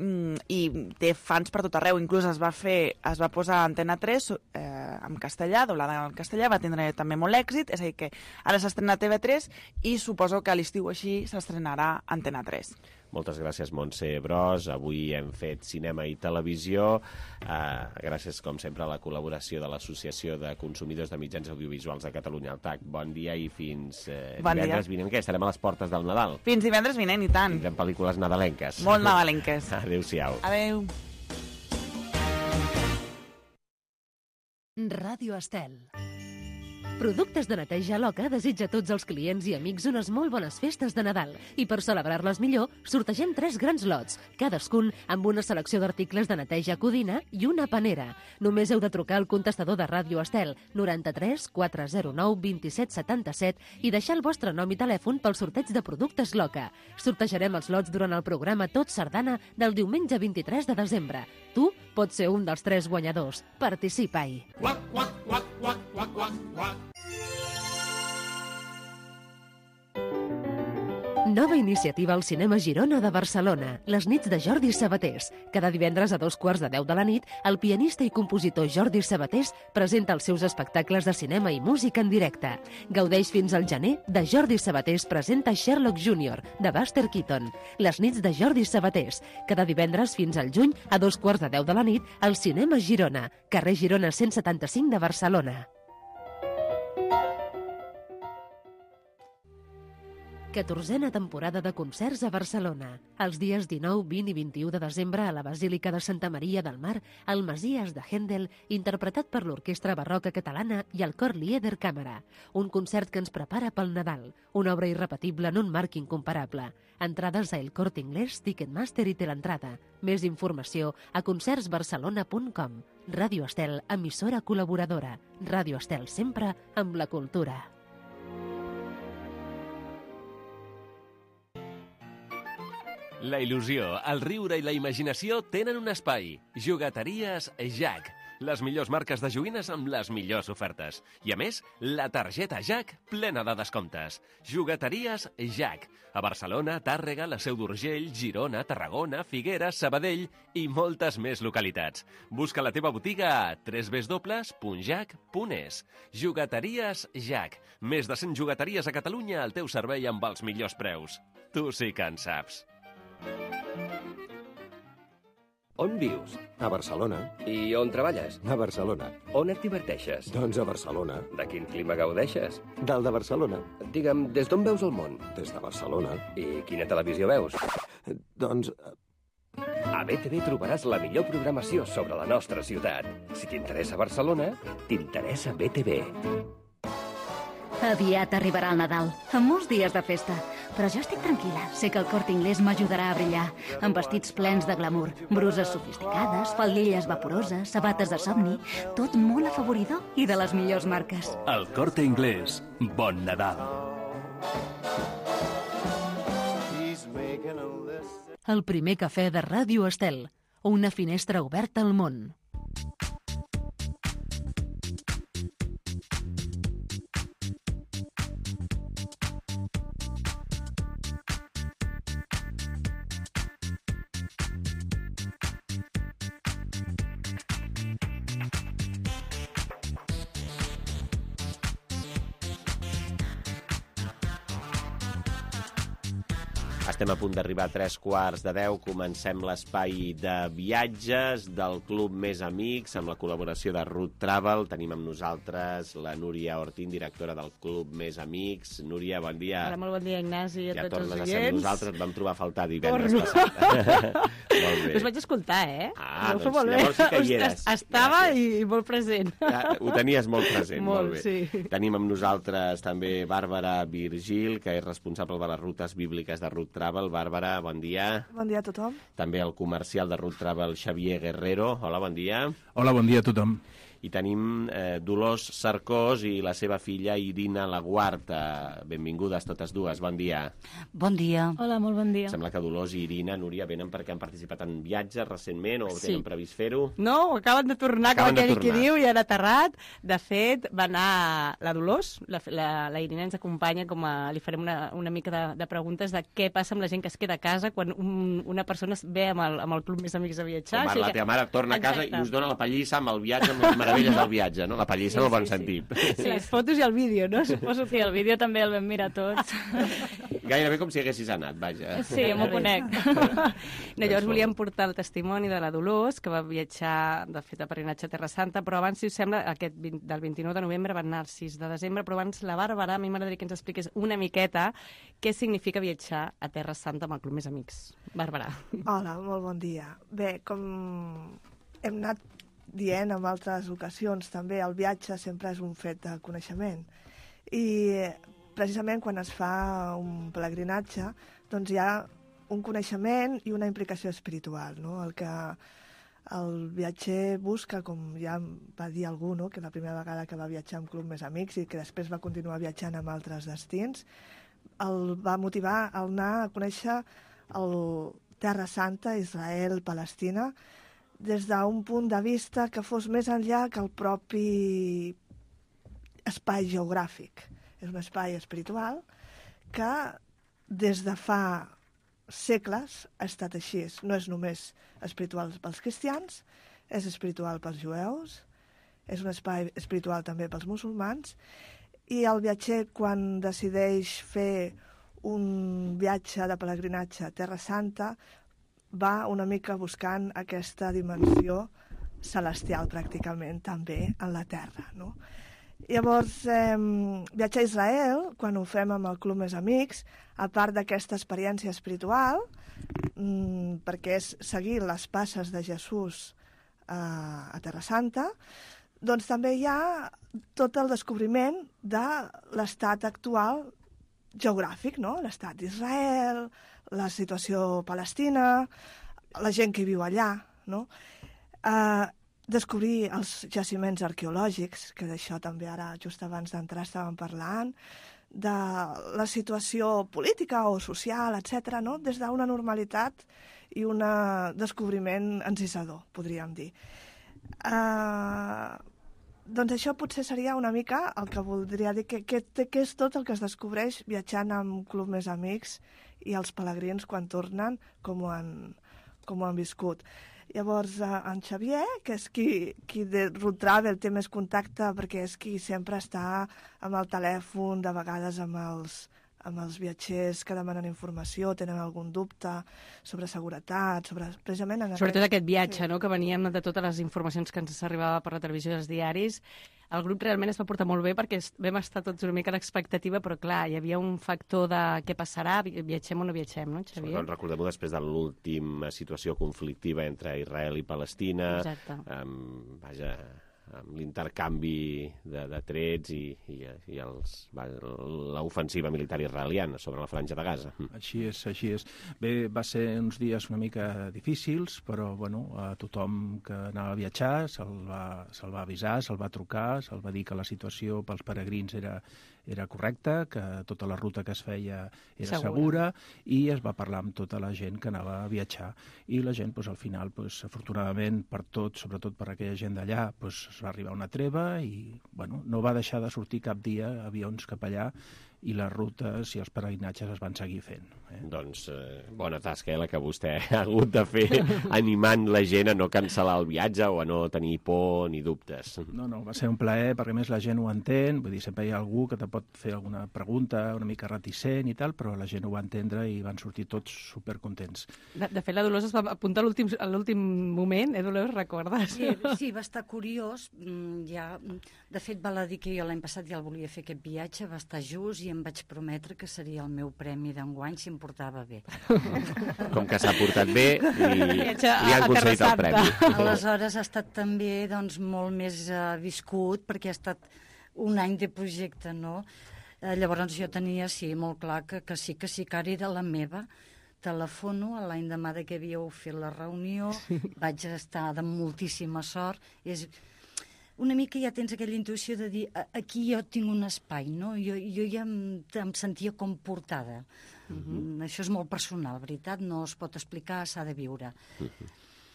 i té fans per tot arreu, inclús es va fer, es va posar a Antena tres eh, en castellà, doblada en castellà, va tindre també molt èxit, és a dir que ara s'estrena a T V tres i suposo que a l'estiu així s'estrenarà a Antena tres. Moltes gràcies, Montse Bros. Avui hem fet cinema i televisió. Uh, gràcies, com sempre, a la col·laboració de l'Associació de Consumidors de Mitjans Audiovisuals de Catalunya, el T A C. Bon dia i fins uh, bon divendres dia. vinent. Què? Estarem a les portes del Nadal. Fins divendres vinent, i tant. Tindrem pel·lícules nadalenques. Molt nadalenques. Adéu-siau. Adéu. Ràdio Estel. Productes de neteja Loca desitja a tots els clients i amics unes molt bones festes de Nadal i per celebrar-les millor sortegem tres grans lots, cadascun amb una selecció d'articles de neteja Codina i una panera. Només heu de trucar al contestador de Ràdio Estel noranta-tres quatre zero nou vint set setanta-set i deixar el vostre nom i telèfon pel sorteig de Productes Loca. Sortejarem els lots durant el programa Tot Sardana del diumenge vint-i-tres de desembre. Tu pots ser un dels tres guanyadors. Participa-hi. Quack, quack, quack, quack, quack, quack, quack. Nova iniciativa al Cinema Girona de Barcelona, les nits de Jordi Sabatés. Cada divendres a dos quarts de deu de la nit, el pianista i compositor Jordi Sabatés presenta els seus espectacles de cinema i música en directe. Gaudeix fins al gener de Jordi Sabatés presenta Sherlock júnior, de Buster Keaton. Les nits de Jordi Sabatés. Cada divendres fins al juny, a dos quarts de deu de la nit, al Cinema Girona, carrer Girona cent setanta-cinc de Barcelona. catorzena temporada de concerts a Barcelona. Els dies dinou, vint i vint-i-u de desembre a la Basílica de Santa Maria del Mar, el Messies de Händel, interpretat per l'Orquestra Barroca Catalana i el Cor Lieder Càmera. Un concert que ens prepara pel Nadal, una obra irrepetible en un marc incomparable. Entrades a El Corte Inglés, Ticketmaster i Teleentrada. Més informació a concerts barcelona punt com. Ràdio Estel, emissora col·laboradora. Ràdio Estel, sempre amb la cultura. La il·lusió, el riure i la imaginació tenen un espai. Jugateries Jack. Les millors marques de joguines amb les millors ofertes. I a més, la targeta Jack plena de descomptes. Jugateries Jack. A Barcelona, Tàrrega, la Seu d'Urgell, Girona, Tarragona, Figueres, Sabadell i moltes més localitats. Busca la teva botiga a w w w punt jack punt es. Jugateries Jack. Més de cent jugateries a Catalunya al teu servei amb els millors preus. Tu sí que en saps. On vius? A Barcelona. I on treballes? A Barcelona. On et diverteixes? Doncs a Barcelona. De quin clima gaudeixes? Del de Barcelona. Digue'm, des d'on veus el món? Des de Barcelona. I quina televisió veus? Doncs... A B T V trobaràs la millor programació sobre la nostra ciutat. Si t'interessa Barcelona, t'interessa B T V. Aviat arribarà el Nadal, amb molts dies de festa. però jo estic tranquil·la. Sé que el Corte Inglés m'ajudarà a brillar, amb vestits plens de glamour, bruses sofisticades, faldilles vaporoses, sabates de somni, tot molt afavoridor i de les millors marques. El Corte Inglés. Bon Nadal. El primer cafè de Ràdio Estel. Una finestra oberta al món. Estem a punt d'arribar a tres quarts de deu. Comencem l'espai de viatges del Club Més Amics amb la col·laboració de Root Travel. Tenim amb nosaltres la Núria Ortín, directora del Club Més Amics. Núria, bon dia. Hola, molt bon dia, Ignasi, a ja tots els tornes oients. a ser nosaltres, et vam trobar a faltar divendres passat. Molt bé. Us vaig escoltar, eh? Ah, Us doncs molt llavors sí que hi Ostres, eres. Estava i, i molt present. Ja, ho tenies molt present, molt, Molt, bé. sí. Tenim amb nosaltres també Bàrbara Virgil, que és responsable de les rutes bíbliques de Root Travel. Bàrbara, bon dia. Bon dia a tothom. També el comercial de Root Travel, Xavier Guerrero. Hola, bon dia. Hola, bon dia a tothom. I tenim eh, Dolors Cercós i la seva filla Irina Laguarta. Benvingudes totes dues, bon dia. Bon dia. Hola, molt bon dia. Sembla que Dolors i Irina, Núria, venen perquè han participat en viatges recentment o Sí. tenen previst fer-ho? No, acaben de tornar, com Acaben de aquell qui tornar. diu, i han aterrat. De fet, va anar la Dolors, la, la, la Irina ens acompanya, com a, li farem una, una mica de, de preguntes de què passa amb la gent que es queda a casa quan un, una persona es ve amb el, amb el Club Més Amics a viatjar. Com va, Així la que- teva mare torna a casa Exacte. i us dona la pallissa amb el viatge, amb les meravelles del viatge, no? La pallissa en el bon sentit. Sí, les fotos i el vídeo, no? Suposo Sí, el vídeo també el vam mirar tots. Gairebé com si haguessis anat, vaja. Sí, m'ho conec. No, llavors volíem portar el testimoni de la Dolors, que va viatjar, de fet, a peregrinatge a Terra Santa, però abans, si us sembla, aquest vint, del vint-i-nou de novembre va anar el sis de desembre, però abans la Bàrbara, a mi m'agradaria que ens expliqués una miqueta què significa viatjar a Terra Santa amb el Club Més Amics. Bàrbara. Hola, molt bon dia. Bé, com hem anat dient en altres ocasions, també el viatge sempre és un fet de coneixement. I precisament quan es fa un pelegrinatge, doncs hi ha un coneixement i una implicació espiritual, no? El que el viatger busca, com ja va dir algú, no? Que la primera vegada que va viatjar amb Club Més Amics i que després va continuar viatjant amb altres destins, el va motivar a anar a conèixer el Terra Santa, Israel, Palestina, des d'un punt de vista que fos més enllà que el propi espai geogràfic. És un espai espiritual que des de fa segles ha estat així. No és només espiritual pels cristians, és espiritual pels jueus, és un espai espiritual també pels musulmans, i el viatger, quan decideix fer un viatge de pelegrinatge a Terra Santa, va una mica buscant aquesta dimensió celestial, pràcticament, també en la Terra, no? Llavors, eh, viatjar a Israel, quan ho fem amb el Club Més Amics, a part d'aquesta experiència espiritual, mmm, perquè és seguir les passes de Jesús eh, a Terra Santa, doncs també hi ha tot el descobriment de l'estat actual geogràfic, no? L'estat d'Israel, la situació palestina, la gent que viu allà, no? Eh, descobrir els jaciments arqueològics, que d'això també ara, just abans d'entrar, estàvem parlant, de la situació política o social, etcètera, no? Des d'una normalitat i un descobriment encisador, podríem dir. Eh, doncs això potser seria una mica el que voldria dir, que, que, que és tot el que es descobreix viatjant amb Club Més Amics i els pelegrins quan tornen, com ho han, com ho han viscut. Llavors, en Xavier, que és qui, qui de Root Travel té més contacte, perquè és qui sempre està amb el telèfon, de vegades amb els, amb els viatgers que demanen informació, tenen algun dubte sobre seguretat, sobre... precisament en Sobretot aquest... aquest viatge, no?, que veníem de totes les informacions que ens arribava per la televisió i els diaris. El grup realment es va portar molt bé perquè vam estar tots una mica a l'expectativa, però clar, hi havia un factor de què passarà, viatgem o no viatgem, no, Xavier? Sobretot recordem-ho després de l'última situació conflictiva entre Israel i Palestina. Exacte. Um, vaja, amb l'intercanvi de, de trets i, i, i els, l'ofensiva militar israeliana sobre la franja de Gaza. Així és, així és. Bé, va ser uns dies una mica difícils, però bueno, a tothom que anava a viatjar se'l va, se'l va avisar, se'l va trucar, se'l va dir que la situació pels peregrins era, era correcta, que tota la ruta que es feia era segura, segura i es va parlar amb tota la gent que anava a viatjar. I la gent, doncs, al final, doncs, afortunadament, per tot, sobretot per aquella gent d'allà, doncs, va arribar una treva i bueno, no va deixar de sortir cap dia avions cap allà i les rutes i els peregrinatges es van seguir fent. Eh? Doncs eh, bona tasca, eh, la que vostè ha hagut de fer animant la gent a no cancel·lar el viatge o a no tenir por ni dubtes. No, no, va ser un plaer, perquè a més la gent ho entén, vull dir, sempre hi ha algú que te pot fer alguna pregunta una mica reticent i tal, però la gent ho va entendre i van sortir tots supercontents. De, de fet, la Dolors es va apuntar a l'últim moment, eh, Dolors, recordes? Sí, sí, va estar curiós. Ja, de fet, val a dir que jo l'any passat ja el volia fer aquest viatge, va estar just i em vaig prometre que seria el meu premi d'enguany si em portava bé. Com que s'ha portat bé, li, li han concedit el premi. Aleshores ha estat també doncs, molt més uh, viscut, perquè ha estat un any de projecte, no? Uh, llavors jo tenia, sí, molt clar que, que sí, que sí, que ara era la meva. Telefono l'any demà que havíeu fet la reunió, vaig estar de moltíssima sort. És... una mica ja tens aquella intuïció de dir aquí jo tinc un espai, no? Jo, jo ja em, em sentia com portada. Uh-huh. Això és molt personal, veritat? No es pot explicar, s'ha de viure. Uh-huh.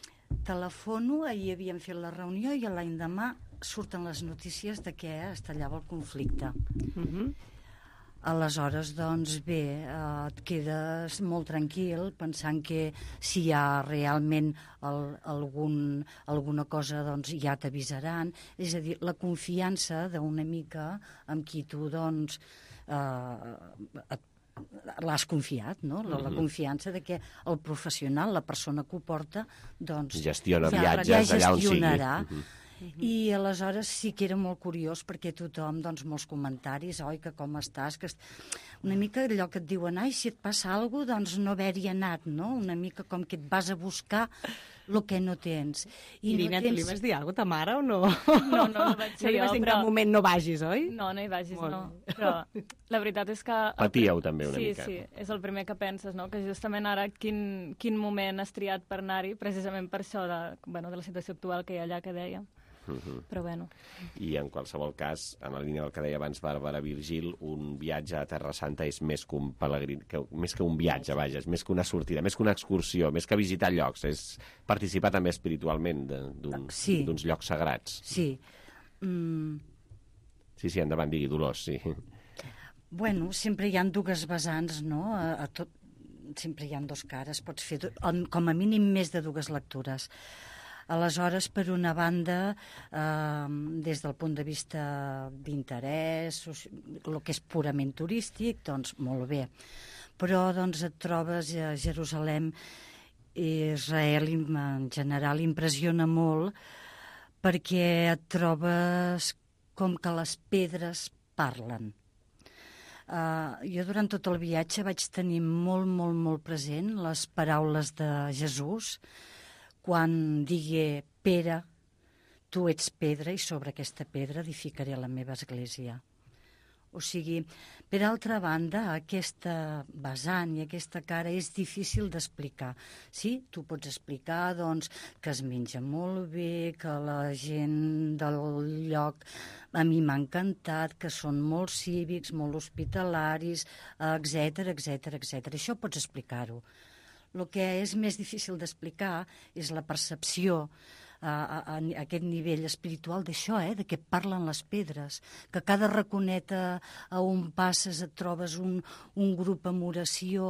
Telefono, ahir havíem fet la reunió i l'any demà surten les notícies de que es tallava el conflicte. Uh-huh. Aleshores, doncs bé, eh, et quedes molt tranquil pensant que si hi ha realment el, algun, alguna cosa, doncs ja t'avisaran. És a dir, la confiança d'una mica amb qui tu, doncs, eh, et l'has confiat, no? La, la confiança de que el professional, la persona que ho porta, doncs... Gestiona ja, viatges ja allà on sigui. Uh-huh. I aleshores sí que era molt curiós perquè tothom, doncs, molts comentaris, oi, que com estàs, que est... una mica allò que et diuen, ai, si et passa alguna cosa, doncs no haver-hi anat, no? Una mica com que et vas a buscar el que no tens. I, I Irina, no tens... tu li vas dir alguna cosa a ta mare o no? No, no, no vaig ser no jo, però... en cap moment no vagis, oi? No, no hi vagis, molt no. Però la veritat és que... Patíeu també una sí, mica. Sí, sí, és el primer que penses, no? Que justament ara quin, quin moment has triat per anar-hi, precisament per això de, bueno, de la situació actual que hi ha allà, que deia. Uh-huh. Però bueno. I en qualsevol cas, en la línia del que deia abans Bàrbara Virgil, un viatge a Terra Santa és més que un pelegrin, que, més que un viatge, vaja, és més que una sortida, més que una excursió, més que visitar llocs, és participar també espiritualment d'uns sí. llocs sagrats. Sí. Mm. Sí, sí, endavant, digui, Dolors, sí. Bueno, sempre hi ha dues vessants, no? A, a tot, sempre hi ha dos cares, pots fer com a mínim més de dues lectures. Aleshores, per una banda, eh, des del punt de vista d'interès, el que és purament turístic, doncs molt bé. Però doncs, et trobes a Jerusalem i Israel en general impressiona molt perquè et trobes com que les pedres parlen. Uh, jo durant tot el viatge vaig tenir molt, molt, molt present les paraules de Jesús quan digué, Pere, tu ets pedra i sobre aquesta pedra edificaré la meva església. O sigui, per altra banda, aquesta vessant i aquesta cara és difícil d'explicar. Sí, tu pots explicar, doncs, que es menja molt bé, que la gent del lloc a mi m'ha encantat, que són molt cívics, molt hospitalaris, etcètera, etcètera, etcètera. Això pots explicar-ho. El que és més difícil d'explicar és la percepció a, a, a aquest nivell espiritual d'això, eh, de què parlen les pedres, que cada raconeta a on passes et trobes un, un grup amb oració,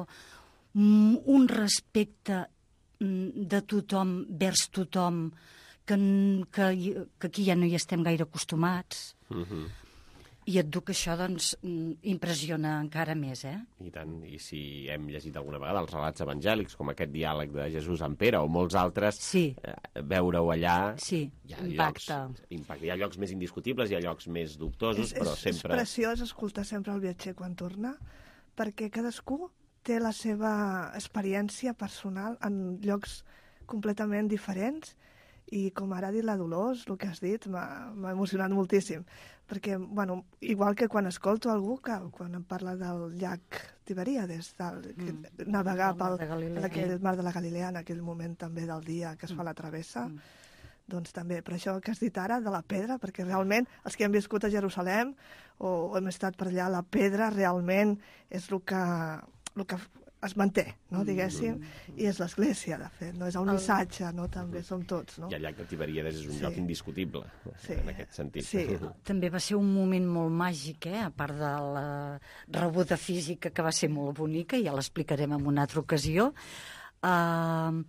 un respecte de tothom vers tothom, que, que, que aquí ja no hi estem gaire acostumats. Uh-huh. I et duc això, doncs, impressiona encara més, eh? I tant, i si hem llegit alguna vegada els relats evangèlics, com aquest diàleg de Jesús amb Pere o molts altres, sí. eh, veure-ho allà... Sí, hi ha impacte. Llocs, impacte. Hi ha llocs més indiscutibles, hi ha llocs més dubtosos, és, però és, sempre... És preciós escoltar sempre el viatger quan torna, perquè cadascú té la seva experiència personal en llocs completament diferents I com ara ha dit la Dolors, el que has dit m'ha emocionat moltíssim, perquè, bueno, igual que quan escolto algú que quan em parla del llac Tiberíades, del, mm. navegar pel, per aquell mar de la Galilea en aquell moment també del dia que es fa la travessa, mm. doncs també, per això que has dit ara, de la pedra, perquè realment els que hem viscut a Jerusalem o, o hem estat per allà, la pedra realment és el que, el que es manté, no, diguéssim, mm. i és l'Església, de fet, no? És el missatge, no? També som tots, no? I el llac de Tiberíades és un sí. lloc indiscutible, sí. en aquest sentit. Sí. També va ser un moment molt màgic, eh? A part de la rebuda física, que va ser molt bonica, ja l'explicarem en una altra ocasió. Uh,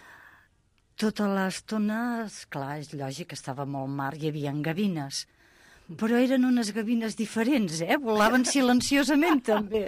tota l'estona, esclar, és lògic, estava molt mar, hi havia gavines, però eren unes gavines diferents, eh? Volaven silenciosament, també.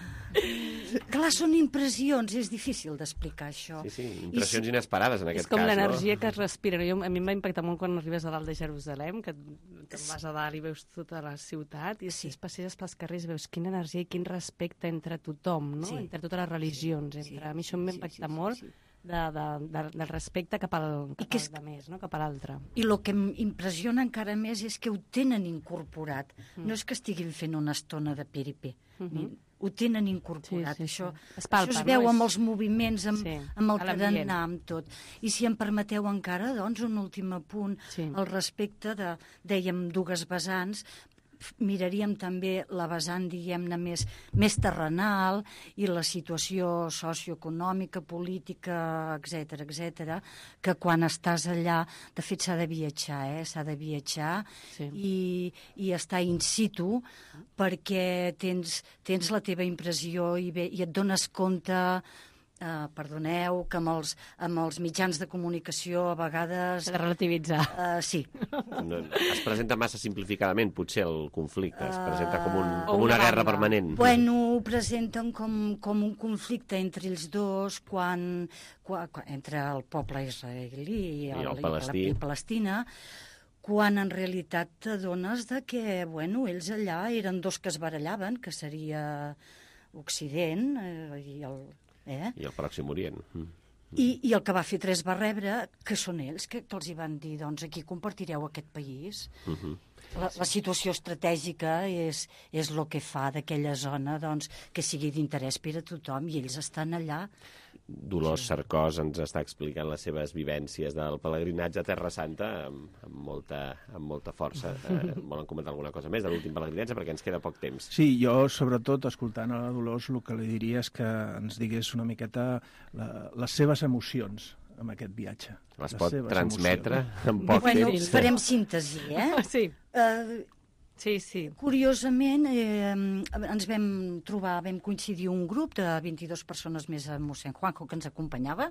Clar, són impressions, és difícil d'explicar això. Sí, sí, impressions I, inesperades en aquest cas. És com l'energia no? que es respira. Jo, a mi em va impactar molt quan arribes a dalt de Jerusalem, que te'n vas a dalt i veus tota la ciutat, i si sí. passeges pels carrers veus quina energia i quin respecte entre tothom, no? Sí. Entre totes les religions. Entre... Sí. A mi això em va impactar sí, sí, molt. Sí, sí. De, de, de, del respecte cap al, cap al de més, no? Cap a l'altre. I el que m'impressiona encara més és que ho tenen incorporat. Mm. No és que estiguin fent una estona de piripé. Mm-hmm. Ho tenen incorporat. Sí, sí, això, sí. Es palpa, això es veu no? amb els moviments, amb, sí, amb el tarannà, amb tot. I si em permeteu encara, doncs, un últim apunt sí. al respecte de, dèiem, dues vessants, miraríem també la vessant, diguem-ne, més, més terrenal i la situació socioeconòmica, política, etcètera, etcètera, que quan estàs allà, de fet s'ha de viatjar, eh? S'ha de viatjar sí. i, i estar in situ perquè tens, tens la teva impressió i, bé, i et dones compte... Uh, perdoneu, que amb els, amb els mitjans de comunicació a vegades... S'ha de relativitzar. Uh, sí. No, es presenta massa simplificadament, potser, el conflicte. Es presenta com, un, com una guerra permanent. Bueno, ho presenten com, com un conflicte entre ells dos, quan, quan, quan entre el poble israelí i, el, I, el Palestí. i Palestina, quan en realitat t'adones de que, bueno, ells allà eren dos que es barallaven, que seria Occident eh, i el... Eh? I el Pròxim Orient. Mm. I, I el que va fer tres va rebre, que són ells, que, que els hi van dir, doncs aquí compartireu aquest país. Mm-hmm. La, la situació estratègica és, és el que fa d'aquella zona doncs, que sigui d'interès per a tothom i ells estan allà. Dolors Cercós ens està explicant les seves vivències del pelegrinatge a Terra Santa amb, amb, molta, amb molta força. Eh, volen comentar alguna cosa més de l'últim pelegrinatge perquè ens queda poc temps. Sí, jo sobretot escoltant a la Dolors el que li diria és que ens digués una miqueta la, les seves emocions amb aquest viatge. Les, les pot transmetre emocions. En poc bueno, temps. Farem síntesi, eh? Sí. Uh, Sí, sí. Curiosament, eh, ens vam trobar, vam coincidir un grup de vint-i-dues persones més a mossèn Juanjo que ens acompanyava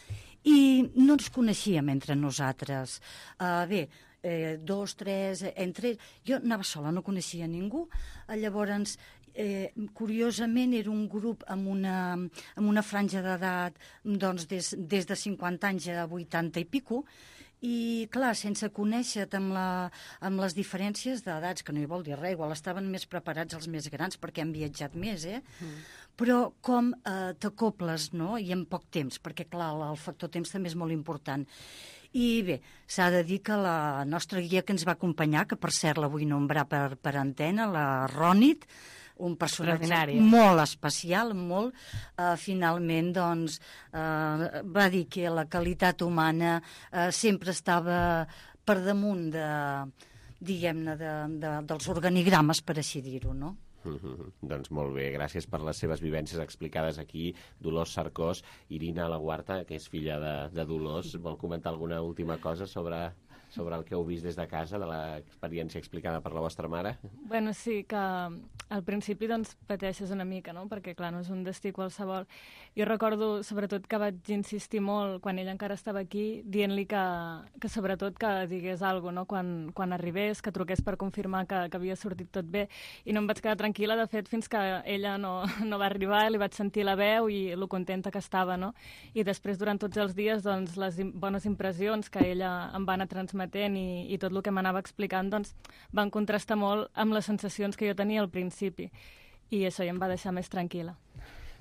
i no ens coneixíem entre nosaltres. Uh, bé, eh, dos, tres, entre... Jo anava sola, no coneixia ningú. Llavors, eh, curiosament, era un grup amb una, amb una franja d'edat doncs, des, des de cinquanta anys a vuitanta i pico, i, clar, sense conèixer-te amb, la, amb les diferències d'edats, que no hi vol dir res, igual estaven més preparats els més grans perquè han viatjat més, eh? Mm. Però com eh, t'acoples, no?, i en poc temps, perquè, clar, el factor temps també és molt important. I bé, s'ha de dir que la nostra guia que ens va acompanyar, que per cert la vull nombrar per, per antena, la Ronit, un personatge molt especial, molt, eh, finalment, doncs, eh, va dir que la qualitat humana eh, sempre estava per damunt de, diguem-ne, de, de, dels organigrames, per així dir-ho, no? Mm-hmm. Doncs molt bé, gràcies per les seves vivències explicades aquí. Dolors Cercós, Irina Laguarta, que és filla de, de Dolors, vol comentar alguna última cosa sobre... sobre el que heu vist des de casa, de l'experiència explicada per la vostra mare? Bueno, sí, que al principi doncs pateixes una mica, no? Perquè, clar, no és un destí qualsevol. Jo recordo, sobretot, que vaig insistir molt, quan ella encara estava aquí, dient-li que, que sobretot que digués alguna cosa, no? Quan, quan arribés, que truqués per confirmar que, que havia sortit tot bé. I no em vaig quedar tranquil·la, de fet, fins que ella no, no va arribar, li vaig sentir la veu i lo contenta que estava, no? I després, durant tots els dies, doncs, les bones impressions que ella em va anar transmetent i, i tot el que m'anava explicant doncs, van contrastar molt amb les sensacions que jo tenia al principi. I això ja em va deixar més tranquil·la.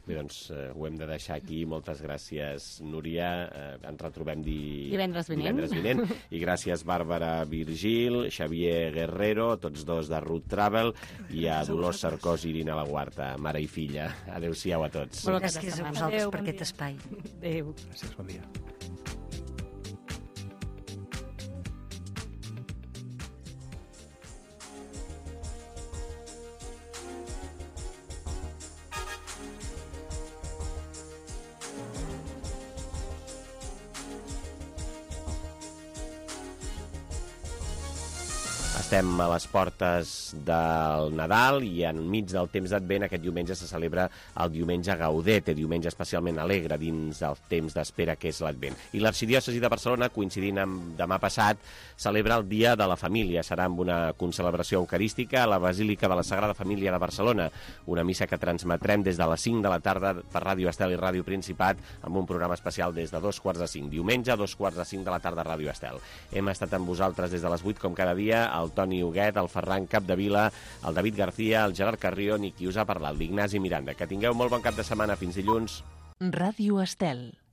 Bé, doncs eh, ho hem de deixar aquí. Moltes gràcies, Núria. Eh, ens retrobem di... divendres vinent. divendres vinent. I gràcies, Bàrbara Virgil, Xavier Guerrero, tots dos de Root Travel, i a Dolors Cercós i Irina Laguarta, mare i filla. Adéu-siau a tots. Gràcies a vosaltres per aquest espai. Adéu. Gràcies, bon dia. Estem a les portes del Nadal i enmig del temps d'Advent aquest diumenge se celebra el diumenge Gaudete, diumenge especialment alegre dins del temps d'espera que és l'Advent. I l'Arxidiòcesi de Barcelona, coincidint amb demà passat, celebra el Dia de la Família. Serà amb una concelebració eucarística a la Basílica de la Sagrada Família de Barcelona, una missa que transmetrem des de les cinc de la tarda per Ràdio Estel i Ràdio Principat, amb un programa especial des de dos quarts de cinc. Diumenge, dos quarts de cinc de la tarda a Ràdio Estel. Hem estat amb vosaltres des de les vuit, com cada dia, el Toni Huguet, el Ferran Capdevila, el David García, el Gerard Carrion i qui us ha parlat, l'Ignasi Miranda. Que tingueu molt bon cap de setmana. Fins dilluns. Ràdio Estel.